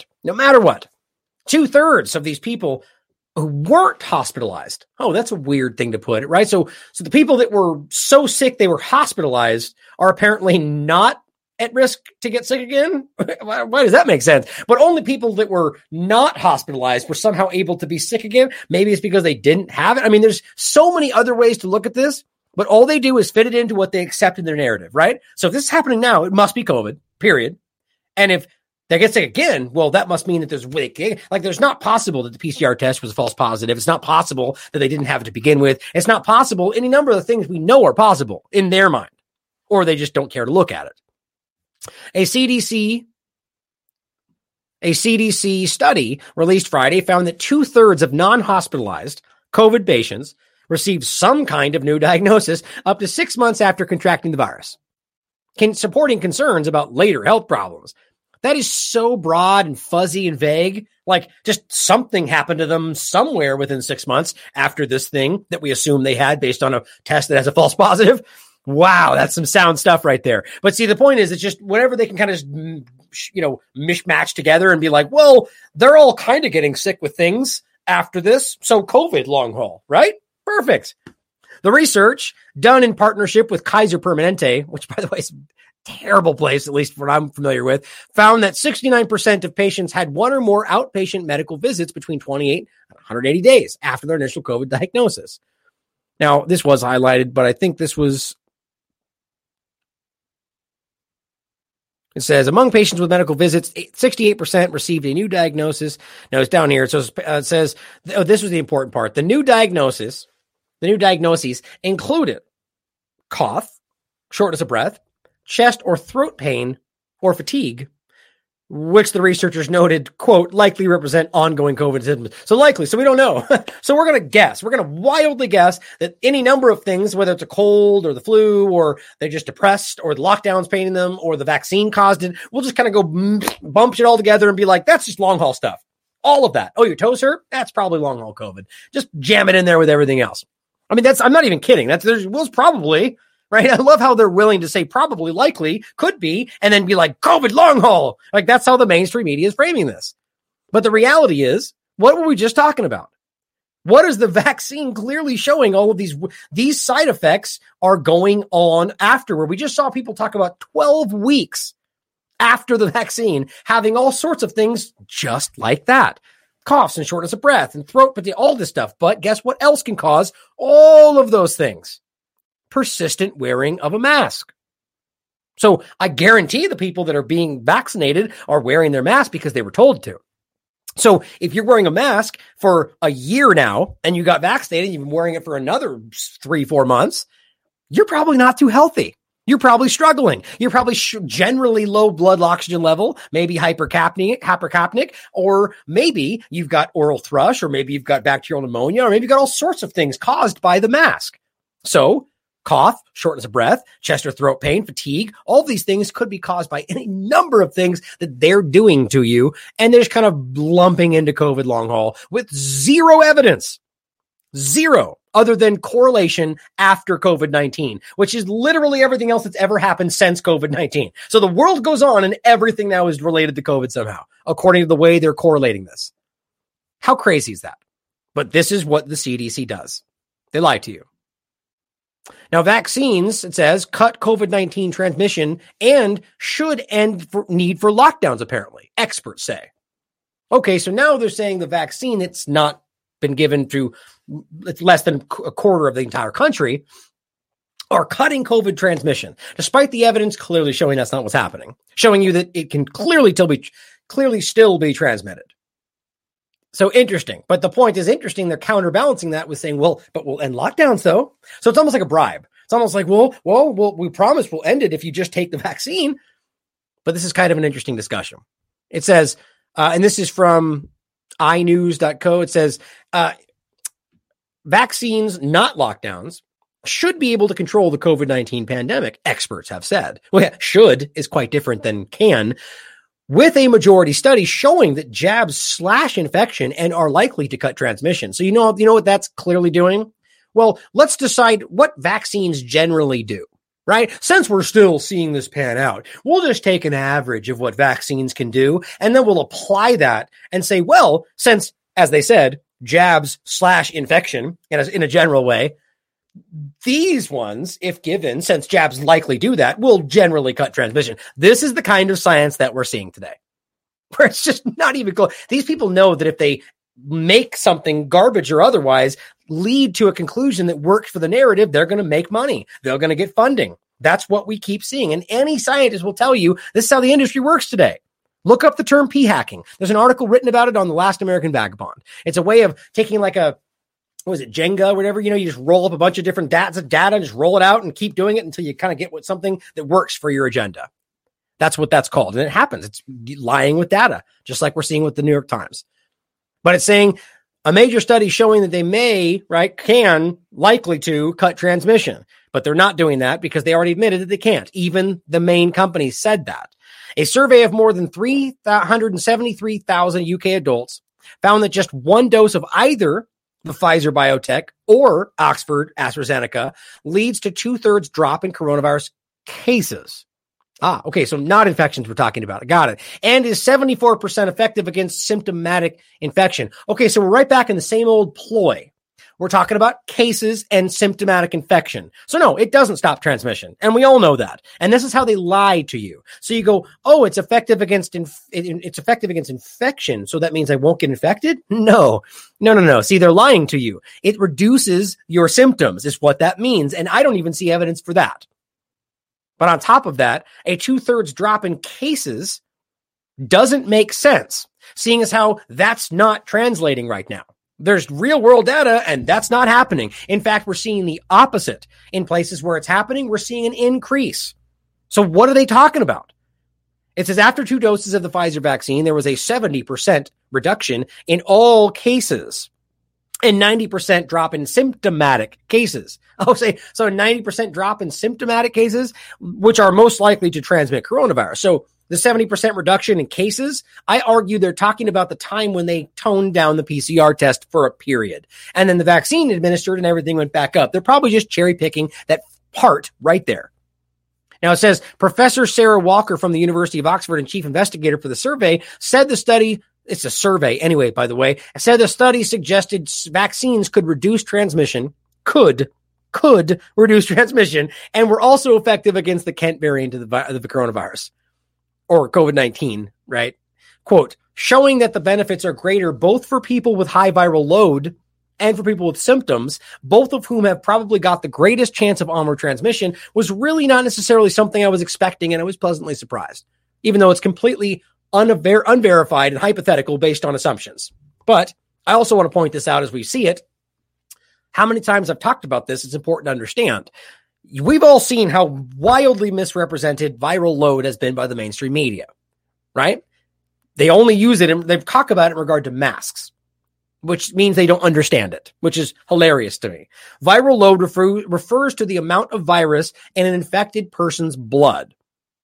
2/3 of these people who weren't hospitalized. Oh, that's a weird thing to put it, right? So the people that were so sick they were hospitalized are apparently not at risk to get sick again? Why does that make sense? But only people that were not hospitalized were somehow able to be sick again. Maybe it's because they didn't have it. There's so many other ways to look at this, but all they do is fit it into what they accept in their narrative, right? So if this is happening now, it must be COVID, period. And if they get sick again, well, that must mean that there's not possible that the PCR test was a false positive. It's not possible that they didn't have it to begin with. It's not possible. Any number of the things we know are possible in their mind, or they just don't care to look at it. A CDC study released Friday found that 2/3 of non-hospitalized COVID patients received some kind of new diagnosis up to 6 months after contracting the virus, supporting concerns about later health problems. That is so broad and fuzzy and vague. Like just something happened to them somewhere within 6 months after this thing that we assume they had based on a test that has a false positive. Wow, that's some sound stuff right there. But see, the point is, it's just whatever they can kind of, mishmatch together and be like, well, they're all kind of getting sick with things after this. So COVID long haul, right? Perfect. The research done in partnership with Kaiser Permanente, which by the way is a terrible place, at least what I'm familiar with, found that 69% of patients had one or more outpatient medical visits between 28 and 180 days after their initial COVID diagnosis. Now, this was highlighted, but I think this was... It says, among patients with medical visits, 68% received a new diagnosis. Now, it's down here. So it says, oh, this was the important part. The new diagnoses included cough, shortness of breath, chest or throat pain, or fatigue, which the researchers noted, quote, likely represent ongoing COVID symptoms. So likely, so we don't know. So we're going to guess. We're going to wildly guess that any number of things, whether it's a cold or the flu, or they're just depressed, or the lockdown's paining them, or the vaccine caused it, we'll just kind of go bump it all together and be like, that's just long haul stuff. All of that. Oh, your toes hurt? That's probably long haul COVID. Just jam it in there with everything else. I mean, I'm not even kidding. There's probably... Right? I love how they're willing to say probably, likely, could be, and then be like, COVID long haul. Like, that's how the mainstream media is framing this. But the reality is, what were we just talking about? What is the vaccine clearly showing? All of these side effects are going on afterward. We just saw people talk about 12 weeks after the vaccine having all sorts of things just like that. Coughs and shortness of breath and throat, but all this stuff. But guess what else can cause all of those things? Persistent wearing of a mask. So I guarantee the people that are being vaccinated are wearing their mask because they were told to. So if you're wearing a mask for a year now and you got vaccinated, you've been wearing it for another 3-4 months, you're probably not too healthy. You're probably struggling. You're probably generally low blood oxygen level, maybe hypercapnic, or maybe you've got oral thrush, or maybe you've got bacterial pneumonia, or maybe you've got all sorts of things caused by the mask. So cough, shortness of breath, chest or throat pain, fatigue, all these things could be caused by any number of things that they're doing to you. And they're just kind of lumping into COVID long haul with zero evidence. Zero, other than correlation after COVID-19, which is literally everything else that's ever happened since COVID-19. So the world goes on and everything now is related to COVID somehow, according to the way they're correlating this. How crazy is that? But this is what the CDC does. They lie to you. Now, vaccines, it says, cut COVID-19 transmission and should end need for lockdowns, apparently, experts say. Okay, so now they're saying the vaccine, it's not been given to it's less than a quarter of the entire country, are cutting COVID transmission, despite the evidence clearly showing that's not what's happening, showing you that it can clearly still be transmitted. So interesting. But the point is interesting. They're counterbalancing that with saying, well, but we'll end lockdowns though. So it's almost like a bribe. It's almost like, well, we promise we'll end it if you just take the vaccine. But this is kind of an interesting discussion. It says, and this is from inews.co. It says, vaccines, not lockdowns, should be able to control the COVID-19 pandemic, experts have said. Well, yeah, should is quite different than can, with a majority study showing that jabs slash infection and are likely to cut transmission. So you know what that's clearly doing? Well, let's decide what vaccines generally do, right? Since we're still seeing this pan out, we'll just take an average of what vaccines can do, and then we'll apply that and say, well, since, as they said, jabs slash infection in a general way, these ones, if given, since jabs likely do that, will generally cut transmission. This is the kind of science that we're seeing today, where it's just not even close. These people know that if they make something garbage or otherwise lead to a conclusion that works for the narrative, they're going to make money. They're going to get funding. That's what we keep seeing. And any scientist will tell you this is how the industry works today. Look up the term p-hacking. There's an article written about it on The Last American Vagabond. It's a way of taking like a, what was it, Jenga or whatever, you just roll up a bunch of different data, just roll it out and keep doing it until you kind of get something that works for your agenda. That's what that's called. And it happens. It's lying with data, just like we're seeing with the New York Times. But it's saying a major study showing that they can likely to cut transmission, but they're not doing that because they already admitted that they can't. Even the main companies said that. A survey of more than 373,000 UK adults found that just one dose of either the Pfizer BioNTech or Oxford AstraZeneca leads to 2/3 drop in coronavirus cases. Okay. So not infections we're talking about. Got it. And is 74% effective against symptomatic infection. Okay. So we're right back in the same old ploy We're talking about cases and symptomatic infection. So no, it doesn't stop transmission. And we all know that. And this is how they lie to you. So you go, oh, it's effective against infection. So that means I won't get infected? No. See, they're lying to you. It reduces your symptoms is what that means. And I don't even see evidence for that. But on top of that, a 2/3 drop in cases doesn't make sense, seeing as how that's not translating right now. There's real world data and that's not happening. In fact, we're seeing the opposite. In places where it's happening, we're seeing an increase. So what are they talking about? It says after 2 doses of the Pfizer vaccine, there was a 70% reduction in all cases and 90% drop in symptomatic cases. So a 90% drop in symptomatic cases, which are most likely to transmit coronavirus. So the 70% reduction in cases, I argue they're talking about the time when they toned down the PCR test for a period. And then the vaccine administered and everything went back up. They're probably just cherry picking that part right there. Now it says Professor Sarah Walker from the University of Oxford and chief investigator for the survey said the study, it's a survey anyway, by the way, said the study suggested vaccines could reduce transmission, could reduce transmission, and were also effective against the Kent variant of the coronavirus. Or COVID-19, right? Quote, showing that the benefits are greater both for people with high viral load and for people with symptoms, both of whom have probably got the greatest chance of onward transmission, was really not necessarily something I was expecting, and I was pleasantly surprised, even though it's completely unverified and hypothetical based on assumptions. But I also want to point this out as we see it. How many times I've talked about this, it's important to understand. We've all seen how wildly misrepresented viral load has been by the mainstream media, right? They only use it, and they talk about it in regard to masks, which means they don't understand it, which is hilarious to me. Viral load refers to the amount of virus in an infected person's blood,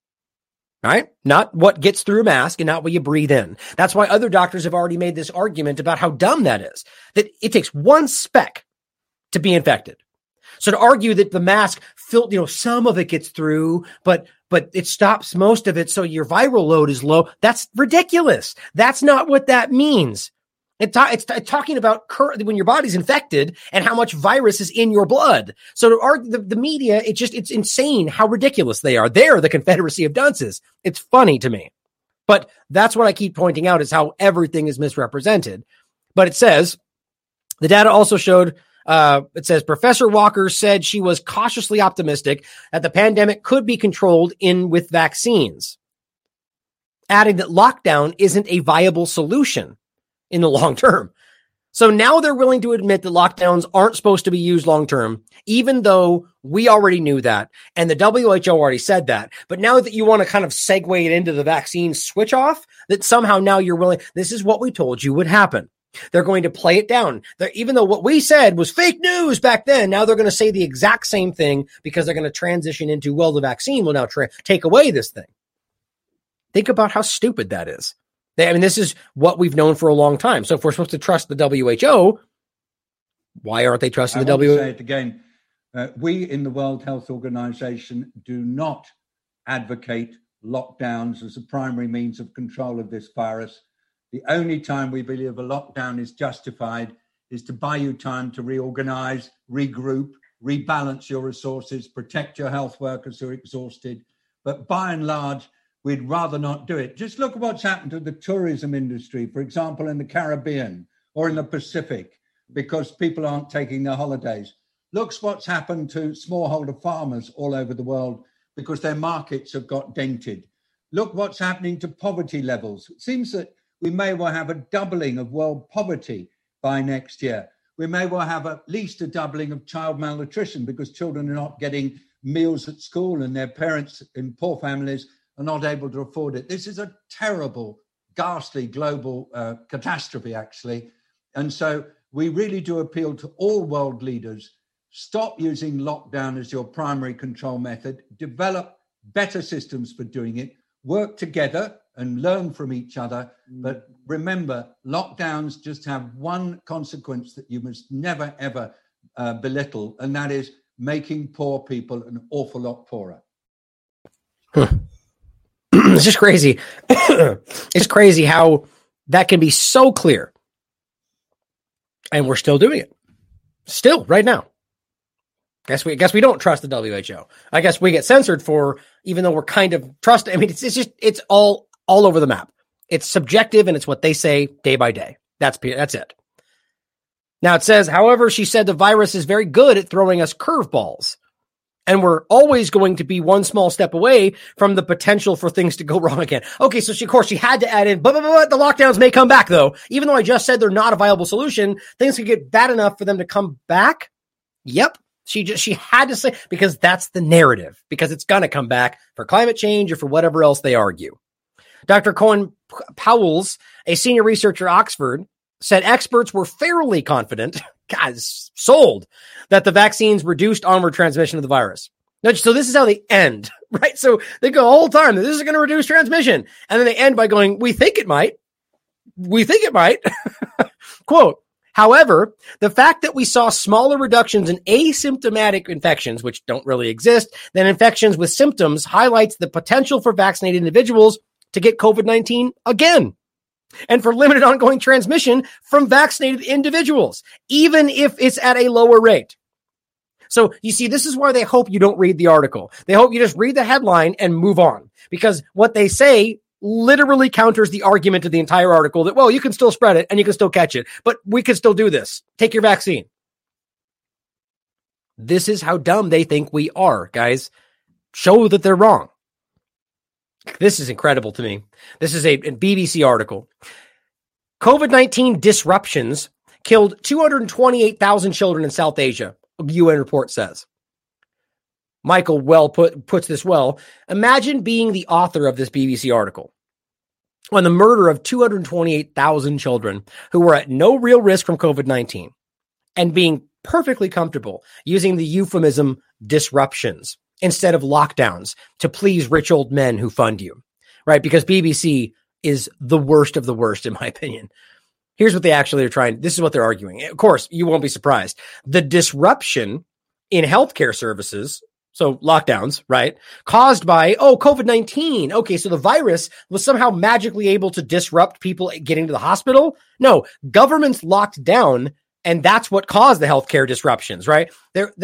right? Not what gets through a mask and not what you breathe in. That's why other doctors have already made this argument about how dumb that is, that it takes one speck to be infected. So to argue that the mask, some of it gets through, but it stops most of it, so your viral load is low, that's ridiculous. That's not what that means. It's talking about when your body's infected and how much virus is in your blood. So to argue the media, it's insane how ridiculous they are. They're the Confederacy of dunces. It's funny to me. But that's what I keep pointing out is how everything is misrepresented. But it says, the data also showed, it says Professor Walker said she was cautiously optimistic that the pandemic could be controlled with vaccines, adding that lockdown isn't a viable solution in the long term. So now they're willing to admit that lockdowns aren't supposed to be used long term, even though we already knew that. And the WHO already said that. But now that you want to kind of segue it into the vaccine switch off, that somehow now you're willing, this is what we told you would happen. They're going to play it down. Even though what we said was fake news back then, now they're going to say the exact same thing because they're going to transition into, well, the vaccine will now take away this thing. Think about how stupid that is. This is what we've known for a long time. So if we're supposed to trust the WHO, why aren't they trusting the WHO? I say it again. We in the World Health Organization do not advocate lockdowns as a primary means of control of this virus. The only time we believe a lockdown is justified is to buy you time to reorganize, regroup, rebalance your resources, protect your health workers who are exhausted. But by and large, we'd rather not do it. Just look at what's happened to the tourism industry, for example, in the Caribbean or in the Pacific, because people aren't taking their holidays. Look what's happened to smallholder farmers all over the world because their markets have got dented. Look what's happening to poverty levels. It seems that we may well have a doubling of world poverty by next year. We may well have at least a doubling of child malnutrition because children are not getting meals at school and their parents in poor families are not able to afford it. This is a terrible, ghastly global catastrophe, actually. And so we really do appeal to all world leaders. Stop using lockdown as your primary control method. Develop better systems for doing it. Work together and learn from each other. But remember, lockdowns just have one consequence that you must never, ever belittle, and that is making poor people an awful lot poorer. It's just crazy. It's crazy how that can be so clear. And we're still doing it. Still, right now. Guess we don't trust the WHO. I guess we get censored for, even though we're kind of trusting. I mean, it's all over the map. It's subjective and it's what they say day by day. That's it. Now it says, however, she said the virus is very good at throwing us curveballs. And we're always going to be one small step away from the potential for things to go wrong again. Okay, so of course she had to add in, but the lockdowns may come back though. Even though I just said they're not a viable solution, things could get bad enough for them to come back. Yep. She had to say, because that's the narrative, because it's going to come back for climate change or for whatever else they argue. Dr. Cohen Powles, a senior researcher at Oxford, said experts were fairly confident, sold, that the vaccines reduced onward transmission of the virus. So this is how they end, right? So they go the whole time, this is going to reduce transmission. And then they end by going, we think it might. Quote, however, the fact that we saw smaller reductions in asymptomatic infections, which don't really exist, than infections with symptoms highlights the potential for vaccinated individuals to get COVID-19 again, and for limited ongoing transmission from vaccinated individuals, even if it's at a lower rate. So you see, this is why they hope you don't read the article. They hope you just read the headline and move on, because what they say literally counters the argument of the entire article that, well, you can still spread it and you can still catch it, but we can still do this. Take your vaccine. This is how dumb they think we are, guys. Show that they're wrong. This is incredible to me. This is a BBC article. COVID-19 disruptions killed 228,000 children in South Asia, a UN report says. Michael puts this well. Imagine being the author of this BBC article on the murder of 228,000 children who were at no real risk from COVID-19 and being perfectly comfortable using the euphemism disruptions instead of lockdowns to please rich old men who fund you, right? Because BBC is the worst of the worst, in my opinion. Here's what they actually are trying. This is what they're arguing. Of course, you won't be surprised. The disruption in healthcare services, so lockdowns, right, caused by, COVID-19. Okay, so the virus was somehow magically able to disrupt people getting to the hospital? No, governments locked down, and that's what caused the healthcare disruptions, right?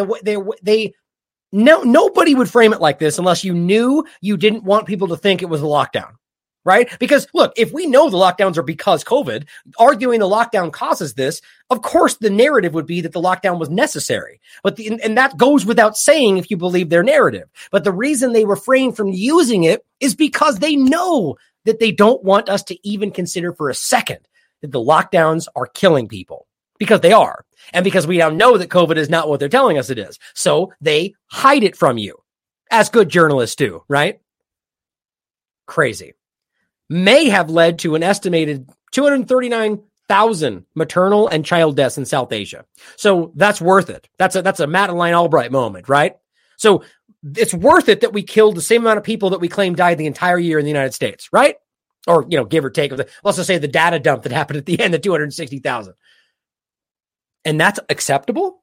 Nobody would frame it like this unless you knew you didn't want people to think it was a lockdown, right? Because look, if we know the lockdowns are because COVID, arguing the lockdown causes this, of course the narrative would be that the lockdown was necessary. And that goes without saying if you believe their narrative. But the reason they refrain from using it is because they know that they don't want us to even consider for a second that the lockdowns are killing people. Because they are. And because we now know that COVID is not what they're telling us it is. So they hide it from you, as good journalists do, right? Crazy. May have led to an estimated 239,000 maternal and child deaths in South Asia. So that's worth it. That's a Madeleine Albright moment, right? So it's worth it that we killed the same amount of people that we claim died the entire year in the United States, right? Or, give or take. Let's just say the data dump that happened at the end, the 260,000. And that's acceptable?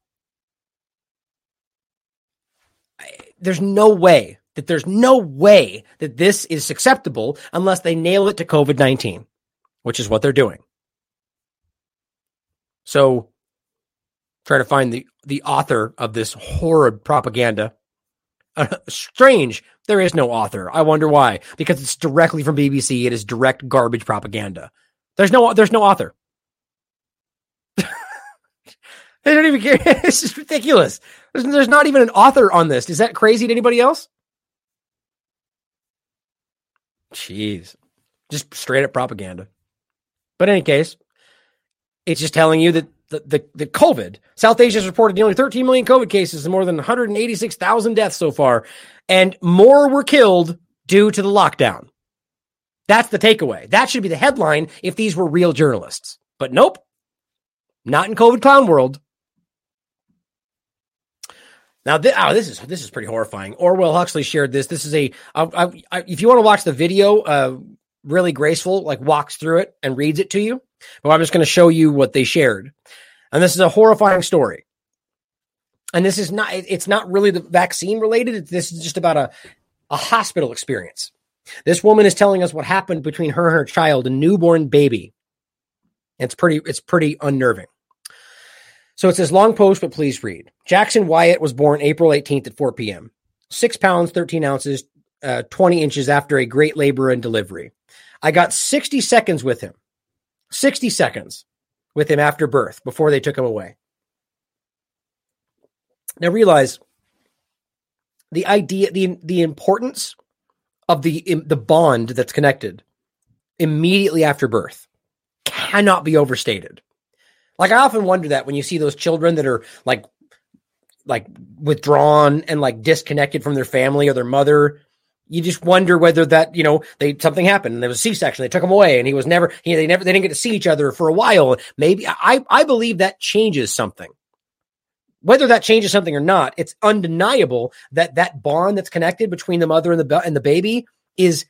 There's no way that this is acceptable unless they nail it to COVID-19, which is what they're doing. So try to find the author of this horrid propaganda. Strange. There is no author. I wonder why. Because it's directly from BBC. It is direct garbage propaganda. There's no author. They don't even care. It's just ridiculous. There's not even an author on this. Is that crazy to anybody else? Jeez. Just straight up propaganda. But in any case, it's just telling you that the COVID, South Asia has reported nearly 13 million COVID cases and more than 186,000 deaths so far. And more were killed due to the lockdown. That's the takeaway. That should be the headline if these were real journalists. But nope. Not in COVID clown world. Now, this is pretty horrifying. Orwell Huxley shared this. This is if you want to watch the video, really graceful, like walks through it and reads it to you. But I'm just going to show you what they shared. And this is a horrifying story. And this is it's not really the vaccine related. This is just about a hospital experience. This woman is telling us what happened between her and her child, a newborn baby. It's pretty unnerving. So it says long post, but please read. Jackson Wyatt was born April 18th at 4 p.m. 6 pounds, 13 ounces, 20 inches after a great labor and delivery. I got 60 seconds with him. 60 seconds with him after birth before they took him away. Now realize the idea, the importance of the bond that's connected immediately after birth cannot be overstated. Like, I often wonder that when you see those children that are like withdrawn and like disconnected from their family or their mother, you just wonder whether that, something happened and there was a C-section. They took him away and they didn't get to see each other for a while. Maybe I believe that changes something. Whether that changes something or not, it's undeniable that bond that's connected between the mother and the baby is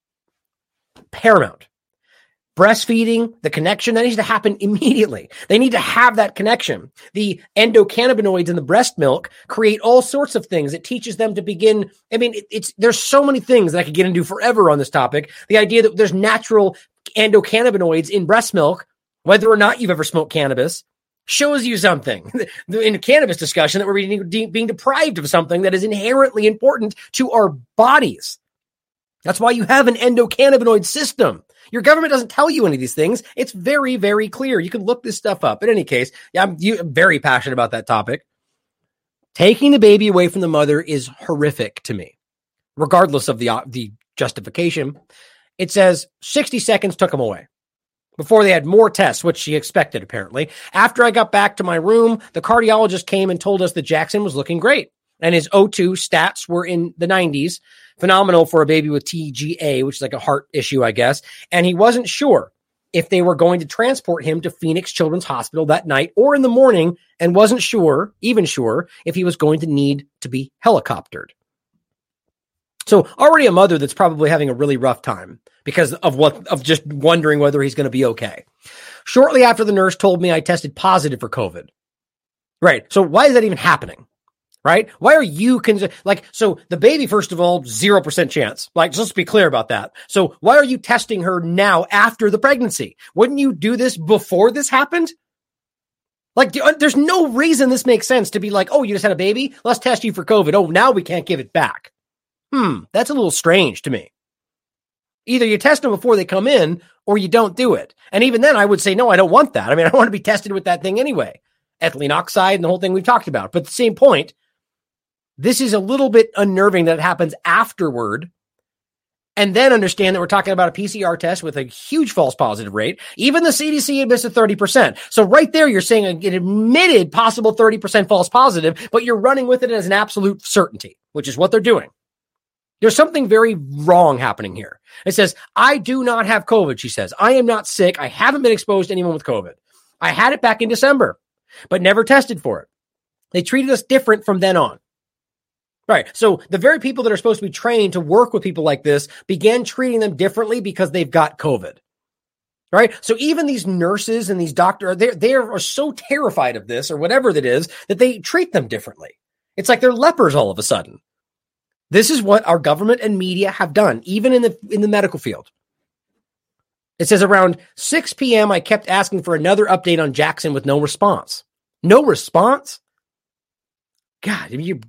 paramount. Breastfeeding, the connection, that needs to happen immediately. They need to have that connection. The endocannabinoids in the breast milk create all sorts of things. It teaches them to begin. I mean, there's so many things that I could get into forever on this topic. The idea that there's natural endocannabinoids in breast milk, whether or not you've ever smoked cannabis, shows you something in the cannabis discussion that we're being deprived of something that is inherently important to our bodies. That's why you have an endocannabinoid system. Your government doesn't tell you any of these things. It's very, very clear. You can look this stuff up. In any case, I'm very passionate about that topic. Taking the baby away from the mother is horrific to me, regardless of the justification. It says 60 seconds took him away before they had more tests, which she expected, apparently. After I got back to my room, the cardiologist came and told us that Jackson was looking great, and his O2 stats were in the 90s. Phenomenal for a baby with TGA, which is like a heart issue, I guess. And he wasn't sure if they were going to transport him to Phoenix Children's Hospital that night or in the morning, and wasn't sure if he was going to need to be helicoptered. So already a mother that's probably having a really rough time because of just wondering whether he's going to be okay. Shortly after the nurse told me I tested positive for COVID. Right. So why is that even happening? Right? Why are you so the baby, first of all, 0% chance. Like, let's be clear about that. So why are you testing her now after the pregnancy? Wouldn't you do this before this happened? Like, there's no reason this makes sense to be like, oh, you just had a baby? Let's test you for COVID. Oh, now we can't give it back. That's a little strange to me. Either you test them before they come in or you don't do it. And even then I would say, no, I don't want that. I mean, I want to be tested with that thing anyway. Ethylene oxide and the whole thing we've talked about. But at the same point, this is a little bit unnerving that it happens afterward, and then understand that we're talking about a PCR test with a huge false positive rate. Even the CDC admits to 30%. So right there, you're saying an admitted possible 30% false positive, but you're running with it as an absolute certainty, which is what they're doing. There's something very wrong happening here. It says, I do not have COVID, she says. I am not sick. I haven't been exposed to anyone with COVID. I had it back in December, but never tested for it. They treated us different from then on. Right. So the very people that are supposed to be trained to work with people like this began treating them differently because they've got COVID. Right. So even these nurses and these doctors, they are so terrified of this or whatever that is that they treat them differently. It's like they're lepers all of a sudden. This is what our government and media have done, even in the medical field. It says around 6 p.m., I kept asking for another update on Jackson with no response. No response? God, I mean, you're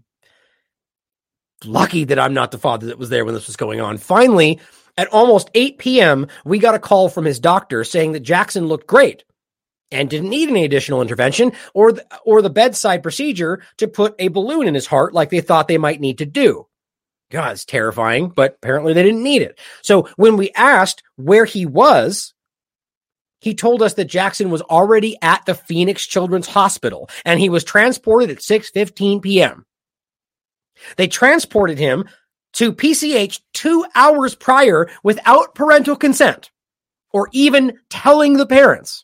lucky that I'm not the father that was there when this was going on. Finally, at almost 8 p.m., we got a call from his doctor saying that Jackson looked great and didn't need any additional intervention or the bedside procedure to put a balloon in his heart like they thought they might need to do. God, it's terrifying, but apparently they didn't need it. So when we asked where he was, he told us that Jackson was already at the Phoenix Children's Hospital and he was transported at 6:15 p.m. They transported him to PCH 2 hours prior without parental consent or even telling the parents.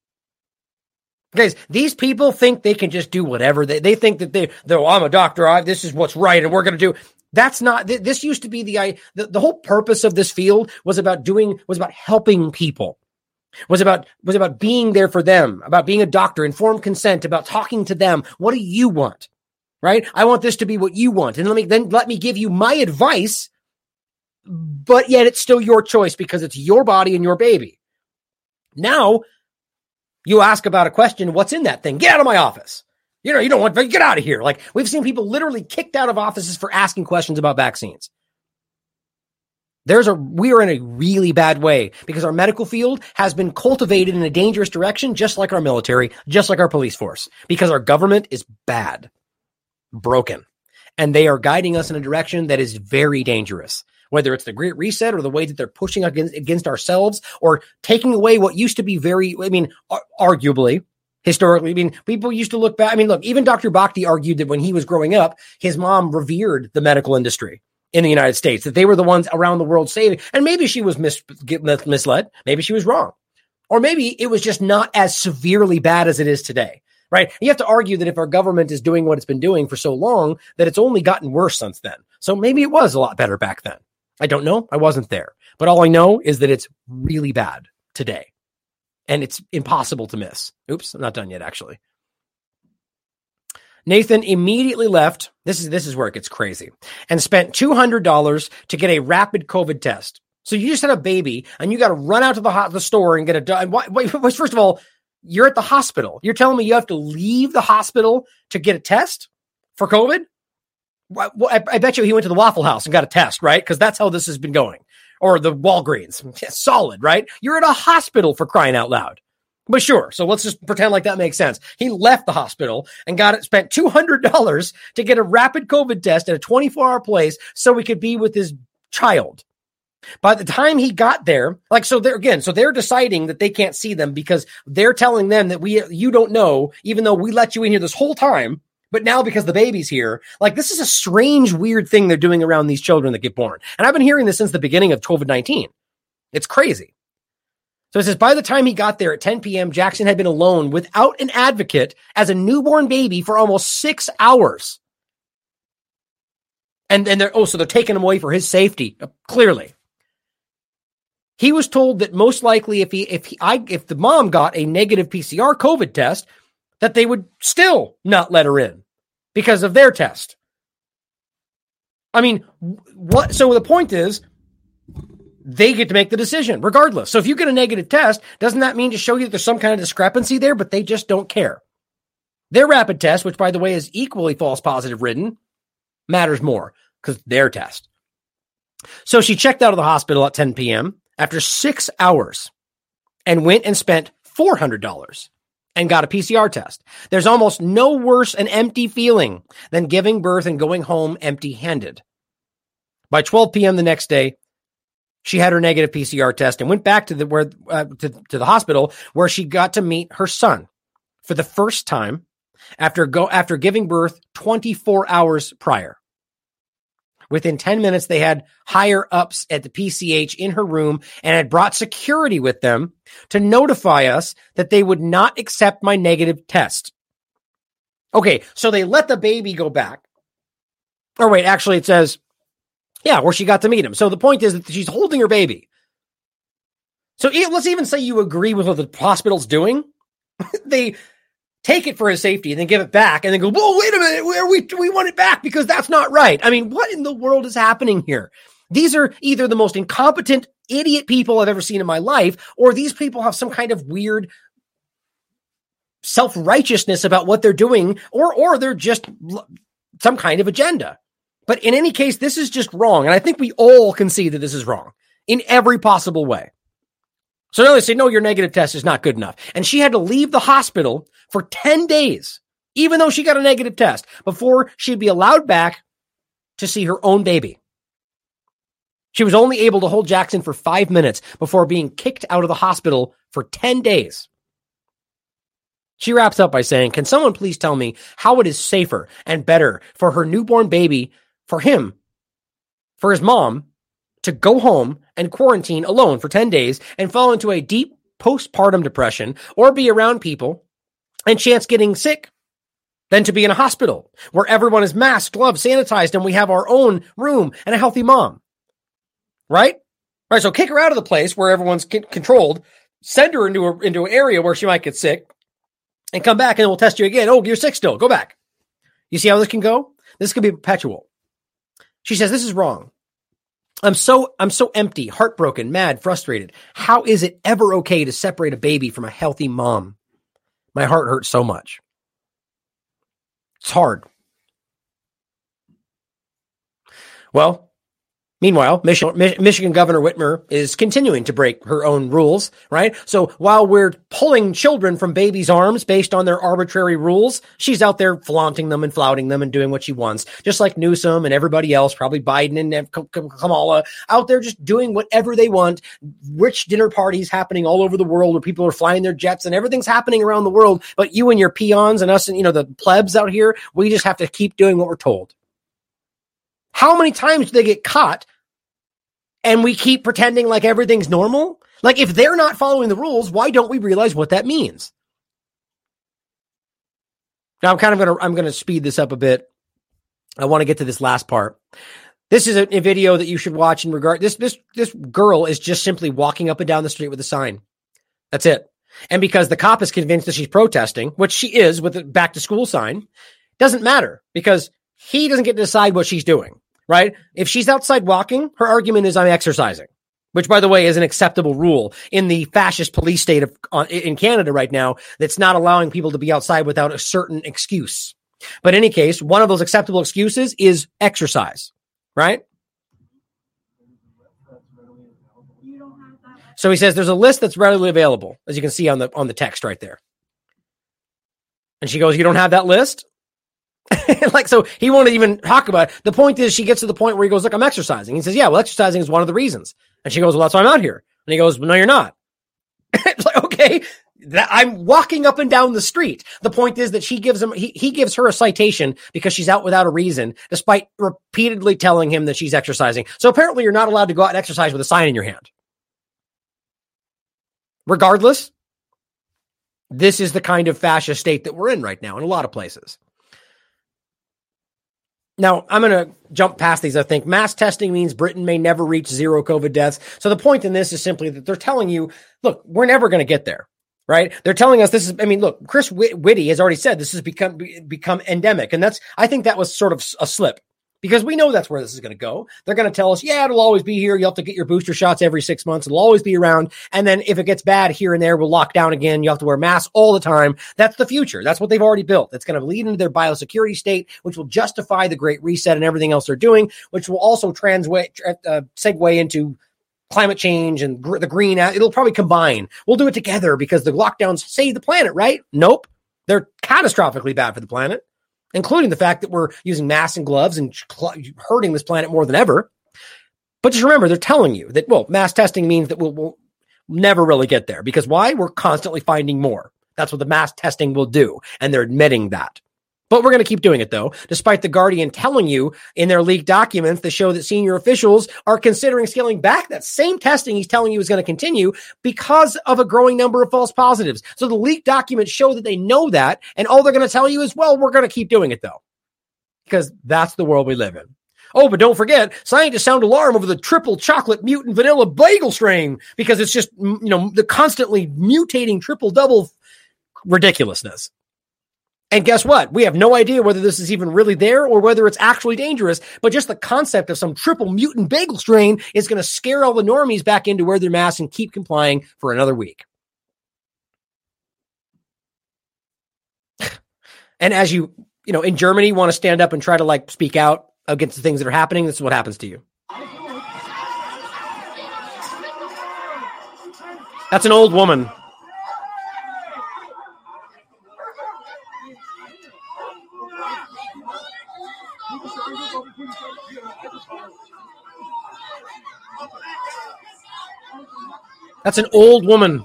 Guys, these people think they can just do whatever. They think that I'm a doctor. This is what's right and we're going to do. That's not, this used to be the whole purpose of this field was about helping people, was about being there for them, about being a doctor, informed consent, about talking to them. What do you want? Right? I want this to be what you want. And let me give you my advice, but yet it's still your choice because it's your body and your baby. Now, You ask about a question, what's in that thing? Get out of my office. You don't want to get out of here. Like, we've seen people literally kicked out of offices for asking questions about vaccines. We are in a really bad way because our medical field has been cultivated in a dangerous direction, just like our military, just like our police force, because our government is bad, broken, and they are guiding us in a direction that is very dangerous. Whether it's the Great Reset or the way that they're pushing against ourselves or taking away what used to be arguably, historically, people used to look back. Look, even Dr. Bhakti argued that when he was growing up, his mom revered the medical industry in the United States, that they were the ones around the world saving. And maybe she was misled. Maybe she was wrong. Or maybe it was just not as severely bad as it is today, right? You have to argue that if our government is doing what it's been doing for so long, that it's only gotten worse since then. So maybe it was a lot better back then. I don't know. I wasn't there. But all I know is that it's really bad today. And it's impossible to miss. Oops, I'm not done yet, actually. Nathan immediately left. This is where it gets crazy. And spent $200 to get a rapid COVID test. So you just had a baby and you got to run out to the store and get first of all, you're at the hospital. You're telling me you have to leave the hospital to get a test for COVID? I bet you he went to the Waffle House and got a test, right? Because that's how this has been going. Or the Walgreens. Solid, right? You're at a hospital, for crying out loud. But sure, so let's just pretend like that makes sense. He left the hospital and spent $200 to get a rapid COVID test at a 24-hour place so he could be with his child. By the time he got there, so they're deciding that they can't see them because they're telling them that you don't know, even though we let you in here this whole time. But now because the baby's here, this is a strange, weird thing they're doing around these children that get born. And I've been hearing this since the beginning of COVID-19. It's crazy. So it says, by the time he got there at 10 p.m., Jackson had been alone without an advocate as a newborn baby for almost 6 hours. And they're taking him away for his safety, clearly. He was told that most likely if the mom got a negative PCR COVID test, that they would still not let her in because of their test. What? So the point is, they get to make the decision regardless. So if you get a negative test, doesn't that mean to show you that there's some kind of discrepancy there, but they just don't care? Their rapid test, which by the way is equally false positive ridden, matters more because their test. So she checked out of the hospital at 10 p.m. after 6 hours and went and spent $400 and got a PCR test. There's almost no worse an empty feeling than giving birth and going home empty-handed. By 12 p.m. the next day, she had her negative PCR test and went back to the hospital where she got to meet her son for the first time after giving birth 24 hours prior. Within 10 minutes, they had higher ups at the PCH in her room and had brought security with them to notify us that they would not accept my negative test. Okay, so they let the baby go back. Or wait, actually it says, where she got to meet him. So the point is that she's holding her baby. So let's even say you agree with what the hospital's doing. They take it for his safety and then give it back and then go, whoa, wait a minute, we want it back because that's not right. What in the world is happening here? These are either the most incompetent idiot people I've ever seen in my life, or these people have some kind of weird self-righteousness about what they're doing, or they're just some kind of agenda. But in any case, this is just wrong. And I think we all can see that this is wrong in every possible way. So now they say, no, your negative test is not good enough. And she had to leave the hospital for 10 days, even though she got a negative test, before she'd be allowed back to see her own baby. She was only able to hold Jackson for 5 minutes before being kicked out of the hospital for 10 days. She wraps up by saying, can someone please tell me how it is safer and better for her newborn baby, for him, for his mom, to go home and quarantine alone for 10 days and fall into a deep postpartum depression or be around people and chance getting sick than to be in a hospital where everyone is masked, gloved, sanitized, and we have our own room and a healthy mom. Right? Right. So kick her out of the place where everyone's controlled, send her into an area where she might get sick, and come back and we'll test you again. Oh, you're sick still. Go back. You see how this can go? This could be perpetual. She says, this is wrong. I'm so empty, heartbroken, mad, frustrated. How is it ever okay to separate a baby from a healthy mom? My heart hurts so much. It's hard. Well, meanwhile, Michigan Governor Whitmer is continuing to break her own rules, right? So while we're pulling children from babies' arms based on their arbitrary rules, she's out there flaunting them and flouting them and doing what she wants, just like Newsom and everybody else, probably Biden and Kamala, out there just doing whatever they want. Rich dinner parties happening all over the world where people are flying their jets and everything's happening around the world. But you and your peons and us and, the plebs out here, we just have to keep doing what we're told. How many times do they get caught and we keep pretending like everything's normal? Like, if they're not following the rules, why don't we realize what that means? Now, I'm going to speed this up a bit. I want to get to this last part. This is a video that you should watch in regard. This girl is just simply walking up and down the street with a sign. That's it. And because the cop is convinced that she's protesting, which she is with the back to school sign, doesn't matter because he doesn't get to decide what she's doing. Right? If she's outside walking, her argument is I'm exercising, which, by the way, is an acceptable rule in the fascist police state in Canada right now that's not allowing people to be outside without a certain excuse. But in any case, one of those acceptable excuses is exercise, right? So he says there's a list that's readily available, as you can see on the text right there. And she goes, you don't have that list? So he won't even talk about it. The point is, she gets to the point where he goes, look, I'm exercising. He says, yeah, well, exercising is one of the reasons. And she goes, well, that's why I'm out here. And he goes, well, no, you're not. It's like, okay, I'm walking up and down the street. The point is that he gives her a citation because she's out without a reason, despite repeatedly telling him that she's exercising. So apparently you're not allowed to go out and exercise with a sign in your hand. Regardless, this is the kind of fascist state that we're in right now in a lot of places. Now, I'm going to jump past these, I think. Mass testing means Britain may never reach zero COVID deaths. So the point in this is simply that they're telling you, look, we're never going to get there, right? They're telling us this is, look, Chris Whitty has already said this has become endemic. And I think that was sort of a slip because we know that's where this is going to go. They're going to tell us, yeah, it'll always be here. You'll have to get your booster shots every 6 months. It'll always be around. And then if it gets bad here and there, we'll lock down again. You have to wear masks all the time. That's the future. That's what they've already built. It's going to lead into their biosecurity state, which will justify the Great Reset and everything else they're doing, which will also segue into climate change and the green. It'll probably combine. We'll do it together because the lockdowns save the planet, right? Nope. They're catastrophically bad for the planet, including the fact that we're using masks and gloves and hurting this planet more than ever. But just remember, they're telling you that, well, mass testing means that we'll never really get there. Because why? We're constantly finding more. That's what the mass testing will do. And they're admitting that. But we're going to keep doing it, though, despite The Guardian telling you in their leaked documents that show that senior officials are considering scaling back that same testing he's telling you is going to continue because of a growing number of false positives. So the leaked documents show that they know that, and all they're going to tell you is, well, we're going to keep doing it, though, because that's the world we live in. Oh, but don't forget, scientists sound alarm over the triple chocolate mutant vanilla bagel strain because it's just, the constantly mutating triple-double ridiculousness. And guess what? We have no idea whether this is even really there or whether it's actually dangerous, but just the concept of some triple mutant bagel strain is going to scare all the normies back into wear their masks and keep complying for another week. And as you in Germany want to stand up and try to speak out against the things that are happening, this is what happens to you. That's an old woman. That's an old woman.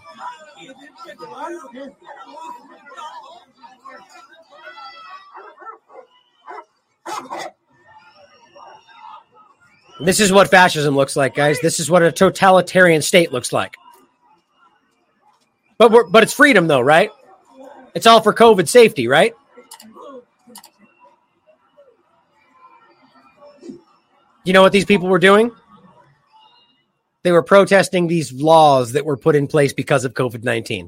This is what fascism looks like, guys. This is what a totalitarian state looks like. But it's freedom, though, right? It's all for COVID safety, right? You know what these people were doing? They were protesting these laws that were put in place because of COVID-19.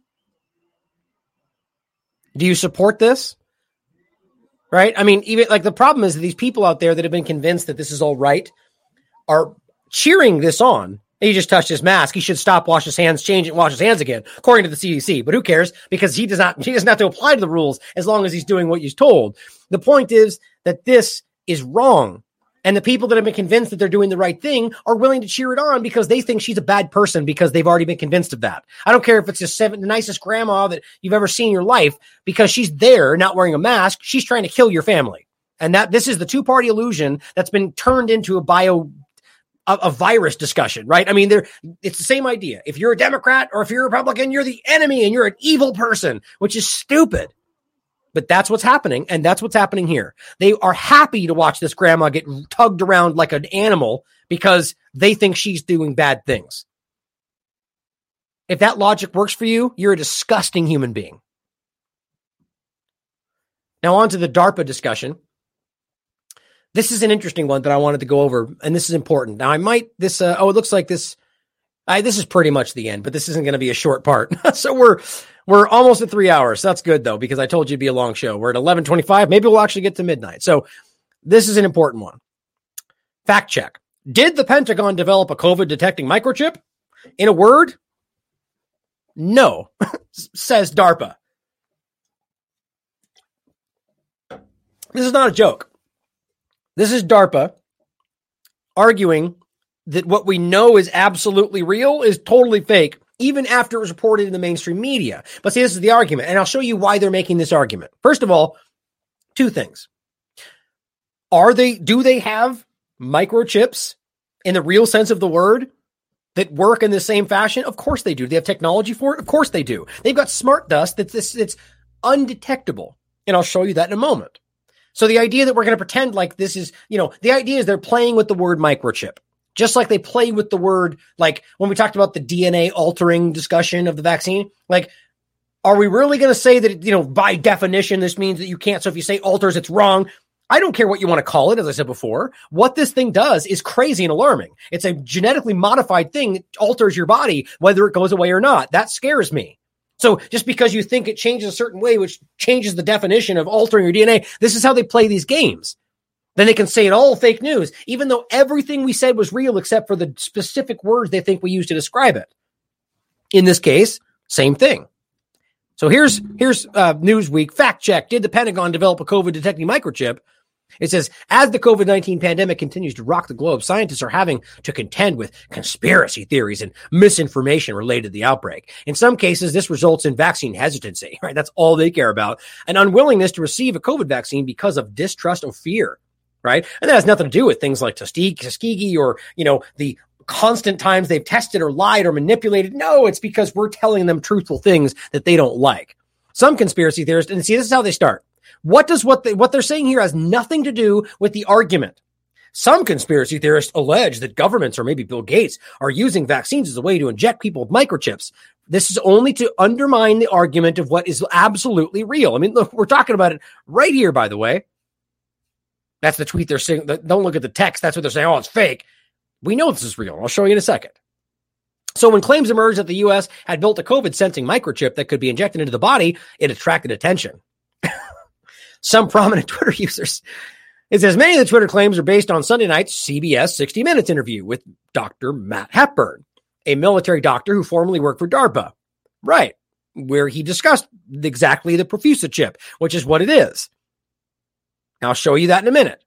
Do you support this? Right? Even the problem is that these people out there that have been convinced that this is all right are cheering this on He just touched his mask. He should stop, wash his hands, change it, and wash his hands again, according to the CDC. But who cares? Because he doesn't have to apply to the rules as long as he's doing what he's told. The point is that this is wrong. And the people that have been convinced that they're doing the right thing are willing to cheer it on because they think she's a bad person because they've already been convinced of that. I don't care if it's the nicest grandma that you've ever seen in your life, because she's there not wearing a mask. She's trying to kill your family. And this is the two-party illusion that's been turned into a virus discussion, right? I mean, it's the same idea. If you're a Democrat or if you're a Republican, you're the enemy and you're an evil person, which is stupid. But that's what's happening, and that's what's happening here. They are happy to watch this grandma get tugged around like an animal because they think she's doing bad things. If that logic works for you, you're a disgusting human being. Now on to the DARPA discussion. This is an interesting one that I wanted to go over, and this is important. Now it looks like this is pretty much the end, but this isn't going to be a short part. So we're almost at 3 hours. That's good though, because I told you it'd be a long show. We're at 11:25. Maybe we'll actually get to midnight. So this is an important one. Fact check. Did the Pentagon develop a COVID detecting microchip? In a word, no, says DARPA. This is not a joke. This is DARPA arguing that what we know is absolutely real is totally fake, even after it was reported in the mainstream media. But see, this is the argument, and I'll show you why they're making this argument. First of all, two things. Do they have microchips in the real sense of the word that work in the same fashion? Of course they do. Do they have technology for it? Of course they do. They've got smart dust that's undetectable, and I'll show you that in a moment. So the idea that we're going to pretend like this is, the idea is they're playing with the word microchip. Just like they play with the word, like when we talked about the DNA altering discussion of the vaccine, like, are we really going to say that, by definition, this means that you can't? So if you say alters, it's wrong. I don't care what you want to call it. As I said before, what this thing does is crazy and alarming. It's a genetically modified thing that alters your body, whether it goes away or not. That scares me. So just because you think it changes a certain way, which changes the definition of altering your DNA, this is how they play these games. Then they can say it all fake news, even though everything we said was real except for the specific words they think we use to describe it. In this case, same thing. So here's Newsweek fact check. Did the Pentagon develop a COVID detecting microchip? It says, as the COVID-19 pandemic continues to rock the globe, scientists are having to contend with conspiracy theories and misinformation related to the outbreak. In some cases, this results in vaccine hesitancy, right? That's all they care about. An unwillingness to receive a COVID vaccine because of distrust or fear, right? And that has nothing to do with things like Tuskegee or, the constant times they've tested or lied or manipulated. No, it's because we're telling them truthful things that they don't like. Some conspiracy theorists, and see, this is how they start. What they're saying here has nothing to do with the argument. Some conspiracy theorists allege that governments or maybe Bill Gates are using vaccines as a way to inject people with microchips. This is only to undermine the argument of what is absolutely real. I mean, look, we're talking about it right here, by the way. That's the tweet they're saying. Don't look at the text. That's what they're saying. Oh, it's fake. We know this is real. I'll show you in a second. So when claims emerged that the U.S. had built a COVID sensing microchip that could be injected into the body, it attracted attention. Some prominent Twitter users. It says many of the Twitter claims are based on Sunday night's CBS 60 Minutes interview with Dr. Matt Hepburn, a military doctor who formerly worked for DARPA. Right. Where he discussed exactly the Profusa chip, which is what it is. I'll show you that in a minute.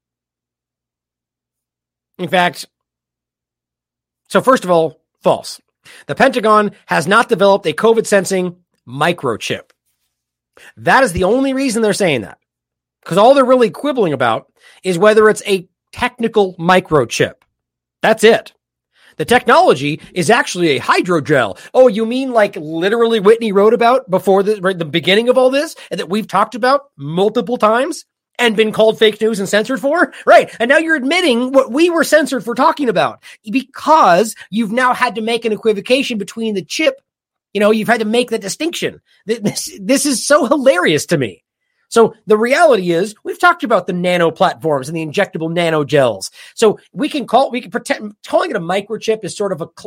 In fact, so first of all, false. The Pentagon has not developed a COVID sensing microchip. That is the only reason they're saying that. Because all they're really quibbling about is whether it's a technical microchip. That's it. The technology is actually a hydrogel. Oh, you mean like literally Whitney wrote about before the beginning of all this and that we've talked about multiple times and been called fake news and censored for? Right. And now you're admitting what we were censored for talking about because you've now had to make an equivocation between the chip. You've had to make the distinction. This is so hilarious to me. So the reality is we've talked about the nano platforms and the injectable nano gels. So we can pretend calling it a microchip is sort of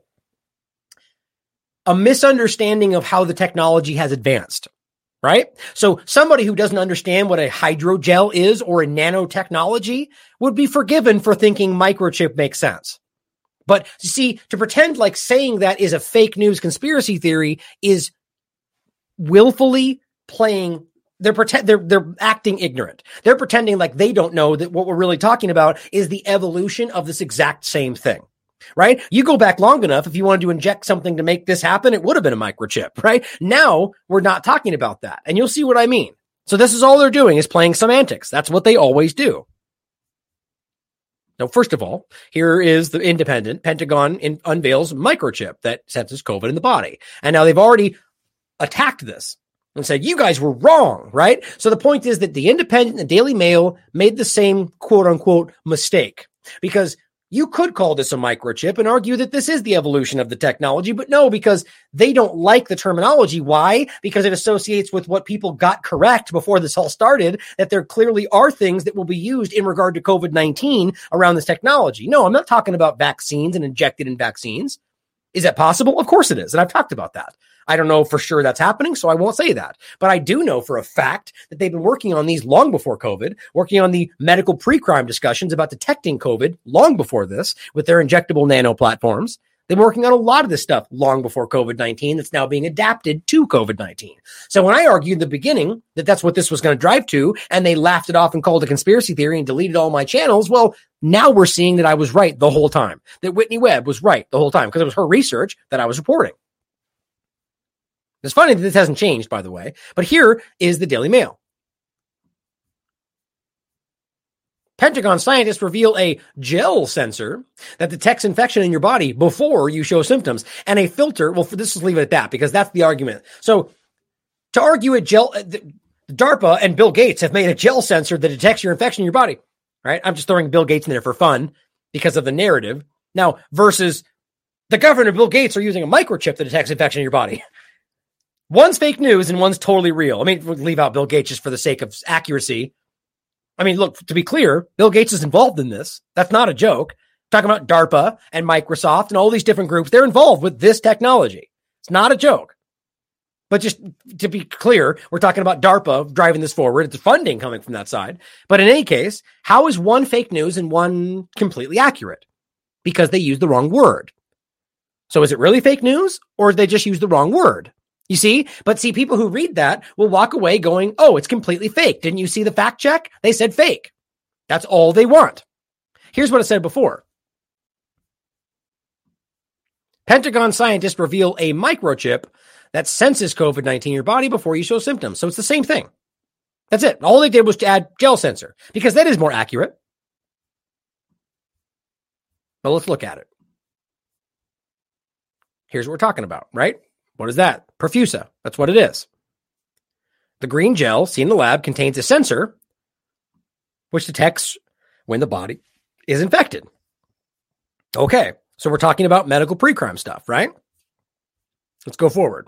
a misunderstanding of how the technology has advanced, right? So somebody who doesn't understand what a hydrogel is or a nanotechnology would be forgiven for thinking microchip makes sense. But you see, to pretend like saying that is a fake news conspiracy theory is willfully playing. They're acting ignorant. They're pretending like they don't know that what we're really talking about is the evolution of this exact same thing, right? You go back long enough, if you wanted to inject something to make this happen, it would have been a microchip, right? Now we're not talking about that. And you'll see what I mean. So this is all they're doing is playing semantics. That's what they always do. Now, first of all, here is the Independent. Pentagon unveils microchip that senses COVID in the body. And now they've already attacked this and said, you guys were wrong, right? So the point is that the Independent and the Daily Mail made the same quote unquote mistake, because you could call this a microchip and argue that this is the evolution of the technology, but no, because they don't like the terminology. Why? Because it associates with what people got correct before this all started, that there clearly are things that will be used in regard to COVID-19 around this technology. No, I'm not talking about vaccines and injected in vaccines. Is that possible? Of course it is. And I've talked about that. I don't know for sure that's happening, so I won't say that. But I do know for a fact that they've been working on these long before COVID, working on the medical pre-crime discussions about detecting COVID long before this with their injectable nano platforms. They've been working on a lot of this stuff long before COVID-19 that's now being adapted to COVID-19. So when I argued in the beginning that that's what this was going to drive to, and they laughed it off and called it a conspiracy theory and deleted all my channels, well, now we're seeing that I was right the whole time, that Whitney Webb was right the whole time, because it was her research that I was reporting. It's funny that this hasn't changed, by the way, but here is the Daily Mail. Pentagon scientists reveal a gel sensor that detects infection in your body before you show symptoms, and a filter. Well, this is leave it at that, because that's the argument. So to argue a gel, DARPA and Bill Gates have made a gel sensor that detects your infection in your body, right? I'm just throwing Bill Gates in there for fun because of the narrative. Now, versus the government and Bill Gates are using a microchip that detects infection in your body. One's fake news and one's totally real. I mean, we'll leave out Bill Gates just for the sake of accuracy. I mean, look, to be clear, Bill Gates is involved in this. That's not a joke. Talking about DARPA and Microsoft and all these different groups, they're involved with this technology. It's not a joke. But just to be clear, we're talking about DARPA driving this forward. It's funding coming from that side. But in any case, how is one fake news and one completely accurate? Because they use the wrong word. So is it really fake news, or did they just use the wrong word? You see? But see, people who read that will walk away going, oh, it's completely fake. Didn't you see the fact check? They said fake. That's all they want. Here's what I said before. Pentagon scientists reveal a microchip that senses COVID-19 in your body before you show symptoms. So it's the same thing. That's it. All they did was to add gel sensor, because that is more accurate. But let's look at it. Here's what we're talking about, right? What is that? Perfusa. That's what it is. The green gel seen in the lab contains a sensor which detects when the body is infected. Okay, so we're talking about medical pre-crime stuff, right? Let's go forward.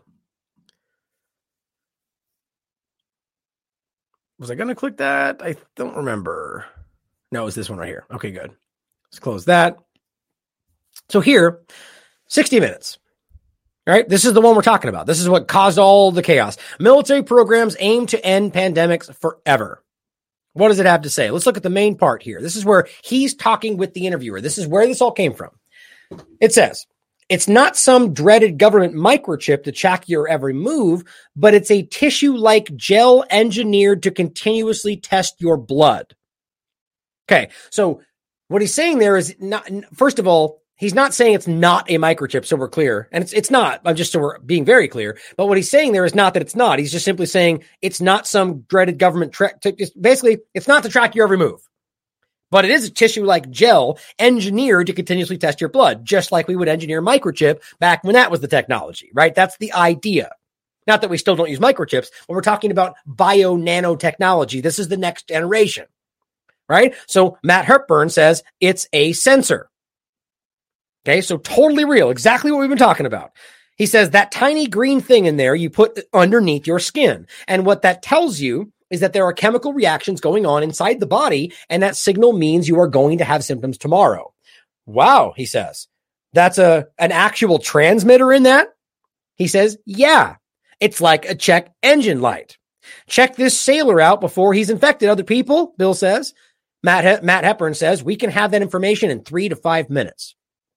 Was I going to click that? I don't remember. No, it was this one right here. Okay, good. Let's close that. So here, 60 Minutes. All right, this is the one we're talking about. This is what caused all the chaos. Military programs aim to end pandemics forever. What does it have to say? Let's look at the main part here. This is where he's talking with the interviewer. This is where this all came from. It says, it's not some dreaded government microchip to track your every move, but it's a tissue-like gel engineered to continuously test your blood. Okay, so what he's saying there is not, first of all, he's not saying it's not a microchip, so we're clear. And it's not. I'm just so we're being very clear. But what he's saying there is not that it's not. He's just simply saying it's not some dreaded government track. Basically, it's not to track your every move. But it is a tissue-like gel engineered to continuously test your blood, just like we would engineer microchip back when that was the technology, right? That's the idea. Not that we still don't use microchips, but we're talking about bio-nanotechnology. This is the next generation, right? So Matt Hepburn says it's a sensor. Okay, so totally real. Exactly what we've been talking about. He says that tiny green thing in there you put underneath your skin. And what that tells you is that there are chemical reactions going on inside the body, and that signal means you are going to have symptoms tomorrow. Wow, he says. That's an actual transmitter in that? He says, yeah. It's like a check engine light. Check this sailor out before he's infected other people, Bill says. Matt Hepburn says, we can have that information in 3 to 5 minutes.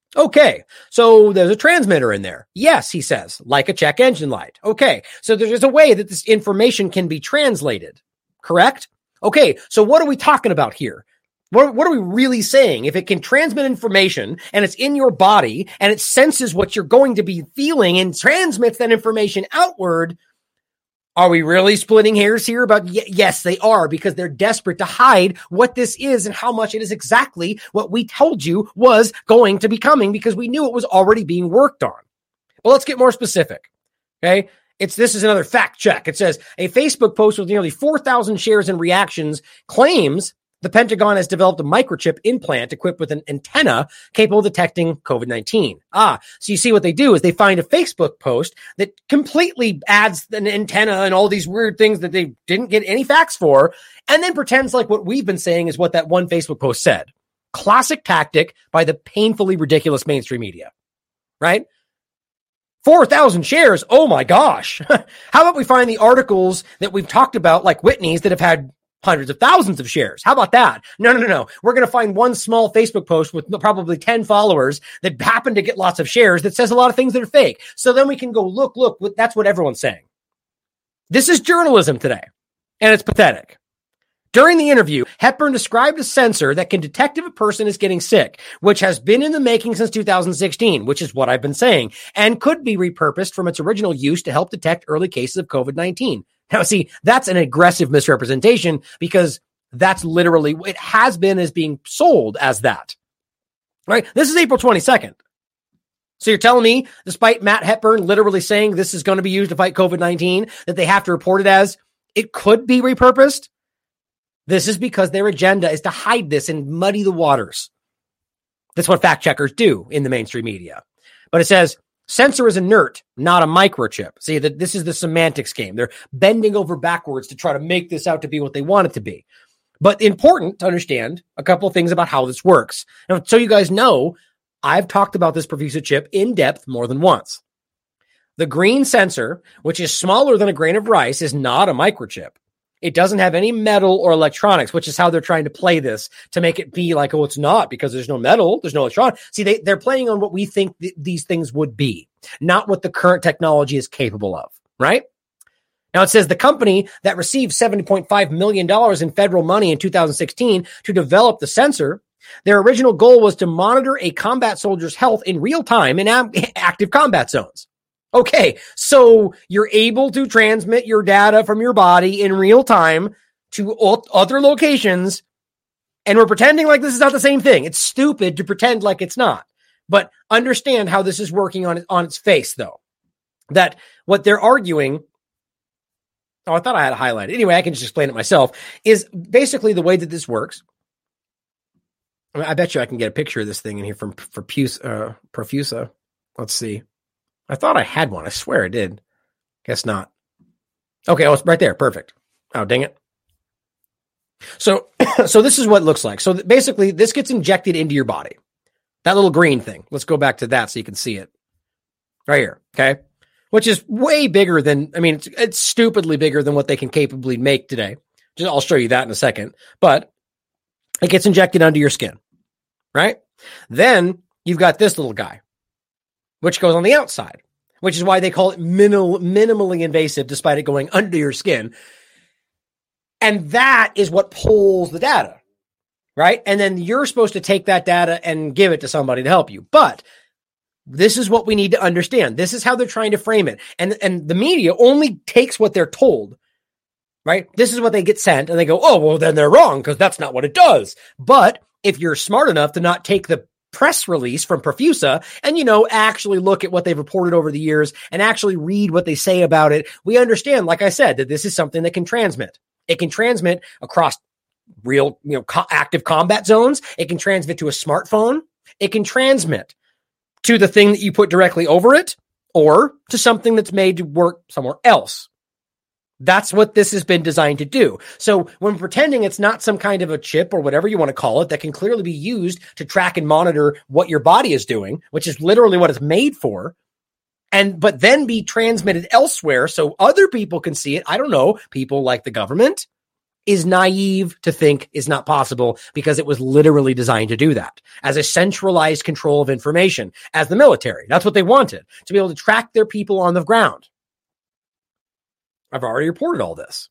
Okay, so there's a transmitter in there. Yes, he says, like a check engine light. Okay, so there's a way that this information can be translated, correct? Okay, so what are we talking about here? What are we really saying? If it can transmit information and it's in your body and it senses what you're going to be feeling and transmits that information outward, are we really splitting hairs here about? Yes, they are, because they're desperate to hide what this is and how much it is exactly what we told you was going to be coming, because we knew it was already being worked on. Well, let's get more specific. Okay. This is another fact check. It says a Facebook post with nearly 4,000 shares and reactions claims the Pentagon has developed a microchip implant equipped with an antenna capable of detecting COVID-19. So you see what they do is they find a Facebook post that completely adds an antenna and all these weird things that they didn't get any facts for, and then pretends like what we've been saying is what that one Facebook post said. Classic tactic by the painfully ridiculous mainstream media, right? 4,000 shares. Oh my gosh. How about we find the articles that we've talked about, like Whitney's, that have had hundreds of thousands of shares? How about that? No. We're going to find one small Facebook post with probably 10 followers that happen to get lots of shares that says a lot of things that are fake. So then we can go, look, that's what everyone's saying. This is journalism today, and it's pathetic. During the interview, Hepburn described a sensor that can detect if a person is getting sick, which has been in the making since 2016, which is what I've been saying, and could be repurposed from its original use to help detect early cases of COVID-19. Now, see, that's an aggressive misrepresentation, because that's literally, it has been as being sold as that, right? This is April 22nd. So you're telling me, despite Matt Hepburn literally saying this is going to be used to fight COVID-19, that they have to report it as it could be repurposed? This is because their agenda is to hide this and muddy the waters. That's what fact checkers do in the mainstream media. But it says, sensor is inert, not a microchip. See, that this is the semantics game. They're bending over backwards to try to make this out to be what they want it to be. But important to understand a couple of things about how this works. Now, so you guys know, I've talked about this Profusa chip in depth more than once. The green sensor, which is smaller than a grain of rice, is not a microchip. It doesn't have any metal or electronics, which is how they're trying to play this to make it be like, oh, it's not, because there's no metal, there's no electronics. See, they're playing on what we think these things would be, not what the current technology is capable of, right? Now, it says the company that received $70.5 million in federal money in 2016 to develop the sensor, their original goal was to monitor a combat soldier's health in real time in active combat zones. Okay, so you're able to transmit your data from your body in real time to other locations, and we're pretending like this is not the same thing. It's stupid to pretend like it's not. But understand how this is working on its face, though. That what they're arguing, I thought I had it highlighted. Anyway, I can just explain it myself, is basically the way that this works. I bet you I can get a picture of this thing in here from Profusa. Let's see. I thought I had one. I swear I did. Guess not. Okay, it's right there. Perfect. Oh, dang it. So this is what it looks like. So basically, this gets injected into your body. That little green thing. Let's go back to that so you can see it. Right here, okay? Which is way bigger than, it's stupidly bigger than what they can capably make today. I'll show you that in a second. But it gets injected under your skin, right? Then you've got this little guy, which goes on the outside, which is why they call it minimally invasive, despite it going under your skin. And that is what pulls the data, right? And then you're supposed to take that data and give it to somebody to help you. But this is what we need to understand. This is how they're trying to frame it. And the media only takes what they're told, right? This is what they get sent, and they go, oh, well, then they're wrong, because that's not what it does. But if you're smart enough to not take the press release from Profusa and, actually look at what they've reported over the years and actually read what they say about it, we understand, like I said, that this is something that can transmit. It can transmit across real, active combat zones. It can transmit to a smartphone. It can transmit to the thing that you put directly over it, or to something that's made to work somewhere else. That's what this has been designed to do. So when pretending it's not some kind of a chip or whatever you want to call it that can clearly be used to track and monitor what your body is doing, which is literally what it's made for, but then be transmitted elsewhere so other people can see it. I don't know, people like the government, is naive to think is not possible because it was literally designed to do that as a centralized control of information as the military. That's what they wanted, to be able to track their people on the ground. I've already reported all this.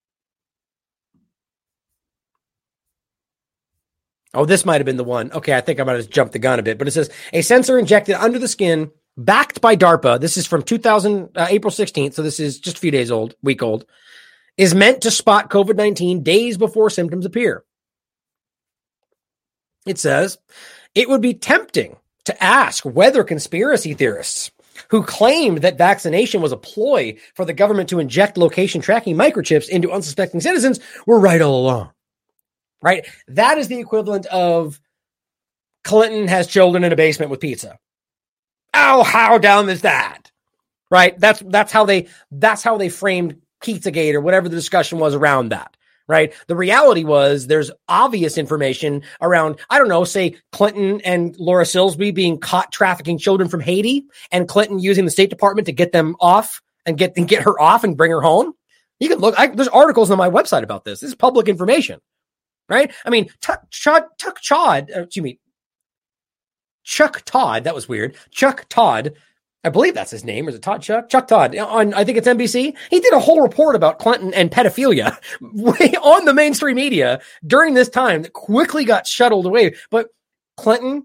Oh, this might have been the one. Okay, I think I might have jumped the gun a bit, but it says a sensor injected under the skin backed by DARPA. This is from April 16th. So this is just a few days old, week old, is meant to spot COVID-19 days before symptoms appear. It says it would be tempting to ask whether conspiracy theorists who claimed that vaccination was a ploy for the government to inject location tracking microchips into unsuspecting citizens were right all along. Right? That is the equivalent of Clinton has children in a basement with pizza. Oh, how dumb is that? Right? That's how they framed Pizzagate or whatever the discussion was around that. Right? The reality was there's obvious information around, I don't know, say Clinton and Laura Silsby being caught trafficking children from Haiti and Clinton using the State Department to get them off and get her off and bring her home. You can look, there's articles on my website about this. This is public information. Right? I mean, Chuck Todd, that was weird. Chuck Todd, I believe that's his name. Or is it Todd Chuck? Chuck Todd on, I think it's NBC. He did a whole report about Clinton and pedophilia on the mainstream media during this time that quickly got shuttled away. But Laura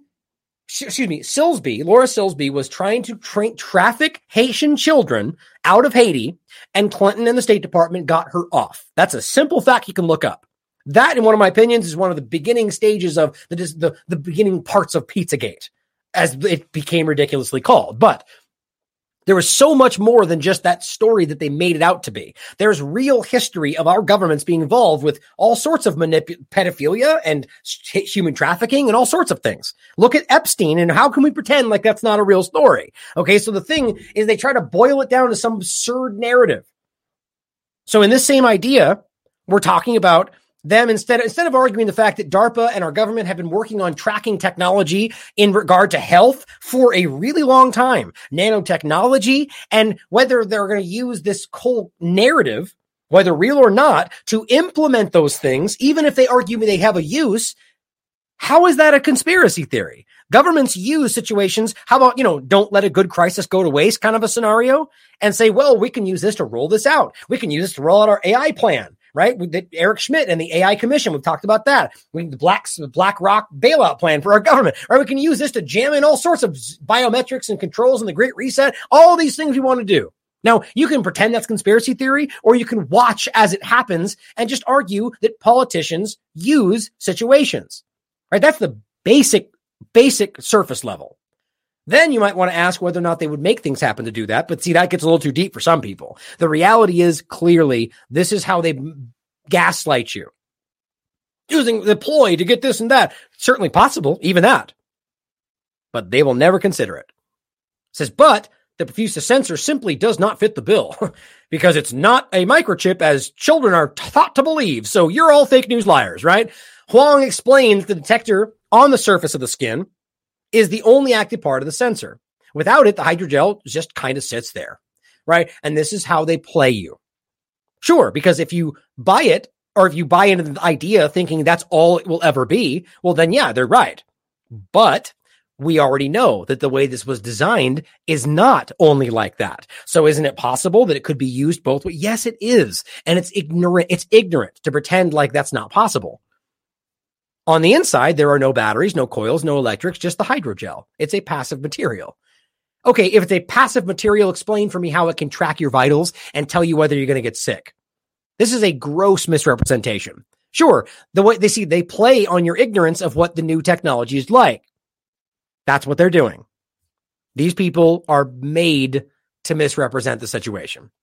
Silsby was trying to traffic Haitian children out of Haiti, and Clinton and the State Department got her off. That's a simple fact you can look up. That, in one of my opinions, is one of the beginning stages of the beginning parts of Pizzagate, as it became ridiculously called. But there was so much more than just that story that they made it out to be. There's real history of our governments being involved with all sorts of pedophilia and human trafficking and all sorts of things. Look at Epstein, and how can we pretend like that's not a real story? Okay, so the thing is they try to boil it down to some absurd narrative. So in this same idea, we're talking about them instead of arguing the fact that DARPA and our government have been working on tracking technology in regard to health for a really long time, nanotechnology, and whether they're going to use this whole narrative, whether real or not, to implement those things, even if they argue they have a use. How is that a conspiracy theory? Governments use situations. How about, don't let a good crisis go to waste kind of a scenario and say, well, we can use this to roll this out. We can use this to roll out our AI plan. Right? We did Eric Schmidt and the AI Commission. We've talked about that. We need the BlackRock bailout plan for our government. Right? We can use this to jam in all sorts of biometrics and controls and the Great Reset. All these things we want to do. Now, you can pretend that's conspiracy theory, or you can watch as it happens and just argue that politicians use situations. Right? That's the basic surface level. Then you might want to ask whether or not they would make things happen to do that. But see, that gets a little too deep for some people. The reality is clearly this is how they gaslight you. Using the ploy to get this and that. Certainly possible, even that. But they will never consider it. It says, but the Perfusa sensor simply does not fit the bill because it's not a microchip as children are taught to believe. So you're all fake news liars, right? Huang explains the detector on the surface of the skin is the only active part of the sensor. Without it, the hydrogel just kind of sits there, right? And this is how they play you. Sure, because if you buy it, or if you buy into the idea thinking that's all it will ever be, well, then yeah, they're right. But we already know that the way this was designed is not only like that. So isn't it possible that it could be used both ways? Yes, it is. And it's ignorant to pretend like that's not possible. On the inside, there are no batteries, no coils, no electrics, just the hydrogel. It's a passive material. Okay, if it's a passive material, explain for me how it can track your vitals and tell you whether you're going to get sick. This is a gross misrepresentation. Sure, the way they play on your ignorance of what the new technology is like. That's what they're doing. These people are made to misrepresent the situation.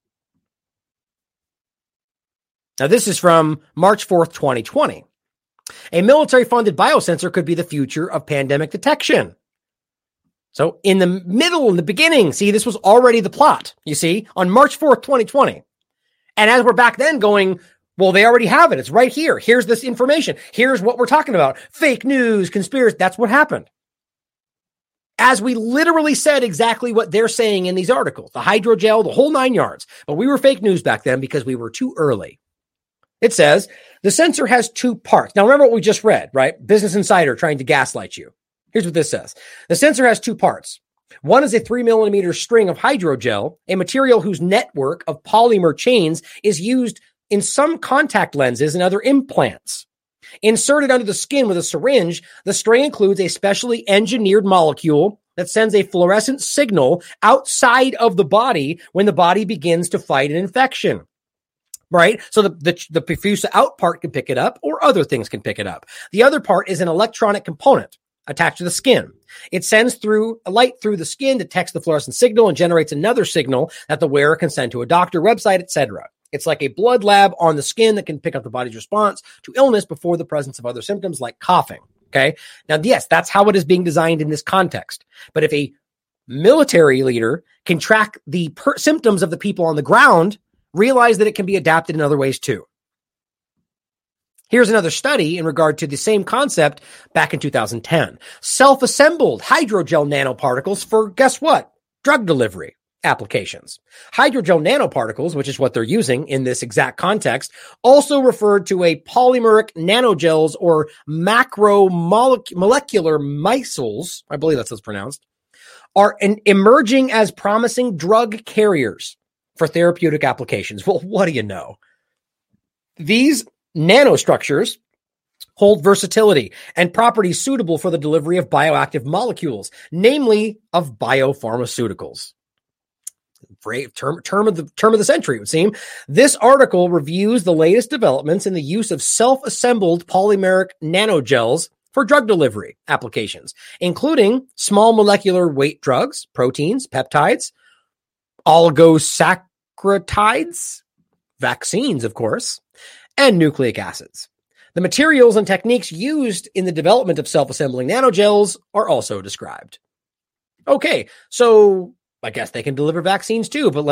Now, this is from March 4th, 2020. A military-funded biosensor could be the future of pandemic detection. So in the beginning, see, this was already the plot, you see, on March 4th, 2020. And as we're back then going, well, they already have it. It's right here. Here's this information. Here's what we're talking about. Fake news, conspiracy. That's what happened. As we literally said exactly what they're saying in these articles, the hydrogel, the whole 9 yards. But we were fake news back then because we were too early. It says the sensor has two parts. Now, remember what we just read, right? Business Insider trying to gaslight you. Here's what this says. The sensor has two parts. One is a 3 millimeter string of hydrogel, a material whose network of polymer chains is used in some contact lenses and other implants. Inserted under the skin with a syringe, the string includes a specially engineered molecule that sends a fluorescent signal outside of the body when the body begins to fight an infection. Right? So the Perfusa out part can pick it up, or other things can pick it up. The other part is an electronic component attached to the skin. It sends through a light through the skin, detects the fluorescent signal, and generates another signal that the wearer can send to a doctor, website, etc. It's like a blood lab on the skin that can pick up the body's response to illness before the presence of other symptoms like coughing. Okay. Now, yes, that's how it is being designed in this context. But if a military leader can track the symptoms of the people on the ground, realize that it can be adapted in other ways too. Here's another study in regard to the same concept back in 2010. Self-assembled hydrogel nanoparticles for, guess what? Drug delivery applications. Hydrogel nanoparticles, which is what they're using in this exact context, also referred to a polymeric nanogels or macromolecular micelles, I believe that's how it's pronounced, are emerging as promising drug carriers for therapeutic applications. Well, what do you know? These nanostructures hold versatility and properties suitable for the delivery of bioactive molecules, namely of biopharmaceuticals. Term of the century, it would seem. This article reviews the latest developments in the use of self-assembled polymeric nanogels for drug delivery applications, including small molecular weight drugs, proteins, peptides, oligosaccharides, vaccines, of course, and nucleic acids. The materials and techniques used in the development of self-assembling nanogels are also described. Okay, so I guess they can deliver vaccines too, but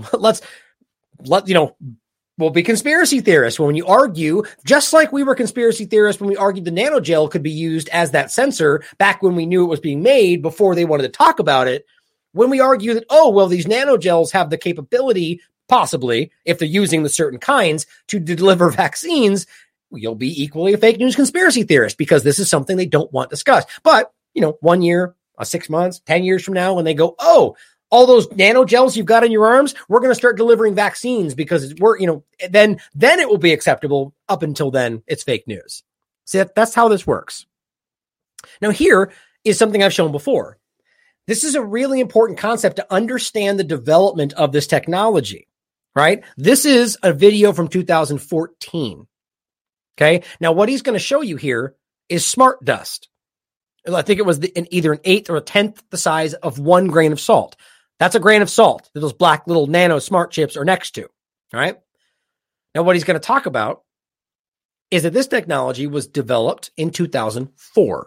we'll be conspiracy theorists when you argue, just like we were conspiracy theorists when we argued the nanogel could be used as that sensor back when we knew it was being made before they wanted to talk about it. When we argue that, these nanogels have the capability, possibly, if they're using the certain kinds, to deliver vaccines, you'll be equally a fake news conspiracy theorist because this is something they don't want discussed. But, 1 year, 6 months, 10 years from now, when they go, all those nanogels you've got in your arms, we're going to start delivering vaccines because then it will be acceptable. Up until then, it's fake news. See, that's how this works. Now, here is something I've shown before. This is a really important concept to understand the development of this technology, right? This is a video from 2014. Okay. Now, what he's going to show you here is smart dust. I think it was either an 1/8 or a 1/10 the size of 1 grain of salt. That's a grain of salt that those black little nano smart chips are next to. All right. Now, what he's going to talk about is that this technology was developed in 2004.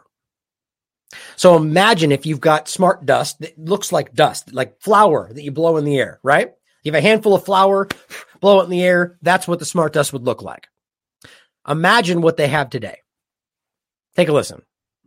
So imagine if you've got smart dust that looks like dust, like flour that you blow in the air, right? You have a handful of flour, blow it in the air. That's what the smart dust would look like. Imagine what they have today. Take a listen.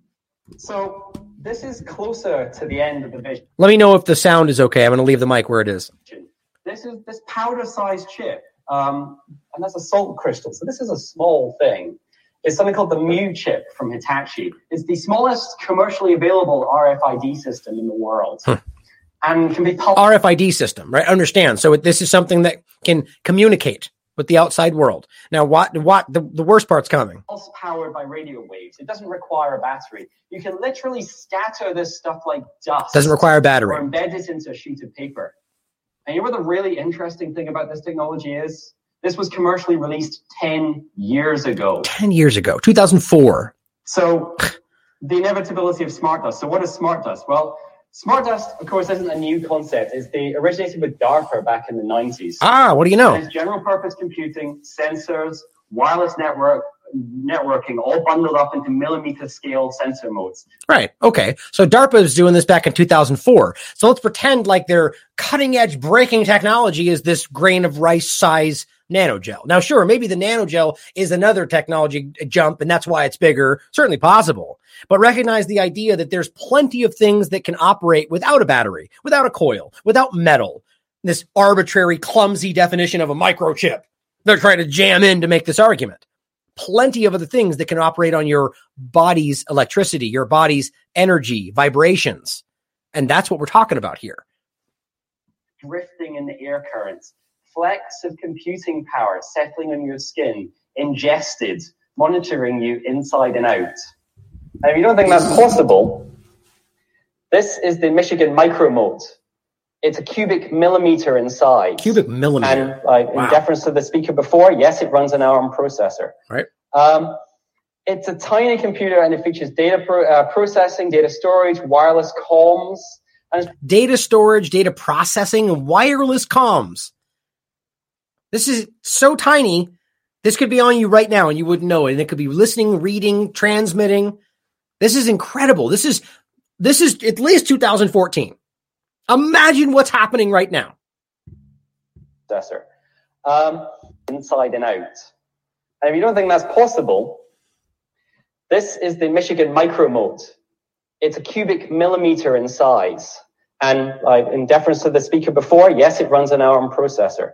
So this is closer to the end of the vision. Let me know if the sound is okay. I'm going to leave the mic where it is. This is this powder-sized chip, and that's a salt crystal. So this is a small thing. It's something called the Mu chip from Hitachi. It's the smallest commercially available RFID system in the world. And can be RFID system, right? Understand. So this is something that can communicate with the outside world. Now, the worst part's coming. It's powered by radio waves. It doesn't require a battery. You can literally scatter this stuff like dust. Doesn't require a battery. Or embed it into a sheet of paper. And you know what the really interesting thing about this technology is? This was commercially released 10 years ago. 10 years ago, 2004. So the inevitability of smart dust. So what is smart dust? Well, smart dust, of course, isn't a new concept. It originated with DARPA back in the 90s. What do you know? It's general purpose computing, sensors, wireless networking, all bundled up into millimeter scale sensor modes. Right. Okay. So DARPA is doing this back in 2004. So let's pretend like their cutting edge breaking technology is this grain of rice size nanogel. Now, sure, maybe the nanogel is another technology jump, and that's why it's bigger. Certainly possible. But recognize the idea that there's plenty of things that can operate without a battery, without a coil, without metal. This arbitrary, clumsy definition of a microchip. they're trying to jam in to make this argument. Plenty of other things that can operate on your body's electricity, your body's energy, vibrations. And that's what we're talking about here. Drifting in the air currents, flecks of computing power settling on your skin, ingested, monitoring you inside and out. And if you don't think that's possible, this is the Michigan micromote. It's a cubic millimeter in size. Cubic millimeter. And in deference to the speaker before, yes, it runs an ARM processor. Right. It's a tiny computer, and it features data processing, data storage, wireless comms. And data storage, data processing, and wireless comms. This is so tiny. This could be on you right now, and you wouldn't know it. And it could be listening, reading, transmitting. This is incredible. This is at least 2014. Imagine what's happening right now. Processor. Inside and out. And if you don't think that's possible, this is the Michigan micromote. It's a cubic millimeter in size. And in deference to the speaker before, yes, it runs an ARM processor.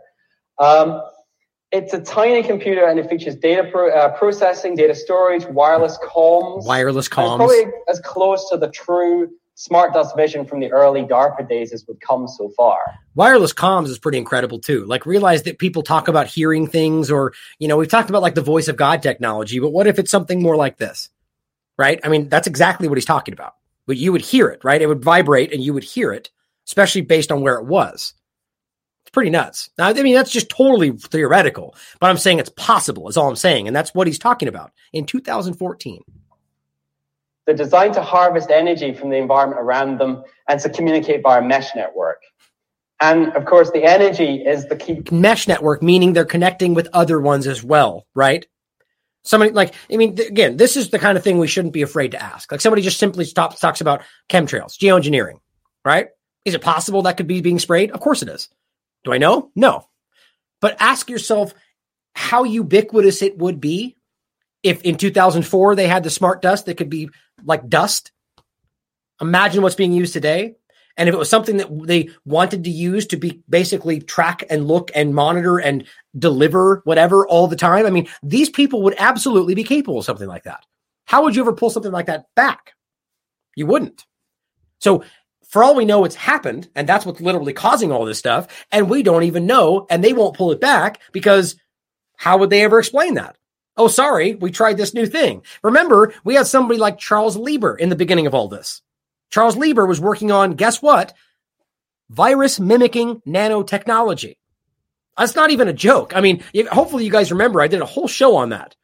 It's a tiny computer, and it features data processing, data storage, wireless comms. Wireless comms. And it's probably as close to the true smart dust vision from the early DARPA days as we've come so far. Wireless comms is pretty incredible too. Like, realize that people talk about hearing things, or, we've talked about like the voice of God technology, but what if it's something more like this, right? I mean, that's exactly what he's talking about. But you would hear it, right? It would vibrate and you would hear it, especially based on where it was. It's pretty nuts. Now, I mean, that's just totally theoretical, but I'm saying it's possible is all I'm saying. And that's what he's talking about in 2014. They're designed to harvest energy from the environment around them and to communicate via a mesh network. And of course, the energy is the key. Mesh network, meaning they're connecting with other ones as well, right? Somebody again, this is the kind of thing we shouldn't be afraid to ask. Like, somebody just simply talks about chemtrails, geoengineering, right? Is it possible that could be being sprayed? Of course it is. Do I know? No. But ask yourself how ubiquitous it would be if in 2004 they had the smart dust that could be like dust. Imagine what's being used today. And if it was something that they wanted to use to be basically track and look and monitor and deliver whatever all the time, I mean, these people would absolutely be capable of something like that. How would you ever pull something like that back? You wouldn't. So for all we know, it's happened, and that's what's literally causing all this stuff. And we don't even know, and they won't pull it back, because how would they ever explain that? Oh, sorry, we tried this new thing. Remember, we had somebody like Charles Lieber in the beginning of all this. Charles Lieber was working on, guess what? Virus mimicking nanotechnology. That's not even a joke. I mean, hopefully you guys remember I did a whole show on that.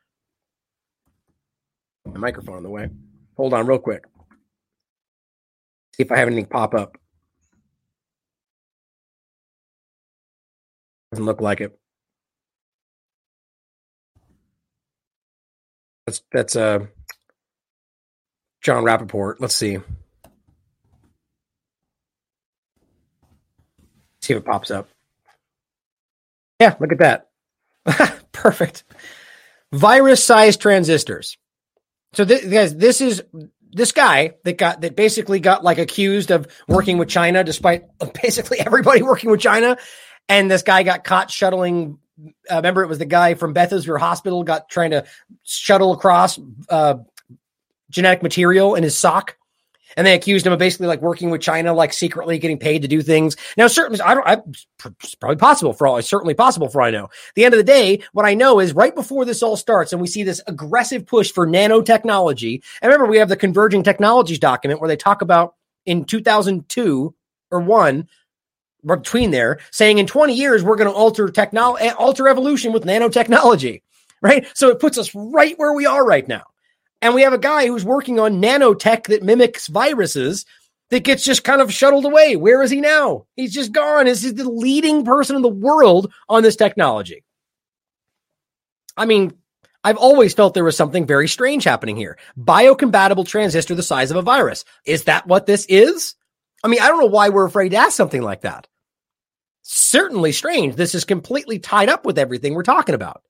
My microphone on the way. Hold on real quick. See if I have anything pop up. Doesn't look like it. That's John Rappaport. Let's see. See if it pops up. Yeah, look at that. Perfect. Virus-sized transistors. So guys, this is this guy that basically got like accused of working with China, despite basically everybody working with China. And this guy got caught shuttling. Remember, it was the guy from Bethesda Hospital trying to shuttle across genetic material in his sock. And they accused him of basically like working with China, like secretly getting paid to do things. Now, certainly, it's probably possible for all. It's certainly possible for all I know. At the end of the day, what I know is right before this all starts, and we see this aggressive push for nanotechnology. And remember, we have the Converging Technologies document where they talk about in 2002 or 1, between there, saying in 20 years we're going to alter evolution with nanotechnology, right? So it puts us right where we are right now. And we have a guy who's working on nanotech that mimics viruses that gets just kind of shuttled away. Where is he now? He's just gone. He's the leading person in the world on this technology. I mean, I've always felt there was something very strange happening here. Biocompatible transistor the size of a virus. Is that what this is? I mean, I don't know why we're afraid to ask something like that. Certainly strange. This is completely tied up with everything we're talking about.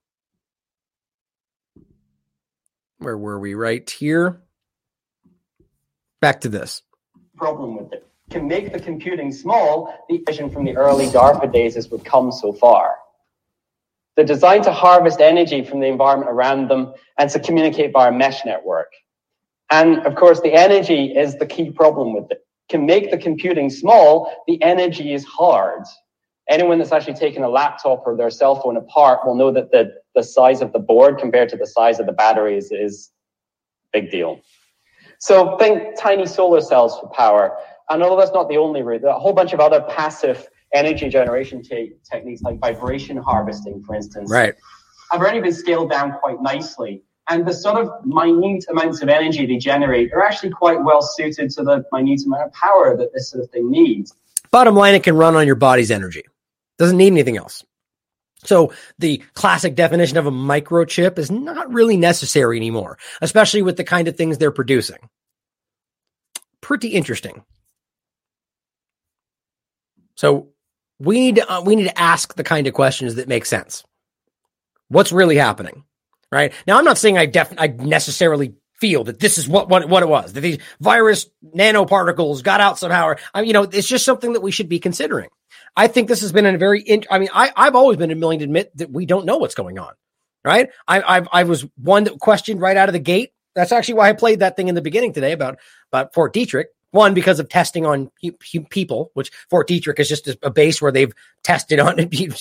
Where were we? Right here. Back to this. Problem with it. Can make the computing small, the vision from the early DARPA days as we've come so far. They're designed to harvest energy from the environment around them and to communicate via a mesh network. And of course, the energy is the key problem with it. Can make the computing small, the energy is hard. Anyone that's actually taken a laptop or their cell phone apart will know that the size of the board compared to the size of the batteries is a big deal. So think tiny solar cells for power. And although that's not the only route, there are a whole bunch of other passive energy generation techniques like vibration harvesting, for instance, right, have already been scaled down quite nicely. And the sort of minute amounts of energy they generate are actually quite well suited to the minute amount of power that this sort of thing needs. Bottom line, it can run on your body's energy. Doesn't need anything else. So the classic definition of a microchip is not really necessary anymore, especially with the kind of things they're producing. Pretty interesting. So we need to ask the kind of questions that make sense. What's really happening? Right now, I'm not saying I necessarily feel that this is what it was, that these virus nanoparticles got out somehow. It's just something that we should be considering. I think this has been a very, I've always been willing to admit that we don't know what's going on, right? I was one that questioned right out of the gate. That's actually why I played that thing in the beginning today about Fort Detrick. One, because of testing on people, which Fort Detrick is just a base where they've tested on,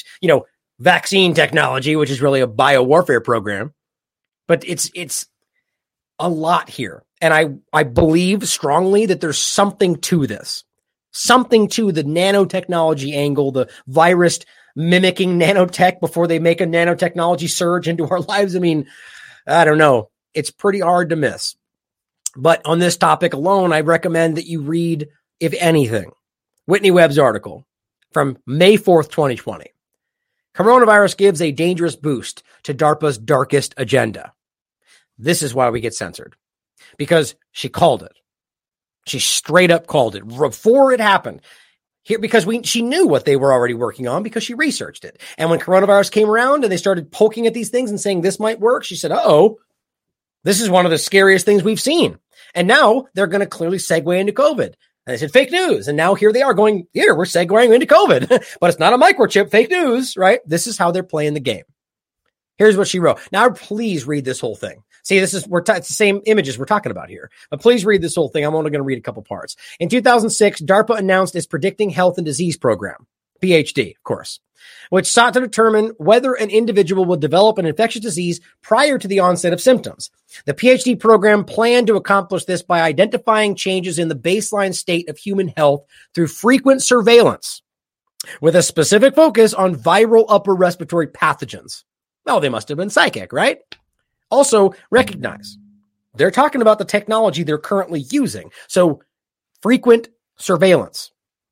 vaccine technology, which is really a biowarfare program. But it's a lot here. And I believe strongly that there's something to this, something to the nanotechnology angle, the virus mimicking nanotech before they make a nanotechnology surge into our lives. I mean, I don't know. It's pretty hard to miss. But on this topic alone, I recommend that you read, if anything, Whitney Webb's article from May 4th, 2020. Coronavirus gives a dangerous boost to DARPA's darkest agenda. This is why we get censored. Because she called it. She straight up called it before it happened. Here, because she knew what they were already working on because she researched it. And when coronavirus came around and they started poking at these things and saying this might work, she said, uh-oh, this is one of the scariest things we've seen. And now they're going to clearly segue into COVID. And they said fake news. And now here they are going, here, we're segueing into COVID. But it's not a microchip, fake news, right? This is how they're playing the game. Here's what she wrote. Now, please read this whole thing. See, this is it's the same images we're talking about here. But please read this whole thing. I'm only going to read a couple parts. In 2006, DARPA announced its Predicting Health and Disease program, PhD, of course, which sought to determine whether an individual would develop an infectious disease prior to the onset of symptoms. The PhD program planned to accomplish this by identifying changes in the baseline state of human health through frequent surveillance, with a specific focus on viral upper respiratory pathogens. Well, they must have been psychic, right? Also, recognize they're talking about the technology they're currently using. So, frequent surveillance.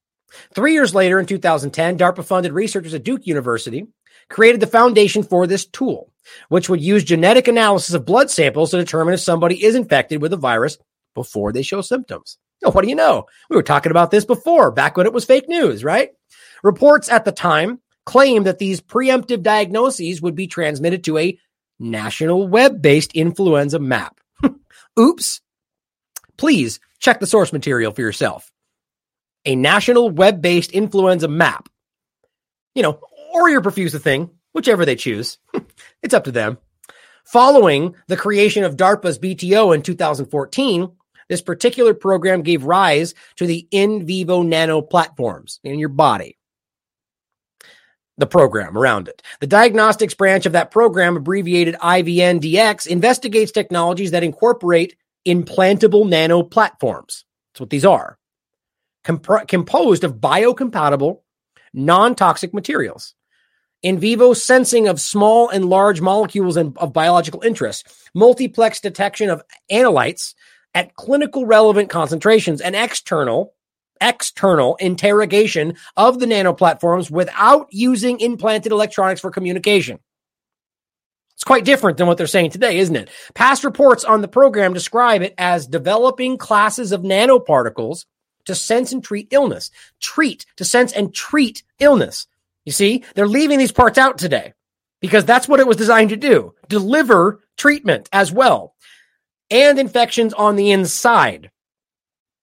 3 years later, in 2010, DARPA-funded researchers at Duke University created the foundation for this tool, which would use genetic analysis of blood samples to determine if somebody is infected with a virus before they show symptoms. Oh, what do you know? We were talking about this before, back when it was fake news, right? Reports at the time claimed that these preemptive diagnoses would be transmitted to a national web-based influenza map. Oops. Please check the source material for yourself. A national web-based influenza map. Or your Perfusa thing, whichever they choose. It's up to them. Following the creation of DARPA's BTO in 2014, this particular program gave rise to the in vivo nano platforms in your body. The program around it. The diagnostics branch of that program, abbreviated IVNDX, investigates technologies that incorporate implantable nano platforms. That's what these are. Composed of biocompatible, non-toxic materials. In vivo sensing of small and large molecules of biological interest. Multiplex detection of analytes at clinical relevant concentrations. And external interrogation of the nanoplatforms without using implanted electronics for communication. It's quite different than what they're saying today, isn't it? Past reports on the program describe it as developing classes of nanoparticles to sense and treat illness. To sense and treat illness. You see, they're leaving these parts out today because that's what it was designed to do. Deliver treatment as well. And infections on the inside.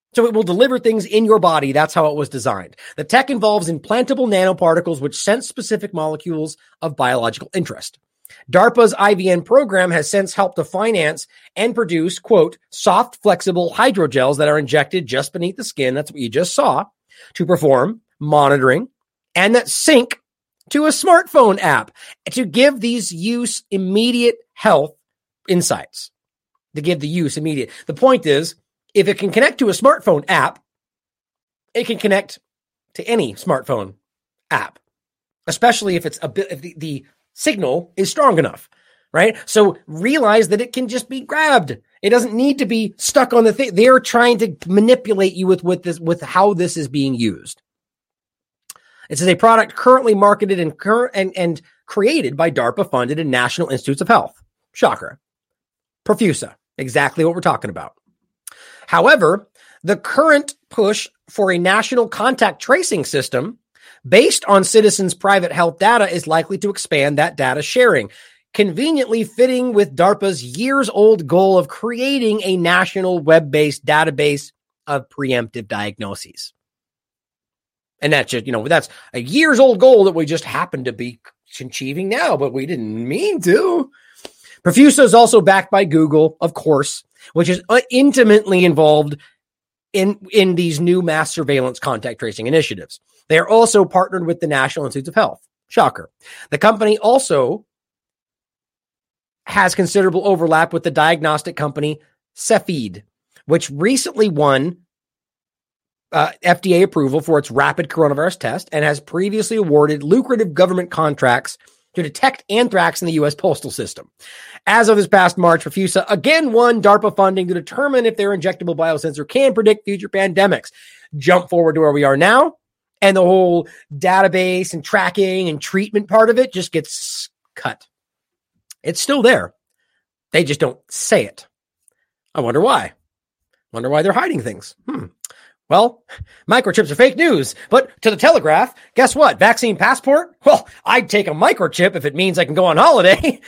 So it will deliver things in your body. That's how it was designed. The tech involves implantable nanoparticles which sense specific molecules of biological interest. DARPA's IVN program has since helped to finance and produce, quote, soft, flexible hydrogels that are injected just beneath the skin. That's what you just saw, to perform monitoring and that sync to a smartphone app to give these use immediate health insights. To give the use immediate. The point is, if it can connect to a smartphone app, it can connect to any smartphone app, especially if it's if the signal is strong enough, right? So realize that it can just be grabbed. It doesn't need to be stuck on the thing. They're trying to manipulate you with how this is being used. This is a product currently marketed and created by DARPA-funded and National Institutes of Health. Shocker. Profusa. Exactly what we're talking about. However, the current push for a national contact tracing system based on citizens' private health data is likely to expand that data sharing, conveniently fitting with DARPA's years-old goal of creating a national web-based database of preemptive diagnoses. And that's just, that's a years-old goal that we just happen to be achieving now, but we didn't mean to. Profusa is also backed by Google, of course, which is intimately involved in these new mass surveillance contact tracing initiatives. They are also partnered with the National Institutes of Health. Shocker. The company also has considerable overlap with the diagnostic company Cepheid, which recently won FDA approval for its rapid coronavirus test and has previously awarded lucrative government contracts to detect anthrax in the U.S. postal system. As of this past March, Profusa again won DARPA funding to determine if their injectable biosensor can predict future pandemics. Jump forward to where we are now, and the whole database and tracking and treatment part of it just gets cut. It's still there. They just don't say it. I wonder why. Wonder why they're hiding things. Well, microchips are fake news, but to the Telegraph, guess what? Vaccine passport? Well, I'd take a microchip if it means I can go on holiday.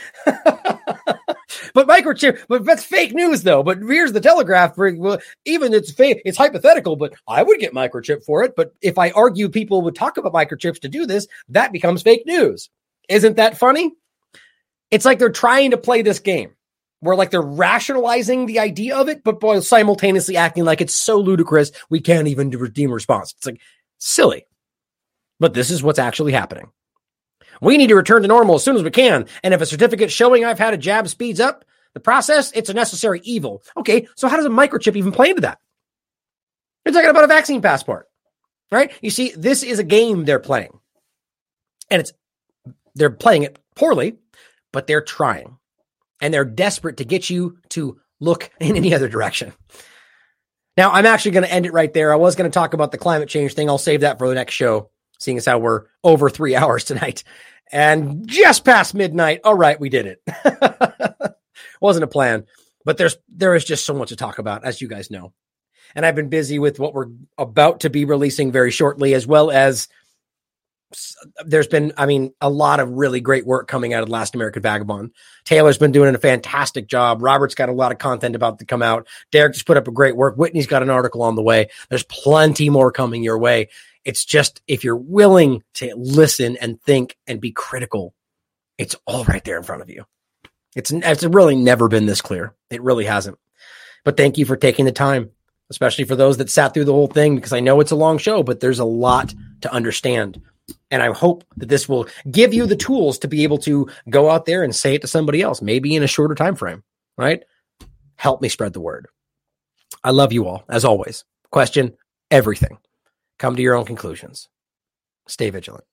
But that's fake news though. But here's the Telegraph. Well, even it's fake, it's hypothetical, but I would get microchip for it. But if I argue people would talk about microchips to do this, that becomes fake news. Isn't that funny? It's like they're trying to play this game where like they're rationalizing the idea of it, but while simultaneously acting like it's so ludicrous, we can't even redeem a response. It's like silly. But this is what's actually happening. We need to return to normal as soon as we can. And if a certificate showing I've had a jab speeds up the process, it's a necessary evil. Okay, so how does a microchip even play into that? They're talking about a vaccine passport, right? You see, this is a game they're playing. And they're playing it poorly, but they're trying. And they're desperate to get you to look in any other direction. Now, I'm actually going to end it right there. I was going to talk about the climate change thing. I'll save that for the next show, seeing as how we're over 3 hours tonight. And just past midnight. All right, we did it. Wasn't a plan. But there is just so much to talk about, as you guys know. And I've been busy with what we're about to be releasing very shortly, as well as there's been, a lot of really great work coming out of Last American Vagabond. Taylor's been doing a fantastic job. Robert's got a lot of content about to come out. Derek just put up a great work. Whitney's got an article on the way. There's plenty more coming your way. It's just, if you're willing to listen and think and be critical, it's all right there in front of you. It's really never been this clear. It really hasn't. But thank you for taking the time, especially for those that sat through the whole thing, because I know it's a long show, but there's a lot to understand. And I hope that this will give you the tools to be able to go out there and say it to somebody else, maybe in a shorter time frame, right? Help me spread the word. I love you all, as always. Question everything. Come to your own conclusions. Stay vigilant.